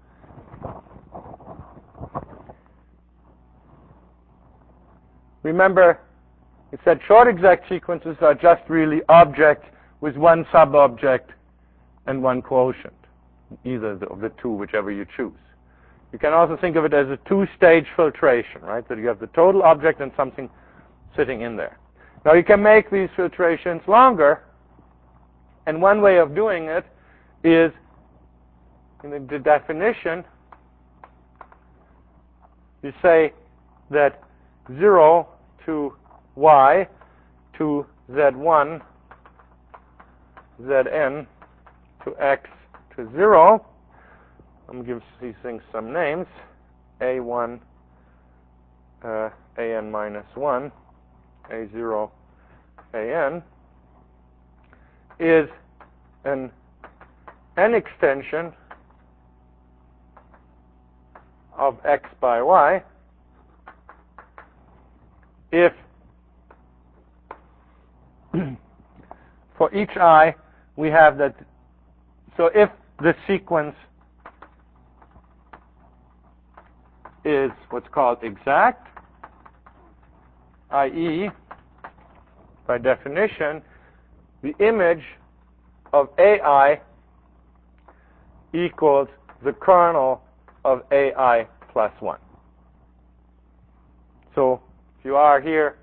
remember, it said short exact sequences are just really objects with one subobject and one quotient, either of the two, whichever you choose. You can also think of it as a two-stage filtration, right? That you have the total object and something sitting in there. Now, you can make these filtrations longer, and one way of doing it is in the definition, you say that 0 to y to z1, zn to x to 0. I'm going to give these things some names. A1, an minus 1, a0, an, is an n extension of x by y if for each I we have that. So if the sequence is what's called exact, i.e., by definition, the image of AI equals the kernel of AI plus 1. So if you are here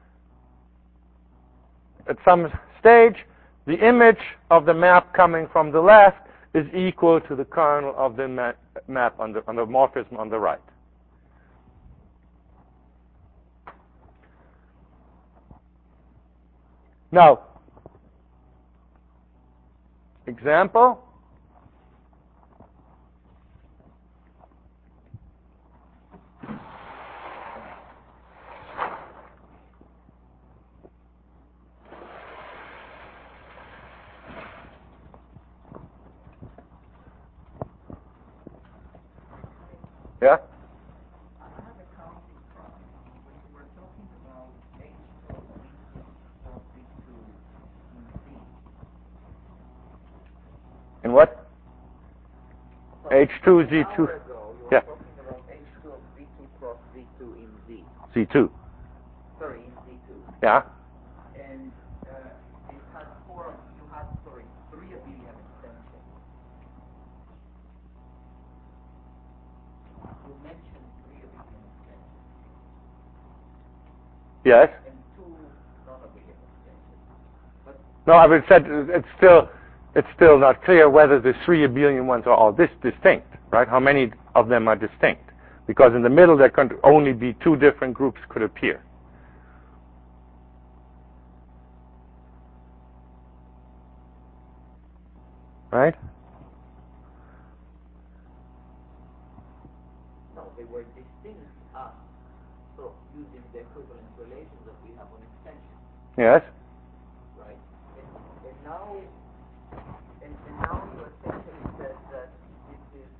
at some stage, the image of the map coming from the left is equal to the kernel of the map on the morphism on the right. Now, example. Yeah? I have a counting problem. When we were talking about H2 of V2 in Z. In what? So H2, Z2. An hour ago, you were Yeah. talking about H2 of V2 cross V2 in Z. Z2. Sorry, in Z2. Yeah? And it had three abelian extensions. You mentioned three abelian extensions. Yes? And two non-abelian extensions. But No, I would said it's still not clear whether the three abelian ones are all distinct, right? How many of them are distinct? Because in the middle there could only be two different groups could appear. Right? no, they were distinct so using the equivalence relations that we have on extension. Yes? Right? And now you essentially said that this is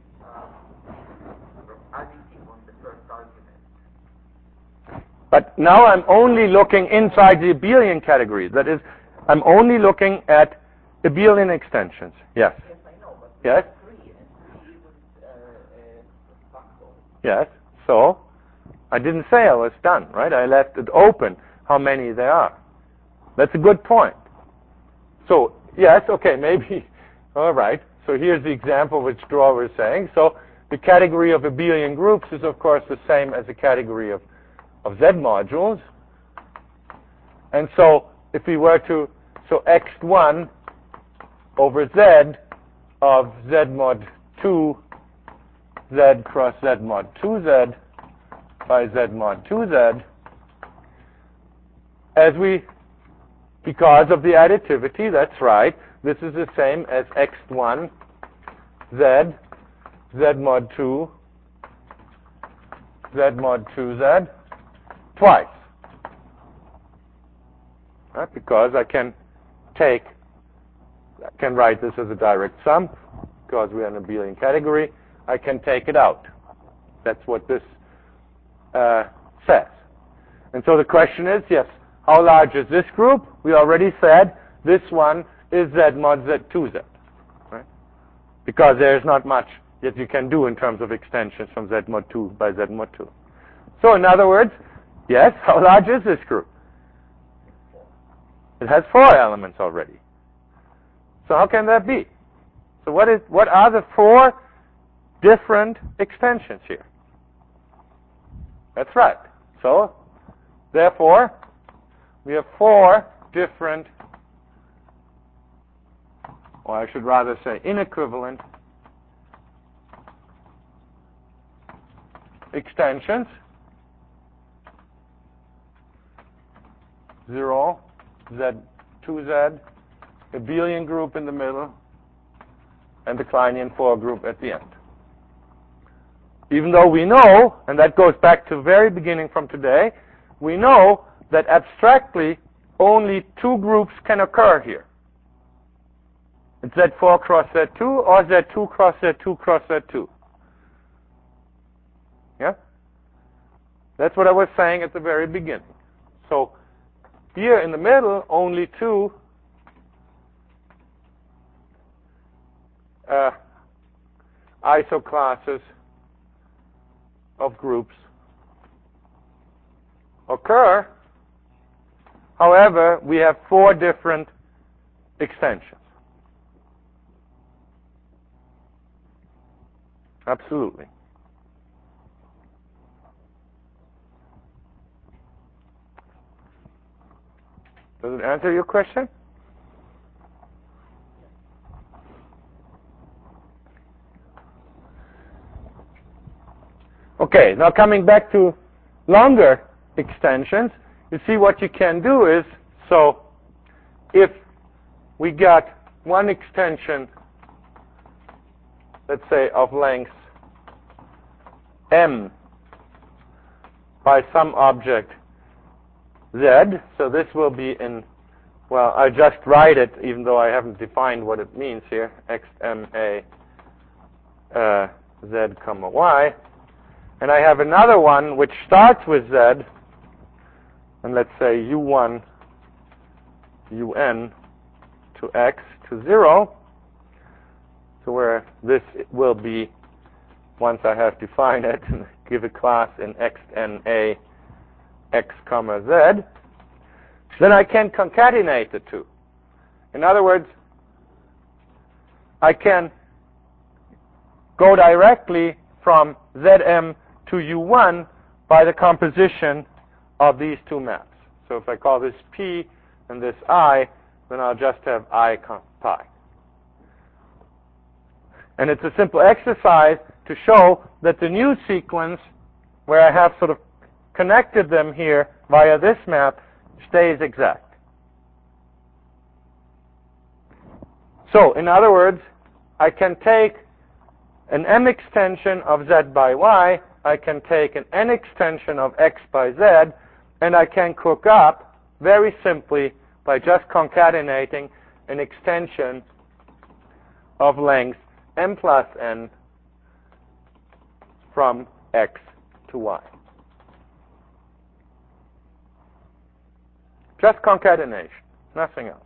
additive on the first argument. But now I'm only looking inside the abelian category. That is, I'm only looking at abelian extensions. Yes? Yes, I know, but Yes? three isn't a factor. Yes? So, I didn't say I was done, right? I left it open how many there are. That's a good point. So, yes, okay, maybe, all right. So here's the example which Dror was saying. So the category of abelian groups is, of course, the same as the category of Z modules. And so if we were to, so X1 over Z of Z mod 2 Z cross Z mod 2Z by Z mod 2Z, because of the additivity, that's right, this is the same as X1 Z, Z mod 2, Z mod 2Z twice. Right? Because I can write this as a direct sum, because we are in an abelian category. I can take it out. That's what this says. And so the question is, yes, how large is this group? We already said this one is Z mod Z2Z. Right? Because there's not much that you can do in terms of extensions from Z mod 2 by Z mod 2. So in other words, yes, how large is this group? It has 4 elements already. So how can that be? So what are the 4 different extensions here? That's right. So therefore, we have 4 different, or I should rather say inequivalent extensions. 0, Z2Z, abelian group in the middle, and the Kleinian 4 group at the end. Even though we know, and that goes back to the very beginning from today, we know that abstractly only 2 groups can occur here. It's Z4 cross Z2 or Z2 cross Z2 cross Z2. Yeah? That's what I was saying at the very beginning. So here in the middle, only 2 isoclasses of groups occur. However, we have 4 different extensions. Absolutely. Does it answer your question? Okay, now coming back to longer extensions, you see what you can do is, so if we got one extension, let's say of length m by some object z, so this will be in, well, I just write it even though I haven't defined what it means here, xma z comma y. And I have another one which starts with z, and let's say u1 un to x to 0, so where this will be, once I have defined it, and give a class in xna x comma z, then I can concatenate the 2. In other words, I can go directly from Zm to U1 by the composition of these 2 maps. So if I call this P and this I, then I'll just have I pi. And it's a simple exercise to show that the new sequence, where I have sort of connected them here via this map, stays exact. So, in other words, I can take an m extension of z by y, I can take an n extension of x by z, and I can cook up, very simply, by just concatenating an extension of length m plus n from x to y. Just concatenation, nothing else.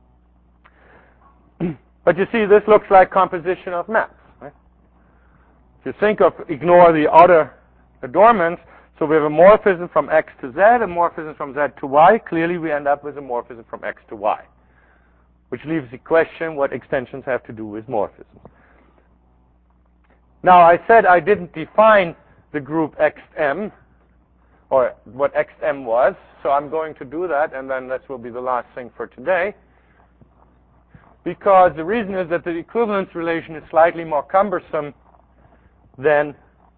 But you see, this looks like composition of maps. Right? If you think of, ignore the outer adornments, so we have a morphism from x to z, a morphism from z to y. Clearly, we end up with a morphism from x to y, which leaves the question what extensions have to do with morphisms. Now, I said I didn't define the group XM, or what XM was, so I'm going to do that, and then that will be the last thing for today. Because the reason is that the equivalence relation is slightly more cumbersome than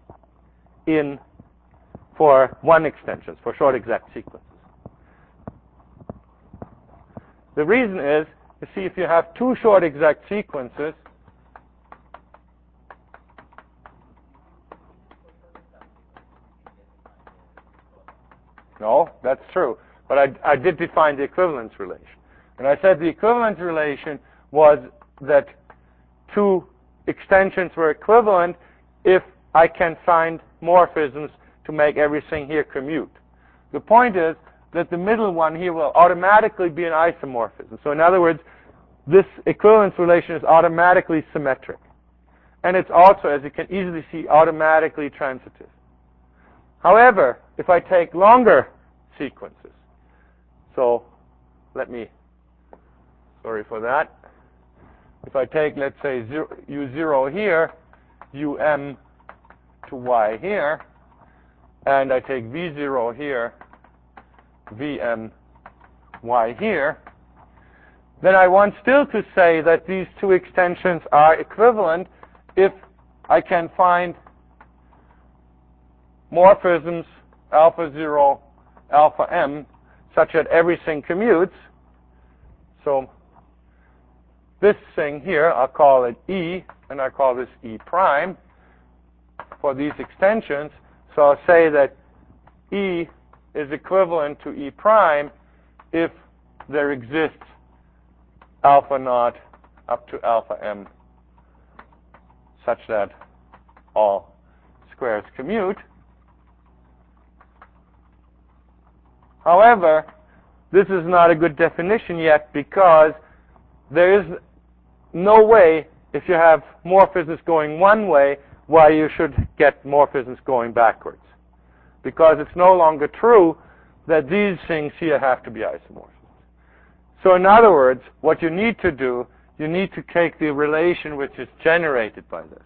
for one extensions, for short exact sequences. The reason is, you see, if you have two short exact sequences, no, that's true. But I did define the equivalence relation. And I said the equivalence relation was that two extensions were equivalent if I can find morphisms to make everything here commute. The point is that the middle one here will automatically be an isomorphism. So in other words, this equivalence relation is automatically symmetric. And it's also, as you can easily see, automatically transitive. However, if I take longer sequences, so sorry for that. If I take, let's say, U0 here, UM to Y here, and I take V0 here, VM Y here, then I want still to say that these two extensions are equivalent if I can find morphisms alpha 0, alpha m, such that everything commutes. So this thing here, I'll call it E, and I call this E prime for these extensions. So I'll say that E is equivalent to E prime if there exists alpha naught up to alpha m such that all squares commute. However, this is not a good definition yet because there is no way, if you have morphisms going one way, why you should get morphisms going backwards. Because it's no longer true that these things here have to be isomorphisms. So in other words, what you need to do, you need to take the relation which is generated by this.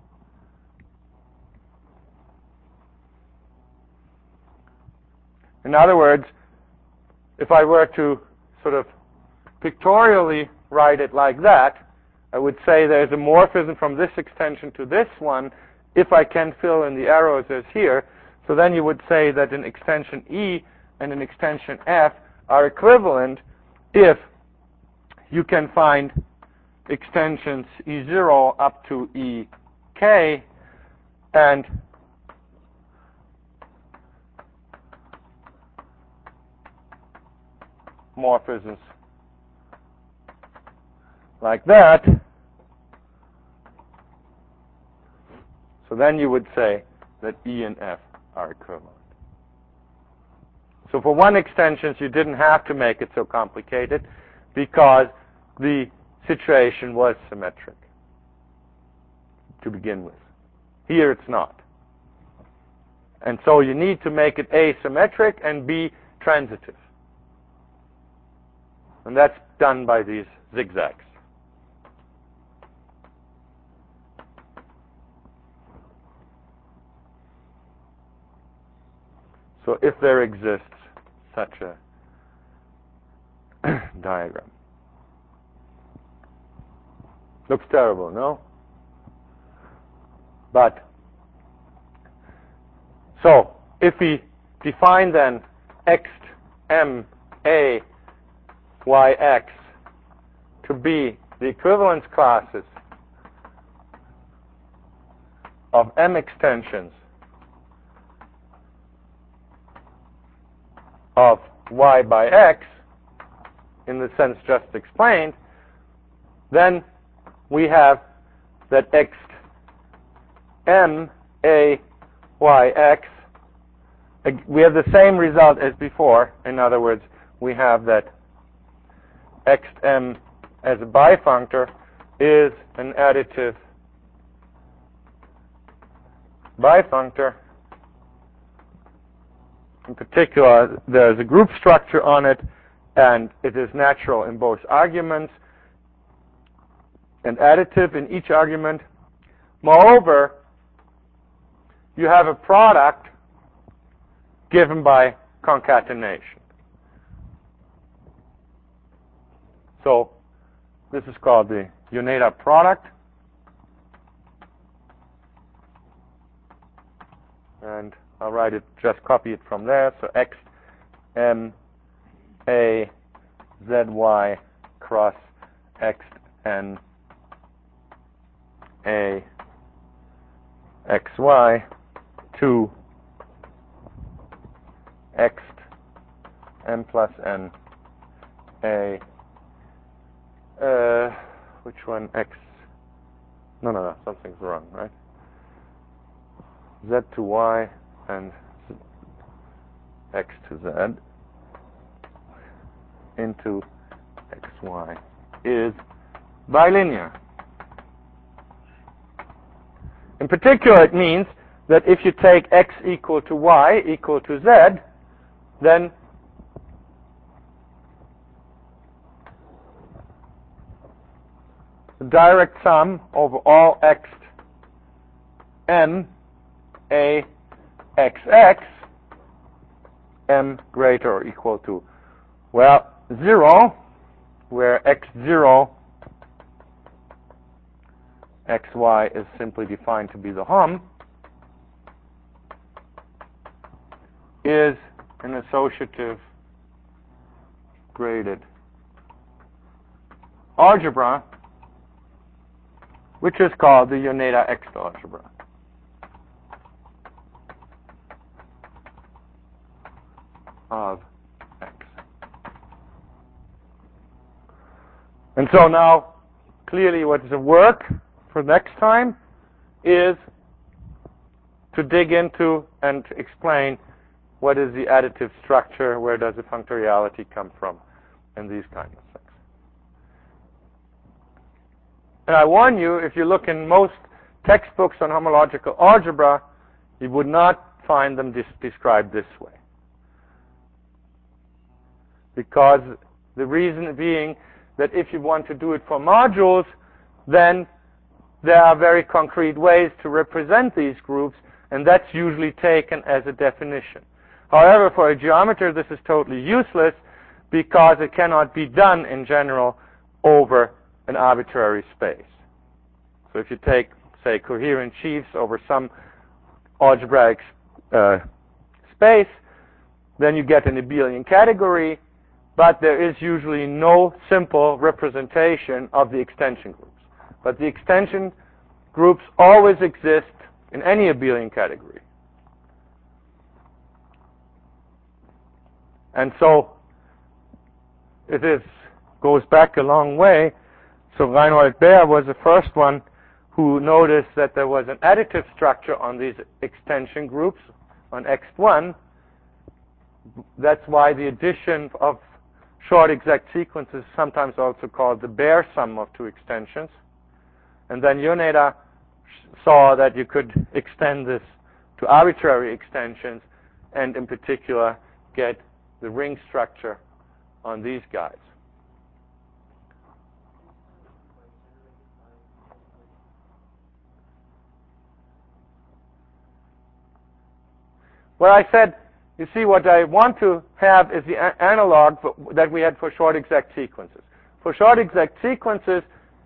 In other words, if I were to sort of pictorially write it like that, I would say there's a morphism from this extension to this one if I can fill in the arrows as here. So then you would say that an extension E and an extension F are equivalent if you can find extensions E0 up to EK and morphisms like that. So then you would say that E and F are equivalent. So for one extensions, you didn't have to make it so complicated because the situation was symmetric to begin with. Here it's not. And so you need to make it A, symmetric, and B, transitive. And that's done by these zigzags. So if there exists such a diagram. Looks terrible, no? But, so, if we define then X, M, A, Y, X to be the equivalence classes of M extensions of Y by X, in the sense just explained, then we have that X, M, A, Y, X, we have the same result as before. In other words, we have that X, M as a bifunctor is an additive bifunctor. In particular, there's a group structure on it, and it is natural in both arguments and additive in each argument. Moreover, you have a product given by concatenation. So this is called the Yoneda product. And I'll write it, just copy it from there. So X M A Z Y cross X N A X Y 2 X M plus N A which one? X? No, something's wrong, right? Z to Y and X to Z into XY is bilinear. In particular, it means that if you take X equal to Y equal to Z, then the direct sum over all X N A X X M greater or equal to, well, 0, where X0 XY is simply defined to be the Hom, is an associative graded algebra, which is called the Yoneda X algebra. Of X. And so now, clearly what is the work for next time is to dig into and explain what is the additive structure, where does the functoriality come from, and these kinds of things. And I warn you, if you look in most textbooks on homological algebra, you would not find them described this way. Because the reason being that if you want to do it for modules, then there are very concrete ways to represent these groups, and that's usually taken as a definition. However, for a geometer, this is totally useless because it cannot be done in general over an arbitrary space. So if you take, say, coherent sheaves over some algebraic space, then you get an abelian category, but there is usually no simple representation of the extension groups. But the extension groups always exist in any abelian category. And so it goes back a long way. So Reinhold Baer was the first one who noticed that there was an additive structure on these extension groups on X1. That's why the addition of short exact sequences is sometimes also called the Baer sum of two extensions. And then Yoneda saw that you could extend this to arbitrary extensions and in particular get the ring structure on these guys. Well, I said, you see, what I want to have is the analog that we had for short exact sequences. For short exact sequences,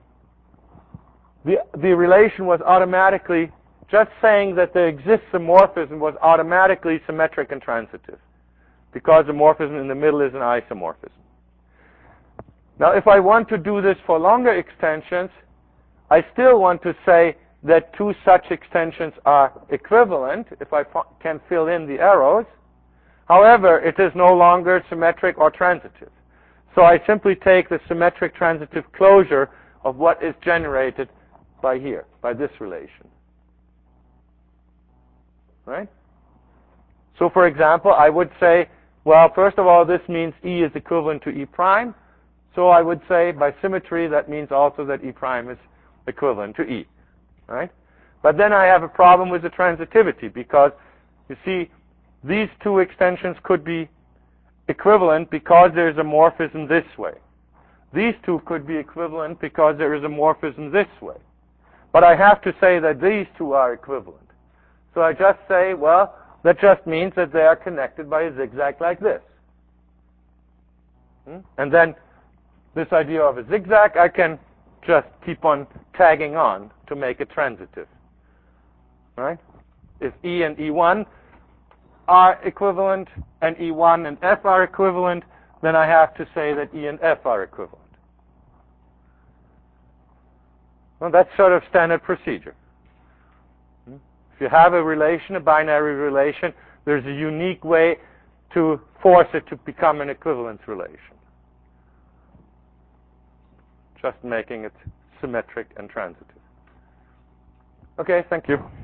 the relation was automatically, just saying that there exists a morphism was automatically symmetric and transitive, because the morphism in the middle is an isomorphism. Now, if I want to do this for longer extensions, I still want to say that two such extensions are equivalent, if I can fill in the arrows. However, it is no longer symmetric or transitive. So I simply take the symmetric transitive closure of what is generated by here, by this relation. Right? So for example, I would say, well, first of all, this means E is equivalent to E prime. So I would say, by symmetry, that means also that E prime is equivalent to E. Right? But then I have a problem with the transitivity, because, you see, these two extensions could be equivalent because there is a morphism this way. These two could be equivalent because there is a morphism this way. But I have to say that these two are equivalent. So I just say, well, that just means that they are connected by a zigzag like this. And then this idea of a zigzag, I can just keep on tagging on to make it transitive. Right? If E and E1 are equivalent and E1 and F are equivalent, then I have to say that E and F are equivalent. Well, that's sort of standard procedure. If you have a relation, a binary relation, there's a unique way to force it to become an equivalence relation. Just making it symmetric and transitive. Okay, thank you.